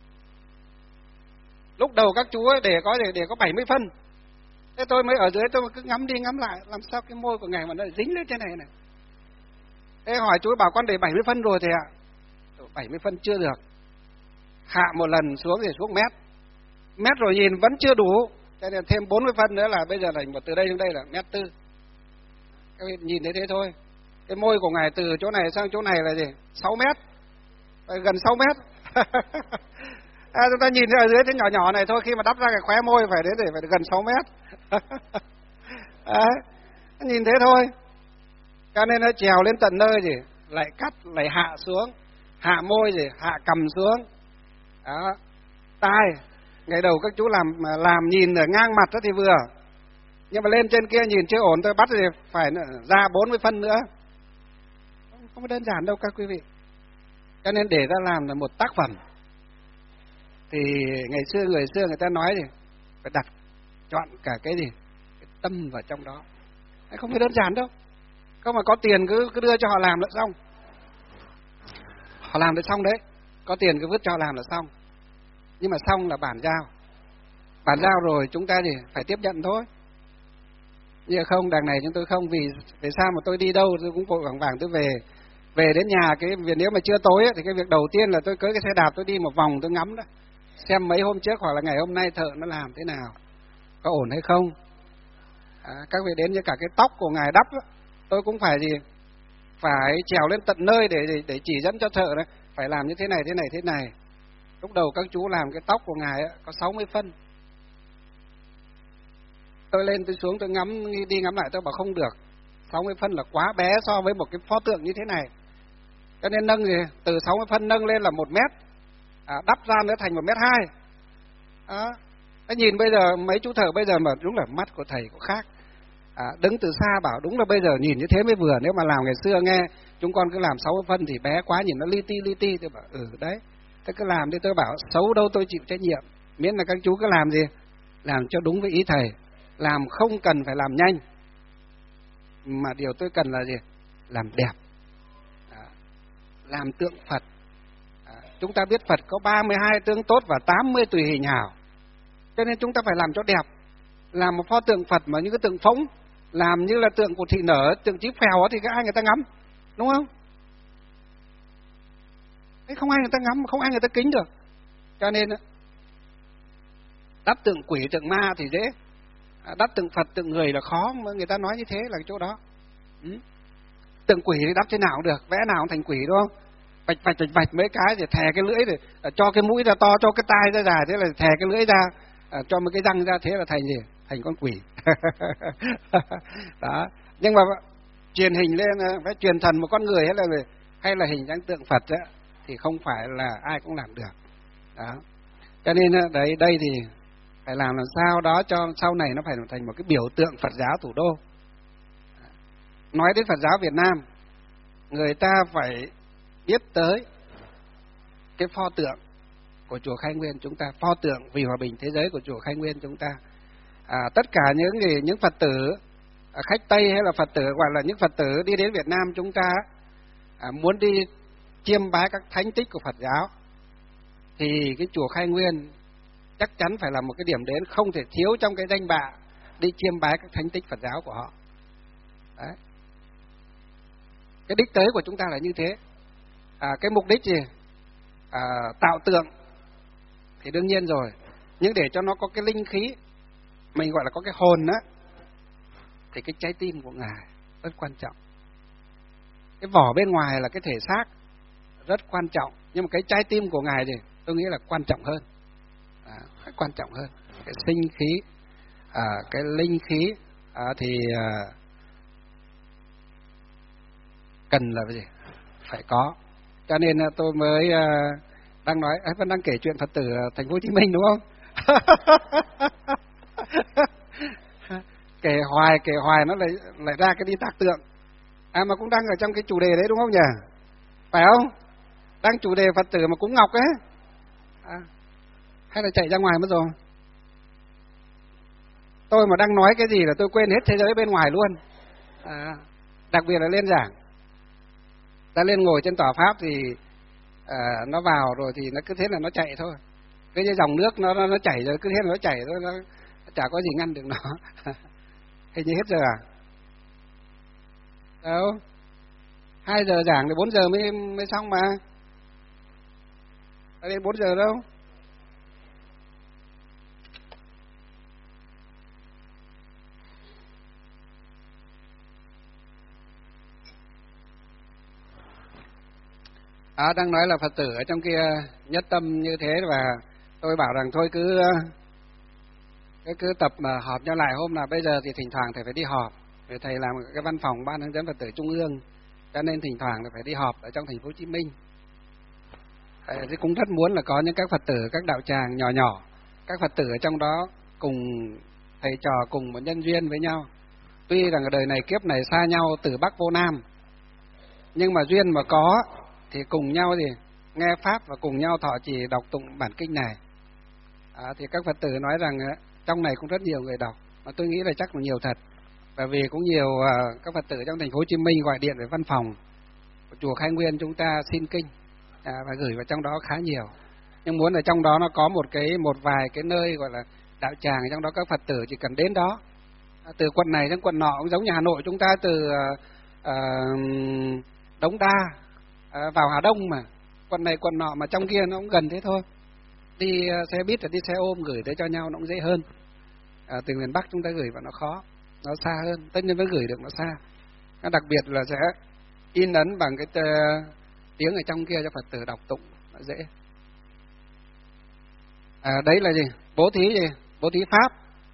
Lúc đầu các chú ấy để có để, để có bảy mươi phân. Thế tôi mới ở dưới tôi cứ ngắm đi ngắm lại, làm sao cái môi của ngài mà nó dính lên trên này này. Thế hỏi chú ấy bảo con để bảy mươi phân rồi thì ạ. bảy mươi phân chưa được. Hạ một lần xuống thì xuống mét. Mét rồi nhìn vẫn chưa đủ, cho nên thêm bốn mươi phân nữa là bây giờ là từ đây đến đây là mét tư. Các vị nhìn thấy thế thôi. Cái môi của ngài từ chỗ này sang chỗ này là gì? sáu mét. Gần sáu mét. À, chúng ta nhìn ở dưới cái nhỏ nhỏ này thôi, khi mà đắp ra cái khóe môi phải đến để phải gần sáu mét. À, nhìn thế thôi. Cho nên nó trèo lên tận nơi gì, lại cắt, lại hạ xuống, hạ môi gì, hạ cầm xuống. Đó, tai, ngày đầu các chú làm làm nhìn ở ngang mặt đó thì vừa, nhưng mà lên trên kia nhìn chưa ổn, tôi bắt thì phải ra bốn mươi phân nữa. Không, không đơn giản đâu các quý vị. Cho nên để ra làm là một tác phẩm thì ngày xưa người xưa người ta nói thì phải đặt chọn cả cái gì, cái tâm vào trong đó. Không phải đơn giản đâu. Không mà có tiền cứ cứ đưa cho họ làm là xong. Họ làm được xong đấy, có tiền cứ vứt cho họ làm là xong. Nhưng mà xong là bản giao. Bản giao rồi chúng ta thì phải tiếp nhận thôi. Nhưng không, đằng này chúng tôi không, vì vì sao mà tôi đi đâu tôi cũng vội vàng vàng tôi về. Về đến nhà, cái việc nếu mà chưa tối ấy, thì cái việc đầu tiên là tôi cưỡi cái xe đạp tôi đi một vòng tôi ngắm đó, xem mấy hôm trước hoặc là ngày hôm nay thợ nó làm thế nào, có ổn hay không. À, các vị đến như cả cái tóc của ngài đắp đó, tôi cũng phải gì, phải trèo lên tận nơi để để, để chỉ dẫn cho thợ đấy, phải làm như thế này thế này thế này. Lúc đầu các chú làm cái tóc của ngài ấy, có sáu mươi phân. Tôi lên tôi xuống tôi ngắm đi ngắm lại tôi bảo không được, sáu mươi phân là quá bé so với một cái pho tượng như thế này. Cho nên nâng thì từ sáu mươi phân nâng lên là một mét, à, đắp ra nữa thành một mét hai. Đó. Cái nhìn bây giờ mấy chú thợ bây giờ mà đúng là mắt của thầy cũng khác. À, đứng từ xa bảo đúng là bây giờ nhìn như thế mới vừa. Nếu mà làm ngày xưa nghe chúng con cứ làm sáu mươi phân thì bé quá, nhìn nó li ti li ti. Tôi bảo ừ đấy, tôi cứ làm đi. Tôi bảo xấu đâu tôi chịu trách nhiệm, miễn là các chú cứ làm gì, làm cho đúng với ý thầy, làm không cần phải làm nhanh, mà điều tôi cần là gì, làm đẹp. À, làm tượng Phật. À, chúng ta biết Phật có ba mươi hai tướng tốt và tám mươi tùy hình hảo, cho nên chúng ta phải làm cho đẹp. Làm một pho tượng Phật mà những cái tượng phỗng, làm như là tượng của thị nở, tượng chí phèo thì ai người ta ngắm, đúng không? Thế không ai người ta ngắm, không ai người ta kính được. Cho nên đắp tượng quỷ tượng ma thì dễ, đắp tượng Phật tượng người là khó, mà người ta nói như thế là cái chỗ đó. Ừ. Tượng quỷ thì đắp thế nào cũng được, vẽ nào cũng thành quỷ, đúng không? Vạch vạch vạch vạch mấy cái để thè cái lưỡi, để cho cái mũi ra to, cho cái tai ra dài, thế là thè cái lưỡi ra, cho mấy cái răng ra, thế là thành gì? Thành con quỷ. Đó. Nhưng mà truyền hình lên, phải truyền thần một con người hay là hay là hình dáng tượng Phật ấy, thì không phải là ai cũng làm được. Đó. Cho nên đấy, đây thì phải làm làm sao đó cho sau này nó phải thành một cái biểu tượng Phật giáo thủ đô. Nói đến Phật giáo Việt Nam, người ta phải biết tới cái pho tượng của chùa Khai Nguyên chúng ta, pho tượng vì hòa bình thế giới của chùa Khai Nguyên chúng ta. À, tất cả những gì, những Phật tử à, khách Tây hay là Phật tử gọi là những Phật tử đi đến Việt Nam chúng ta à, muốn đi chiêm bái các thánh tích của Phật giáo thì cái chùa Khai Nguyên chắc chắn phải là một cái điểm đến không thể thiếu trong cái danh bạ đi chiêm bái các thánh tích Phật giáo của họ. Đấy. Cái đích tới của chúng ta là như thế. À, cái mục đích gì? À, tạo tượng thì đương nhiên rồi, nhưng để cho nó có cái linh khí, mình gọi là có cái hồn á, thì cái trái tim của Ngài rất quan trọng. Cái vỏ bên ngoài là cái thể xác rất quan trọng, nhưng mà cái trái tim của Ngài thì tôi nghĩ là quan trọng hơn, à, quan trọng hơn. Cái sinh khí, à, cái linh khí à, thì à, cần là cái gì? Phải có. Cho nên tôi mới à, đang nói, à, vẫn đang kể chuyện Phật tử ở thành phố Hồ Chí Minh đúng không? Kể hoài kể hoài nó lại lại ra cái đi tác tượng. À mà cũng đang ở trong cái chủ đề đấy đúng không nhỉ? Phải không? Đang chủ đề Phật tử mà cũng ngọc ấy. À, hay là chạy ra ngoài mất rồi? Tôi mà đang nói cái gì là tôi quên hết thế giới bên ngoài luôn. À, đặc biệt là lên giảng, ta lên ngồi trên tòa pháp thì à, nó vào rồi thì nó cứ thế là nó chạy thôi. Cái dòng nước nó nó, nó chảy rồi, cứ thế là nó chảy thôi, nó chả có gì ngăn được nó. Hình như hết giờ à? Đâu? Hai giờ giảng thì bốn giờ mới mới xong mà. Đã đến bốn giờ đâu? À, đang nói là Phật tử ở trong kia nhất tâm như thế, và tôi bảo rằng thôi cứ cứ, cứ tập mà họp nhau lại. Hôm nào bây giờ thì thỉnh thoảng thầy phải đi họp, vì thầy làm cái văn phòng ban hướng dẫn Phật tử Trung ương, cho nên thỉnh thoảng là phải đi họp ở trong thành phố Hồ Chí Minh. Thầy cũng rất muốn là có những các Phật tử, các đạo tràng nhỏ nhỏ, các Phật tử ở trong đó cùng thầy trò, cùng một nhân duyên với nhau. Tuy rằng ở đời này kiếp này xa nhau từ Bắc vô Nam, nhưng mà duyên mà có thì cùng nhau thì nghe Pháp và cùng nhau thọ trì đọc tụng bản kinh này. À, thì các Phật tử nói rằng trong này cũng rất nhiều người đọc, mà tôi nghĩ là chắc là nhiều thật, bởi vì cũng nhiều uh, các Phật tử trong thành phố Hồ Chí Minh gọi điện về văn phòng của chùa Khai Nguyên chúng ta xin kinh à, và gửi vào trong đó khá nhiều. Nhưng muốn ở trong đó nó có một cái một vài cái nơi gọi là đạo tràng, trong đó các Phật tử chỉ cần đến đó từ quận này đến quận nọ, cũng giống như Hà Nội chúng ta từ uh, Đống Đa uh, vào Hà Đông mà, quận này quận nọ mà trong kia nó cũng gần thế thôi. Đi uh, xe buýt là đi xe ôm gửi tới cho nhau nó cũng dễ hơn. Uh, từ miền Bắc chúng ta gửi vào nó khó, nó xa hơn, tất nhiên vẫn gửi được nó xa. Đặc biệt là sẽ in ấn bằng cái uh, tiếng ở trong kia cho Phật tử đọc tụng nó dễ. À, đấy là gì? Bố thí gì? Bố thí pháp.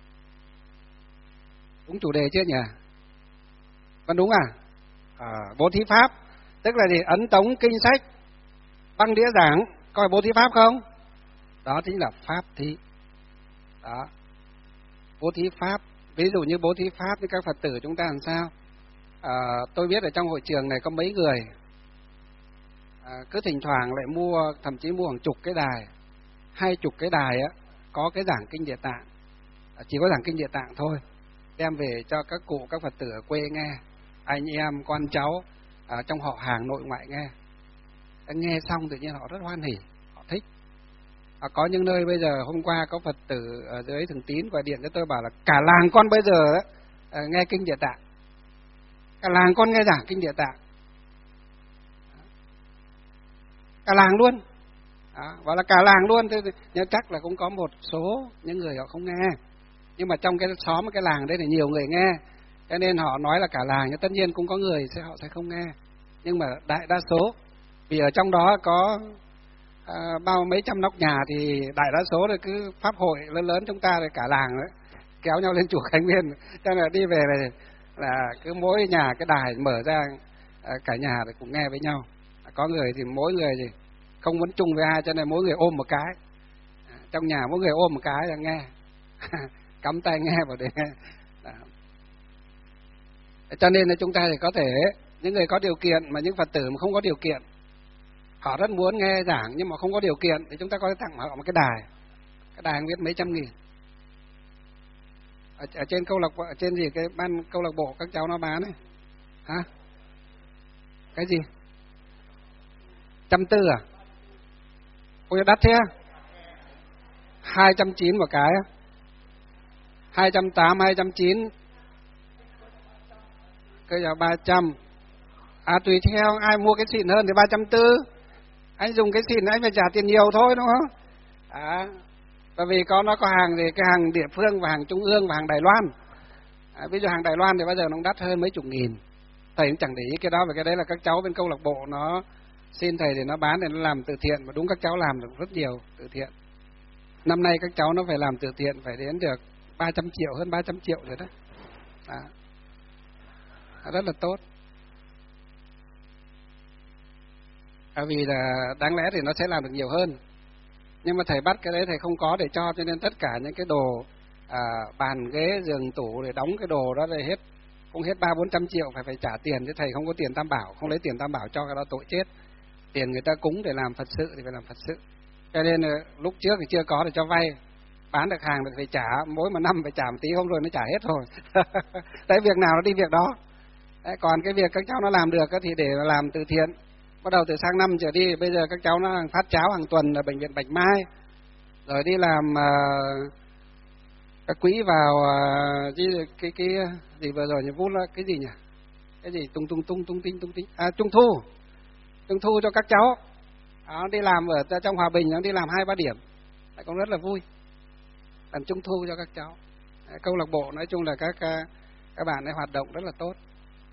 Đúng chủ đề chưa nhỉ? Vẫn đúng à? À, bố thí pháp tức là gì? Ấn tống kinh sách, băng đĩa giảng, coi bố thí pháp không? Đó chính là pháp thí. Đó, bố thí pháp. Ví dụ như bố thí pháp với các Phật tử chúng ta làm sao? À, tôi biết ở trong hội trường này có mấy người à, cứ thỉnh thoảng lại mua, thậm chí mua hàng chục cái đài, hai chục cái đài á, có cái giảng kinh Địa Tạng, à, chỉ có giảng kinh Địa Tạng thôi, đem về cho các cụ các Phật tử ở quê nghe, anh em con cháu à, trong họ hàng nội ngoại nghe. Nghe xong tự nhiên họ rất hoan hỉ, họ thích. À, có những nơi bây giờ, hôm qua có Phật tử ở dưới Thường Tín gọi điện cho tôi bảo là cả làng con bây giờ à, nghe kinh Địa Tạng, cả làng con nghe giảng kinh Địa Tạng, cả làng luôn. Đó, và là cả làng luôn, thế nhưng chắc là cũng có một số những người họ không nghe, nhưng mà trong cái xóm cái làng đấy thì nhiều người nghe, cho nên họ nói là cả làng, nhưng tất nhiên cũng có người sẽ họ sẽ không nghe, nhưng mà đại đa số, vì ở trong đó có à, bao mấy trăm nóc nhà thì đại đa số là cứ pháp hội lớn lớn chúng ta rồi cả làng đấy kéo nhau lên chùa Khánh Nguyên, cho nên là đi về này là cứ mỗi nhà cái đài mở ra à, cả nhà thì cũng nghe với nhau. Có người thì mỗi người thì không muốn chung với ai, cho nên mỗi người ôm một cái, à, trong nhà mỗi người ôm một cái là nghe cắm tay nghe vào để nghe. Đó. Cho nên là chúng ta thì có thể, những người có điều kiện, mà những Phật tử mà không có điều kiện, họ rất muốn nghe giảng nhưng mà không có điều kiện, thì chúng ta có thể tặng họ một cái đài, cái đài không biết mấy trăm nghìn. Ở, ở trên câu lạc bộ, ở trên gì cái ban câu lạc bộ các cháu nó bán ấy, hả? Cái gì? Trăm tư à? Ôi đắt thế? Hai trăm chín một cái, hai trăm tám, hai trăm chín, cái giờ ba trăm. À tùy theo ai mua cái xịn hơn thì ba trăm tư. Anh dùng cái xịn anh phải trả tiền nhiều thôi đúng không? À, bởi vì có nó có hàng thì cái hàng địa phương và hàng trung ương và hàng Đài Loan. À, ví dụ hàng Đài Loan thì bây giờ nó đắt hơn mấy chục nghìn. Thầy cũng chẳng để ý cái đó, vì cái đấy là các cháu bên câu lạc bộ nó xin thầy để nó bán để nó làm từ thiện, và đúng các cháu làm được rất nhiều từ thiện. Năm nay các cháu nó phải làm từ thiện phải đến được ba trăm triệu, hơn ba trăm triệu rồi đó. À, rất là tốt. À, vì là đáng lẽ thì nó sẽ làm được nhiều hơn, nhưng mà thầy bắt cái đấy thầy không có để cho, cho nên tất cả những cái đồ à, bàn ghế giường tủ để đóng cái đồ đó là hết, cũng hết ba bốn trăm triệu, phải phải trả tiền, chứ thầy không có tiền tam bảo, không lấy tiền tam bảo cho cái đó tội chết. Tiền người ta cúng để làm Phật sự thì phải làm Phật sự, cho nên lúc trước thì chưa có để cho vay, bán được hàng thì phải trả, mỗi một năm phải trả một tí, không rồi nó trả hết rồi. Đấy, việc nào nó đi việc đó. Đấy, còn cái việc các cháu nó làm được thì để làm từ thiện. Bắt đầu từ sang năm trở đi, bây giờ các cháu nó phát cháo hàng tuần ở bệnh viện Bạch Mai, rồi đi làm uh, các quỹ vào uh, cái, cái cái gì vừa rồi như Vũ là cái gì nhỉ? Cái gì tung tung tung tung tinh tung tinh à, trung thu, trung thu cho các cháu. Đó, đi làm ở trong Hòa Bình, nó đi làm hai ba điểm, cũng rất là vui. Làm trung thu cho các cháu. Đấy, câu lạc bộ nói chung là các các bạn ấy hoạt động rất là tốt.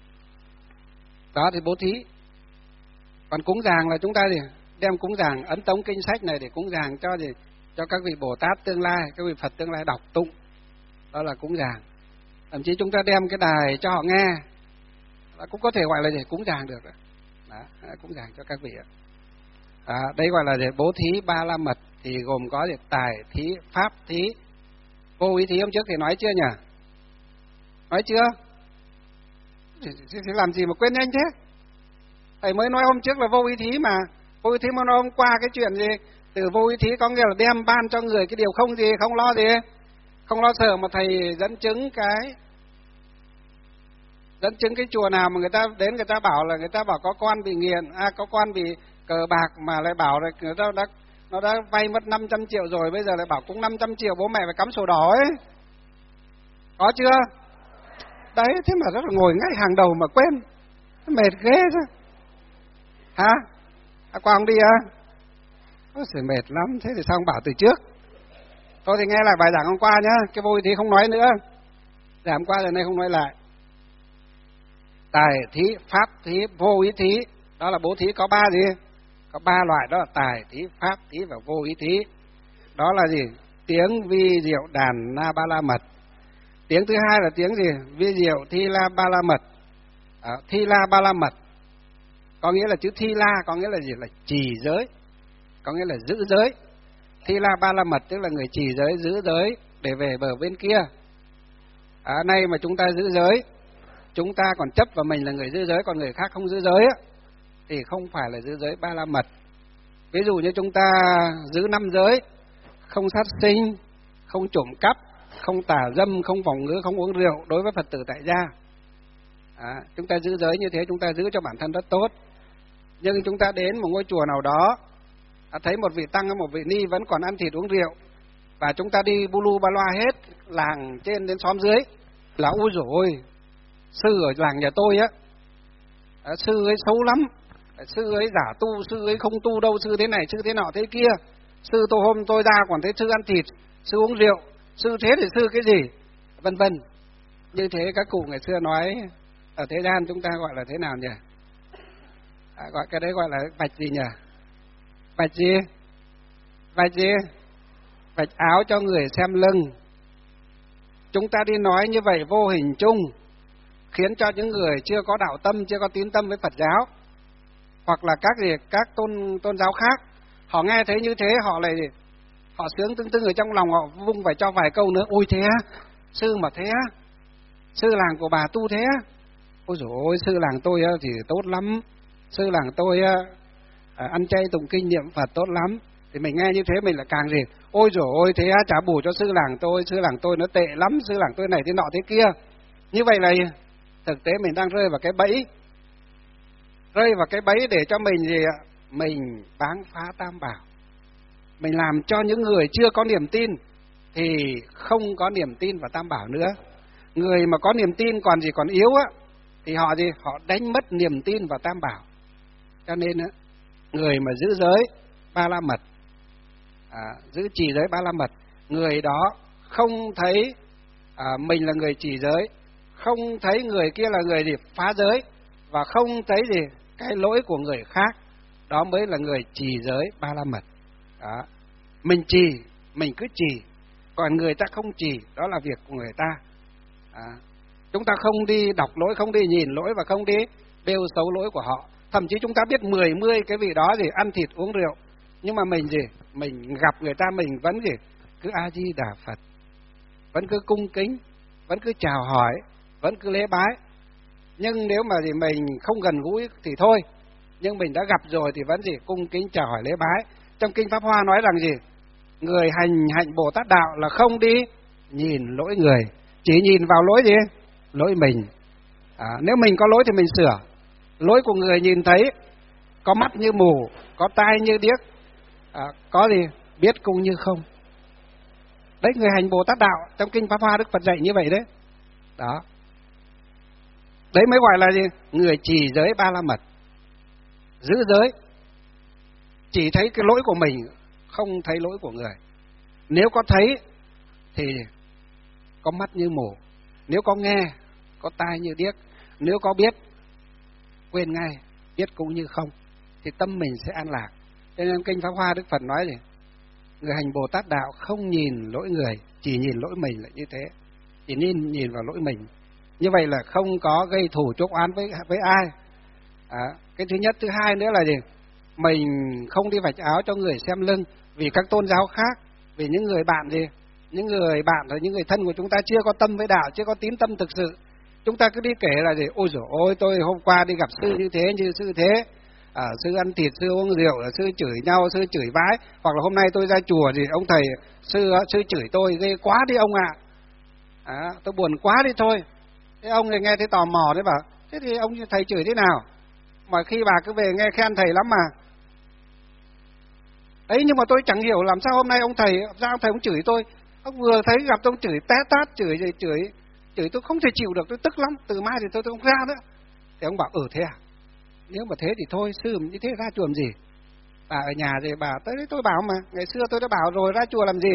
Đó thì bố thí. Còn cúng dường là chúng ta gì? Đem cúng dường ấn tống kinh sách này để cúng dường cho gì? Cho các vị Bồ Tát tương lai, các vị Phật tương lai đọc tụng. Đó là cúng dường. Thậm chí chúng ta đem cái đài cho họ nghe, đó cũng có thể gọi là gì? Cúng dường được. Đó, cúng dường cho các vị ạ. À, đây gọi là gì? Bố thí ba la mật thì gồm có gì? Tài thí, pháp thí. Vô ý thí hôm trước thì nói chưa nhỉ? Nói chưa? Thì, thì, thì làm gì mà quên nhanh thế? Thầy mới nói hôm trước là vô ý thí mà. Vô ý thí mà nói hôm qua cái chuyện gì? Từ vô ý thí có nghĩa là đem ban cho người cái điều không gì, không lo gì, không lo sợ, mà thầy dẫn chứng cái dẫn chứng cái chùa nào mà người ta đến người ta bảo là người ta bảo có con bị nghiện, à có con bị cờ bạc mà lại bảo là người ta đã nó đã vay mất năm trăm triệu rồi, bây giờ lại bảo cũng năm trăm triệu bố mẹ phải cắm sổ đỏ ấy. Có chưa? Đấy, thế mà rất là ngồi ngay hàng đầu mà quên. Mệt ghê chứ. Hả? À, qua không đi à? Ôi giời, mệt lắm, thế thì sao ông bảo từ trước? Thôi thì nghe lại bài giảng hôm qua nhá, cái vô ý thí không nói nữa. Giảng hôm qua giờ này không nói lại. Tài thí, pháp thí, vô ý thí. Đó là bố thí có ba gì? Có ba loại, đó là tài thí, pháp thí và vô ý thí. Đó là gì? Tiếng vi diệu đàn na ba la mật. Tiếng thứ hai là tiếng gì? Vi diệu thi la ba la mật. À, thi la ba la mật có nghĩa là chữ thi la có nghĩa là gì? Là trì giới, có nghĩa là giữ giới. Thi la ba la mật tức là người trì giới, giữ giới để về bờ bên kia. À, nay mà chúng ta giữ giới, chúng ta còn chấp vào mình là người giữ giới, còn người khác không giữ giới á, thì không phải là giữ giới ba la mật. Ví dụ như chúng ta giữ năm giới: không sát sinh, không trộm cắp, không tà dâm, không vọng ngữ, không uống rượu đối với Phật tử tại gia. À, chúng ta giữ giới như thế chúng ta giữ cho bản thân rất tốt. Nhưng chúng ta đến một ngôi chùa nào đó, à, thấy một vị tăng hay một vị ni vẫn còn ăn thịt uống rượu, và chúng ta đi bu lu ba loa hết làng trên đến xóm dưới là ui dồi ôi, sư ở làng nhà tôi á, à, sư ấy xấu lắm, sư ấy giả tu, sư ấy không tu đâu, sư thế này, sư thế nọ thế kia, sư tôi hôm tôi ra còn thấy sư ăn thịt, sư uống rượu, sư thế thì sư cái gì, vân vân. Như thế các cụ ngày xưa nói ở thế gian chúng ta gọi là thế nào nhỉ? À, gọi cái đấy gọi là vạch gì nhỉ? Vạch gì? Vạch gì? Vạch áo cho người xem lưng. Chúng ta đi nói như vậy vô hình chung khiến cho những người chưa có đạo tâm, chưa có tín tâm với Phật giáo, hoặc là các gì các tôn tôn giáo khác, họ nghe thấy như thế họ lại họ sướng tưng tưng ở trong lòng, họ vung phải cho vài câu nữa. Ôi thế á, sư mà thế á, sư làng của bà tu thế á, ôi dồi ôi, sư làng tôi thì tốt lắm, sư làng tôi à, ăn chay tụng kinh niệm Phật tốt lắm. Thì mình nghe như thế mình lại càng gì, ôi dồi ôi thế á, trả bù cho sư làng tôi, sư làng tôi nó tệ lắm, sư làng tôi này thế nọ thế kia. Như vậy là thực tế mình đang rơi vào cái bẫy, rơi vào cái bẫy để cho mình gì ạ? Mình báng phá tam bảo. Mình làm cho những người chưa có niềm tin thì không có niềm tin vào tam bảo nữa. Người mà có niềm tin còn gì còn yếu á, thì họ gì? Họ đánh mất niềm tin vào tam bảo. Cho nên á, người mà giữ giới ba la mật, à, giữ trì giới ba la mật, người đó không thấy à, mình là người trì giới, không thấy người kia là người gì phá giới, và không thấy gì cái lỗi của người khác, đó mới là người trì giới ba la mật. Đó. Mình trì, mình cứ trì, còn người ta không trì, đó là việc của người ta. À, chúng ta không đi đọc lỗi, không đi nhìn lỗi, và không đi bêu xấu lỗi của họ. Thậm chí chúng ta biết mười mươi cái vị đó gì ăn thịt uống rượu, nhưng mà mình gì mình gặp người ta mình vẫn gì cứ A Di Đà Phật, vẫn cứ cung kính, vẫn cứ chào hỏi, vẫn cứ lễ bái. Nhưng nếu mà gì mình không gần gũi thì thôi, nhưng mình đã gặp rồi thì vẫn gì cung kính chào hỏi lễ bái. Trong kinh Pháp Hoa nói rằng gì, người hành hạnh Bồ Tát đạo là không đi nhìn lỗi người, chỉ nhìn vào lỗi gì, lỗi mình. À, nếu mình có lỗi thì mình sửa. Lỗi của người nhìn thấy, có mắt như mù, có tai như điếc, à, có gì biết cũng như không. Đấy, người hành Bồ Tát đạo trong kinh Pháp Hoa Đức Phật dạy như vậy đấy. Đó. Đấy mới gọi là gì? Người trì giới ba la mật, giữ giới, chỉ thấy cái lỗi của mình, không thấy lỗi của người. Nếu có thấy thì có mắt như mù, nếu có nghe có tai như điếc, nếu có biết quên ngay, biết cũng như không, thì tâm mình sẽ an lạc. Cho nên kinh Pháp Hoa Đức Phật nói gì? Người hành Bồ Tát đạo không nhìn lỗi người, chỉ nhìn lỗi mình là như thế, chỉ nên nhìn vào lỗi mình. Như vậy là không có gây thù chuốc oán với với ai. À, cái thứ nhất. Thứ hai nữa là gì? Mình không đi vạch áo cho người xem lưng, vì các tôn giáo khác, vì những người bạn gì, những người bạn rồi những người thân của chúng ta chưa có tâm với đạo, chưa có tín tâm thực sự. Chúng ta cứ đi kể là gì? Ôi dồi ôi, tôi hôm qua đi gặp sư như thế, như sư thế, à, sư ăn thịt, sư uống rượu, sư chửi nhau, sư chửi vái. Hoặc là hôm nay tôi ra chùa thì ông thầy sư sư chửi tôi ghê quá đi ông ạ. À. À, tôi buồn quá đi thôi. Thế ông này nghe thấy tò mò đấy, bảo thế thì ông thầy chửi thế nào? Mà khi bà cứ về nghe khen thầy lắm mà. Đấy, nhưng mà tôi chẳng hiểu làm sao hôm nay ông thầy, sao ông thầy ông chửi tôi. Ông vừa thấy gặp ông chửi té tát, chửi gì chửi, chửi tôi không thể chịu được, tôi tức lắm, từ mai thì tôi, tôi không ra nữa. Thì ông bảo, ừ thế à? Nếu mà thế thì thôi, sư như thế ra chùa làm gì? Bà ở nhà thì bà tới đấy tôi bảo mà, ngày xưa tôi đã bảo rồi, ra chùa làm gì?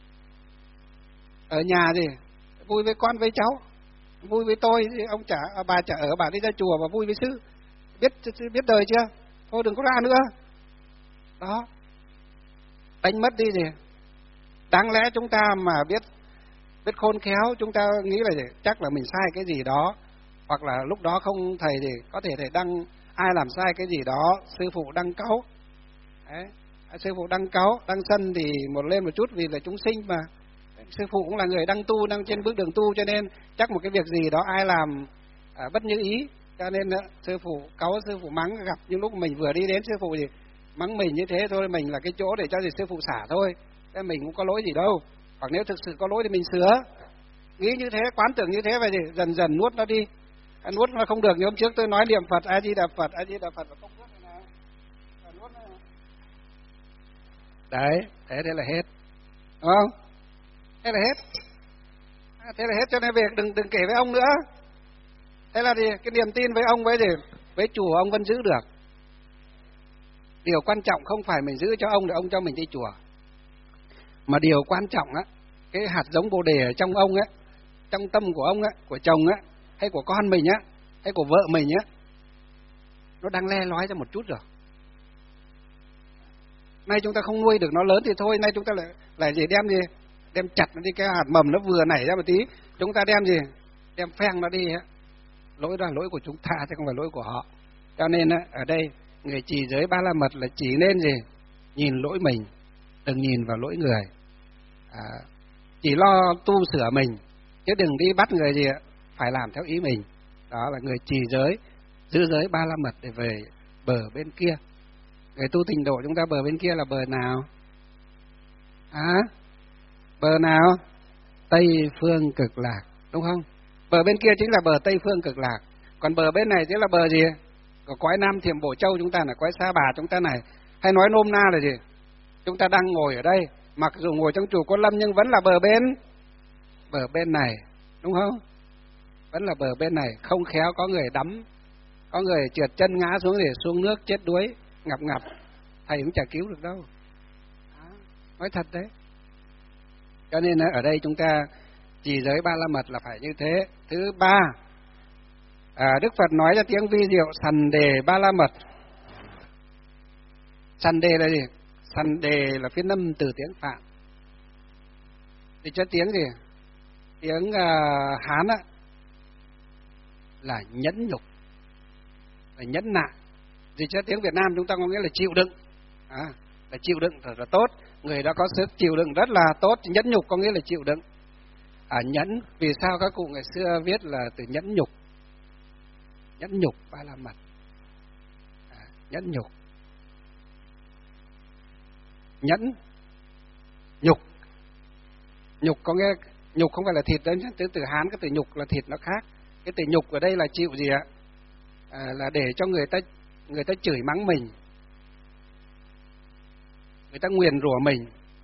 Ở nhà thì vui với con với cháu, vui với tôi, ông chả, bà chả ở, bà đi ra chùa và vui với sư. Biết biết đời chưa? Thôi đừng có ra nữa. Đó. Đánh mất đi gì? Đáng lẽ chúng ta mà biết biết khôn khéo, chúng ta nghĩ là gì? Chắc là mình sai cái gì đó, hoặc là lúc đó không thầy thì có thể thầy đăng, ai làm sai cái gì đó, sư phụ đăng cáu. Đấy. Sư phụ đăng cáu, đăng sân thì một lên một chút vì là chúng sinh mà. Sư phụ cũng là người đang tu, đang trên bước đường tu, cho nên chắc một cái việc gì đó ai làm à, bất như ý, cho nên uh, sư phụ cáu, sư phụ mắng, gặp những lúc mình vừa đi đến sư phụ thì mắng mình như thế thôi, mình là cái chỗ để cho gì sư phụ xả thôi, thế mình cũng có lỗi gì đâu. Hoặc nếu thực sự có lỗi thì mình sửa, nghĩ như thế, quán tưởng như thế, vậy thì dần dần nuốt nó đi. À, nuốt nó không được, như hôm trước tôi nói niệm Phật, A Di Đà Phật, A Di Đà Phật, không nuốt này nào, nuốt này nào. Đấy, thế thế là hết, đúng không? Thế là hết. À, thế là hết, cho nên việc đừng đừng kể với ông nữa. Thế là gì? Cái niềm tin với ông với gì? Với chùa ông vẫn giữ được. Điều quan trọng không phải mình giữ cho ông để ông cho mình đi chùa, mà điều quan trọng á, cái hạt giống Bồ đề ở trong ông á, trong tâm của ông á, của chồng á, hay của con mình á, hay của vợ mình á, nó đang le lói ra một chút rồi. Nay chúng ta không nuôi được nó lớn thì thôi, nay chúng ta lại lại gì đem gì? Đem chặt nó đi, cái hạt mầm nó vừa nảy ra một tí, chúng ta đem gì? Đem phèn nó đi á. Lỗi đó là lỗi của chúng ta chứ không phải lỗi của họ. Cho nên á, ở đây người trì giới Ba La Mật là chỉ nên gì? Nhìn lỗi mình, đừng nhìn vào lỗi người. À, chỉ lo tu sửa mình, chứ đừng đi bắt người gì phải làm theo ý mình. Đó là người trì giới, giữ giới Ba La Mật để về bờ bên kia. Người tu tịnh độ chúng ta bờ bên kia là bờ nào? À, bờ nào? Tây phương cực lạc, đúng không? Bờ bên kia chính là bờ Tây phương cực lạc. Còn bờ bên này chính là bờ gì? Của cõi Nam Thiểm Bổ Châu chúng ta là cõi Sa Bà chúng ta này. Hay nói nôm na là gì? Chúng ta đang ngồi ở đây, mặc dù ngồi trong chùa Côn Lâm nhưng vẫn là bờ bên bờ bên này, đúng không? Vẫn là bờ bên này, không khéo có người đắm, có người trượt chân ngã xuống để xuống nước chết đuối, ngập ngập, thầy cũng chả cứu được đâu. Đó, nói thật đấy. Cho nên ở đây chúng ta trì giới Ba La Mật là phải như thế. Thứ ba, à, Đức Phật nói ra tiếng vi diệu sần đề Ba La Mật. Sần đề là gì? Sần đề là phiên âm từ tiếng Phạn. Thì cho tiếng gì? Tiếng uh, Hán á là nhẫn nhục, là nhẫn nại. Thì cho tiếng Việt Nam chúng ta có nghĩa là chịu đựng. À, là chịu đựng thật là tốt. Người đó có sức chịu đựng rất là tốt. Nhẫn nhục có nghĩa là chịu đựng. À, nhẫn, vì sao các cụ ngày xưa viết là từ nhẫn nhục? Nhẫn nhục Ba La Mật. À, nhẫn nhục. Nhẫn, nhục. Nhục có nghĩa, nhục không phải là thịt đâu nhé. Từ từ Hán cái từ nhục là thịt nó khác. Cái từ nhục ở đây là chịu gì ạ? À, là để cho người ta người ta chửi mắng mình, người ta nguyền rủa mình,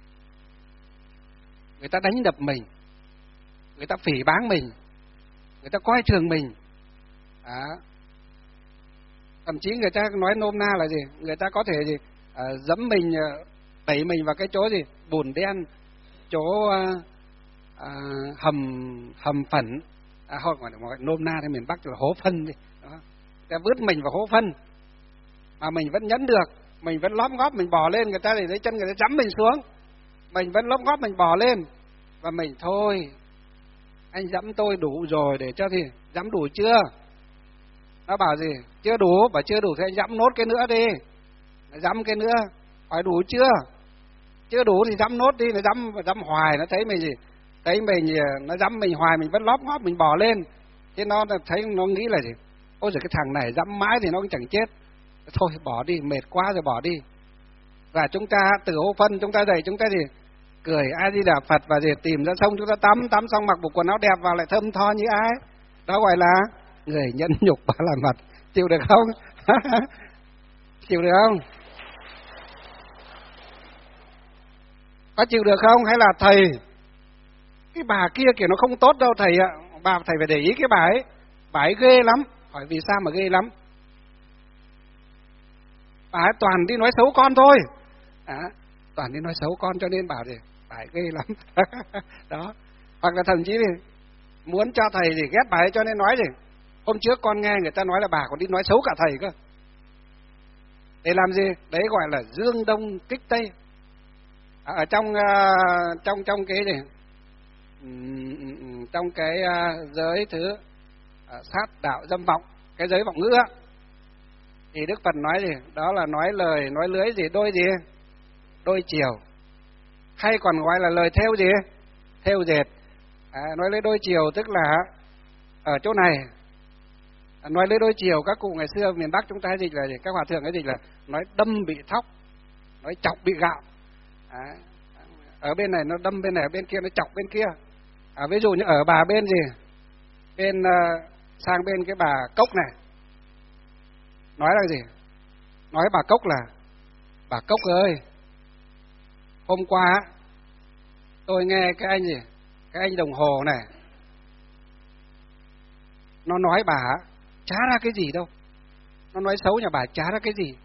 người ta đánh đập mình, người ta phỉ báng mình, người ta coi thường mình. À, thậm chí người ta nói nôm na là gì? Người ta có thể gì? À, dẫm mình, đẩy mình vào cái chỗ gì? Bùn đen, chỗ à, à, hầm hầm phẩn, à, hoặc gọi nôm na thì miền Bắc là hố phân đi. Đó. Người ta vứt mình vào hố phân, mà mình vẫn nhẫn được, mình vẫn lóp ngóp mình bò lên, người ta để lấy chân người ta dẫm mình xuống, mình vẫn lóp ngóp mình bò lên, và mình thôi, anh dẫm tôi đủ rồi, để cho thì dẫm đủ chưa? Nó bảo gì? Chưa đủ, bảo chưa đủ thì anh dẫm nốt cái nữa đi, dẫm cái nữa, hỏi đủ chưa? Chưa đủ thì dẫm nốt đi, nó dẫm dẫm hoài, nó thấy mình gì? Thấy mình nó dẫm mình hoài, mình vẫn lóp ngóp mình bò lên, thế nó thấy nó nghĩ là gì? Ôi giời, cái thằng này dẫm mãi thì nó cũng chẳng chết, thôi bỏ đi, mệt quá rồi bỏ đi. Và chúng ta từ hố phân chúng ta dậy, chúng ta gì? Cười A Di Đà Phật và gì tìm ra sông chúng ta tắm, tắm xong mặc bộ quần áo đẹp vào lại thơm tho như ai. Đó gọi là người nhẫn nhục Ba La Mật. Chịu được không? Chịu được không? Có chịu được không? Hay là thầy, cái bà kia kiểu nó không tốt đâu thầy ạ, bà thầy phải để ý cái bà ấy, bà ấy ghê lắm. Hỏi vì sao mà ghê lắm? Bà ấy toàn đi nói xấu con thôi. À, toàn đi nói xấu con cho nên bảo thì bà ấy ghê lắm. Đó. Hoặc là thậm chí thì muốn cho thầy thì ghét bà ấy cho nên nói gì. Hôm trước con nghe người ta nói là bà còn đi nói xấu cả thầy cơ. Để làm gì? Đấy gọi là dương đông kích tây. Ở trong uh, trong trong cái gì? Um, trong cái uh, giới thứ uh, sát đạo dâm vọng, cái giới vọng ngữ á, thì Đức Phật nói gì? Đó là nói lời, nói lưới gì? Đôi gì? Đôi chiều. Hay còn gọi là lời thêu gì? Thêu dệt. À, nói lưới đôi chiều tức là ở chỗ này. À, nói lưới đôi chiều các cụ ngày xưa miền Bắc chúng ta hay dịch là gì? Các hòa thượng ấy dịch là nói đâm bị thóc, nói chọc bị gạo. À, ở bên này nó đâm bên này, ở bên kia nó chọc bên kia. À, ví dụ như ở bà bên gì? Bên uh, sang bên cái bà Cốc này. Nói là gì? Nói bà Cốc là bà Cốc ơi, hôm qua tôi nghe cái anh gì? Cái anh đồng hồ này nó nói bà chả ra cái gì đâu. Nó nói xấu nhà bà chả ra cái gì.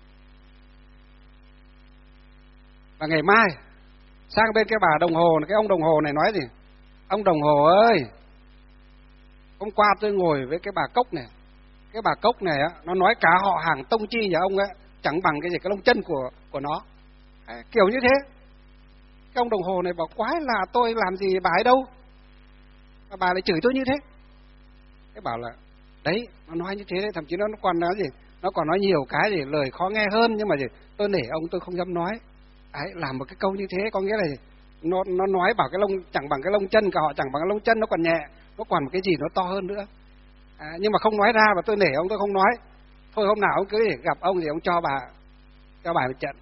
Và ngày mai sang bên cái bà đồng hồ, cái ông đồng hồ này nói gì? Ông đồng hồ ơi, hôm qua tôi ngồi với cái bà Cốc này. Cái bà Cốc này á, nó nói cả họ hàng tông chi nhà ông ấy chẳng bằng cái gì cái lông chân của của nó. À, kiểu như thế. Cái ông đồng hồ này bảo quái là tôi làm gì bà ấy đâu. Mà bà lại chửi tôi như thế. Cái bảo là đấy, nó nói như thế đấy, thậm chí nó còn nói gì? Nó còn nói nhiều cái gì lời khó nghe hơn, nhưng mà gì? Tôi nể ông tôi không dám nói. Đấy, làm một cái câu như thế có nghĩa là gì? Nó nó nói bảo cái lông chẳng bằng cái lông chân, cả họ chẳng bằng cái lông chân, nó còn nhẹ, nó còn một cái gì nó to hơn nữa. À, nhưng mà không nói ra, và tôi nể ông tôi không nói. Thôi hôm nào ông cứ để gặp ông thì ông cho bà cho bà một trận.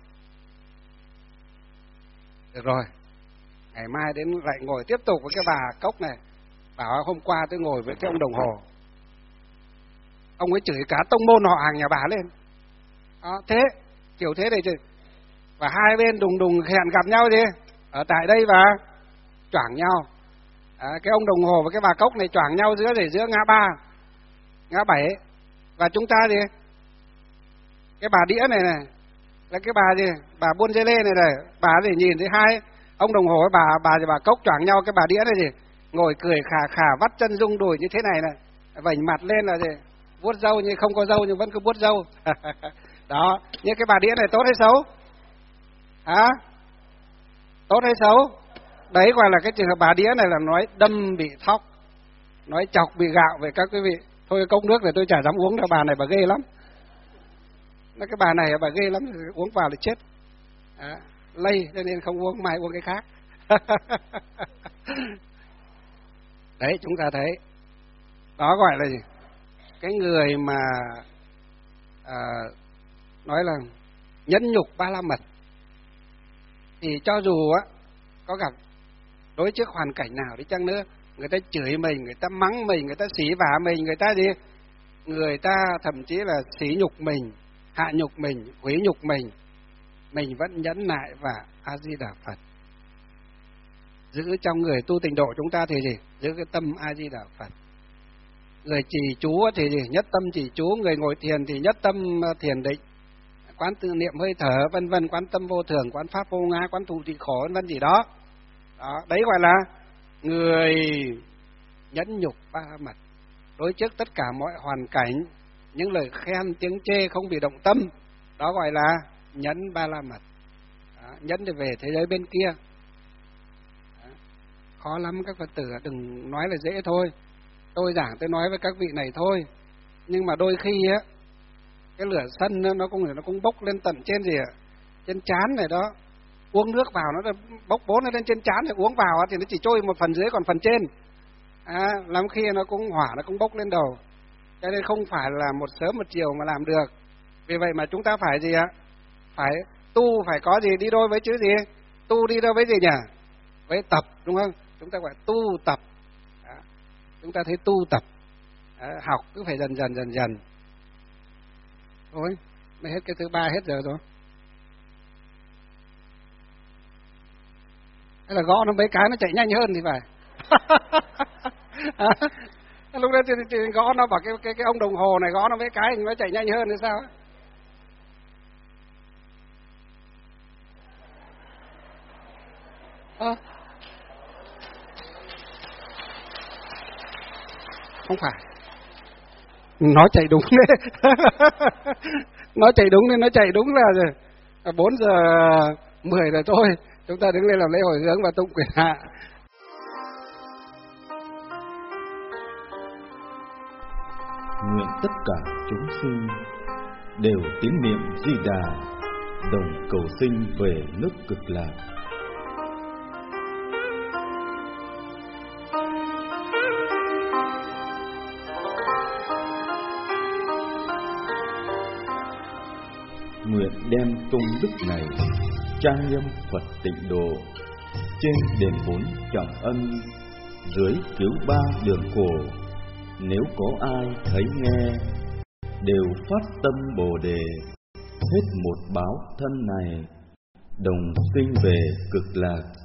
Được rồi. Ngày mai đến lại ngồi tiếp tục với cái bà Cốc này. Bảo hôm qua tôi ngồi với cái ông đồng hồ. Ông ấy chửi cả tông môn họ hàng nhà bà lên. Đó, thế, kiểu thế này chứ. Và hai bên đùng đùng hẹn gặp nhau gì? Ở tại đây và choảng nhau. À, cái ông đồng hồ và cái bà Cốc này choảng nhau giữa gì? Giữa ngã ba, ngã bảy. Và chúng ta gì? Cái bà đĩa này này, là cái bà gì? Bà buôn dê lê này này, bà gì nhìn thấy hai ông đồng hồ với bà bà bà Cốc choảng nhau, cái bà đĩa này gì? Ngồi cười khà khà vắt chân rung đùi như thế này này, vảnh mặt lên là gì? Vuốt râu nhưng không có râu nhưng vẫn cứ vuốt râu. Đó, nhưng cái bà đĩa này tốt hay xấu? Hả? À? Tốt hay xấu? Đấy gọi là cái trường hợp bà đĩa này là nói đâm bị thóc, nói chọc bị gạo về các quý vị. Thôi cốc nước này tôi chả dám uống đâu, bà này bà ghê lắm. Nói cái bà này bà ghê lắm, uống vào là chết. À, lây cho nên không uống, mai uống cái khác. Đấy, chúng ta thấy đó gọi là gì? Cái người mà à, nói là nhẫn nhục ba la mật thì cho dù á có gặp đối trước hoàn cảnh nào đi chăng nữa, người ta chửi mình, người ta mắng mình, người ta xỉ vả mình, người ta gì, người ta thậm chí là xỉ nhục mình, hạ nhục mình, hủy nhục mình, mình vẫn nhẫn nại và A Di Đà Phật. Giữ trong người tu tịnh độ chúng ta thì gì? Giữ cái tâm A Di Đà Phật. Người trì chú thì gì? Nhất tâm trì chú, người ngồi thiền thì nhất tâm thiền định, quán tự niệm hơi thở vân vân, quán tâm vô thường, quán pháp vô ngã, quán thụ trị khổ vân vân gì đó. Đó, đấy gọi là người nhẫn nhục ba mật. Đối trước tất cả mọi hoàn cảnh, những lời khen tiếng chê không bị động tâm, đó gọi là nhẫn ba la mật. Đó, nhẫn để về thế giới bên kia. Đó, khó lắm các Phật tử, đừng nói là dễ thôi. Tôi giảng tôi nói với các vị này thôi, nhưng mà đôi khi á cái lửa sân nó cũng nó cũng bốc lên tận trên gì ạ, trên trán này đó, uống nước vào nó bốc bố nó lên trên trán, thì uống vào thì nó chỉ trôi một phần dưới còn phần trên, à, lắm khi nó cũng hỏa nó cũng bốc lên đầu, cho nên không phải là một sớm một chiều mà làm được. Vì vậy mà chúng ta phải gì ạ, phải tu, phải có gì đi đôi với chữ gì, tu đi đôi với gì nhỉ, với tập, đúng không? Chúng ta gọi tu tập. Đó. Chúng ta thấy tu tập, đó, học cứ phải dần dần dần dần. Thôi, mới hết cái thứ ba hết giờ rồi. Thế là gõ nó mấy cái nó chạy nhanh hơn thì phải. Lúc đó thì, thì gõ nó bảo cái cái cái ông đồng hồ này gõ nó mấy cái nó chạy nhanh hơn hay sao? À, không phải, nó chạy đúng đấy. Nó chạy đúng nên nó chạy đúng là bốn giờ mười rồi thôi, chúng ta đứng lên làm lễ hồi hướng và tụng quyền hạ. Nguyện tất cả chúng sinh đều tín niệm Di Đà, đồng cầu sinh về nước Cực Lạc. Nguyện đem công đức này trang nghiêm Phật Tịnh Độ, trên đền bốn trọng ân, dưới cứu ba đường khổ. Nếu có ai thấy nghe, đều phát tâm Bồ Đề, hết một báo thân này, đồng sinh về Cực Lạc.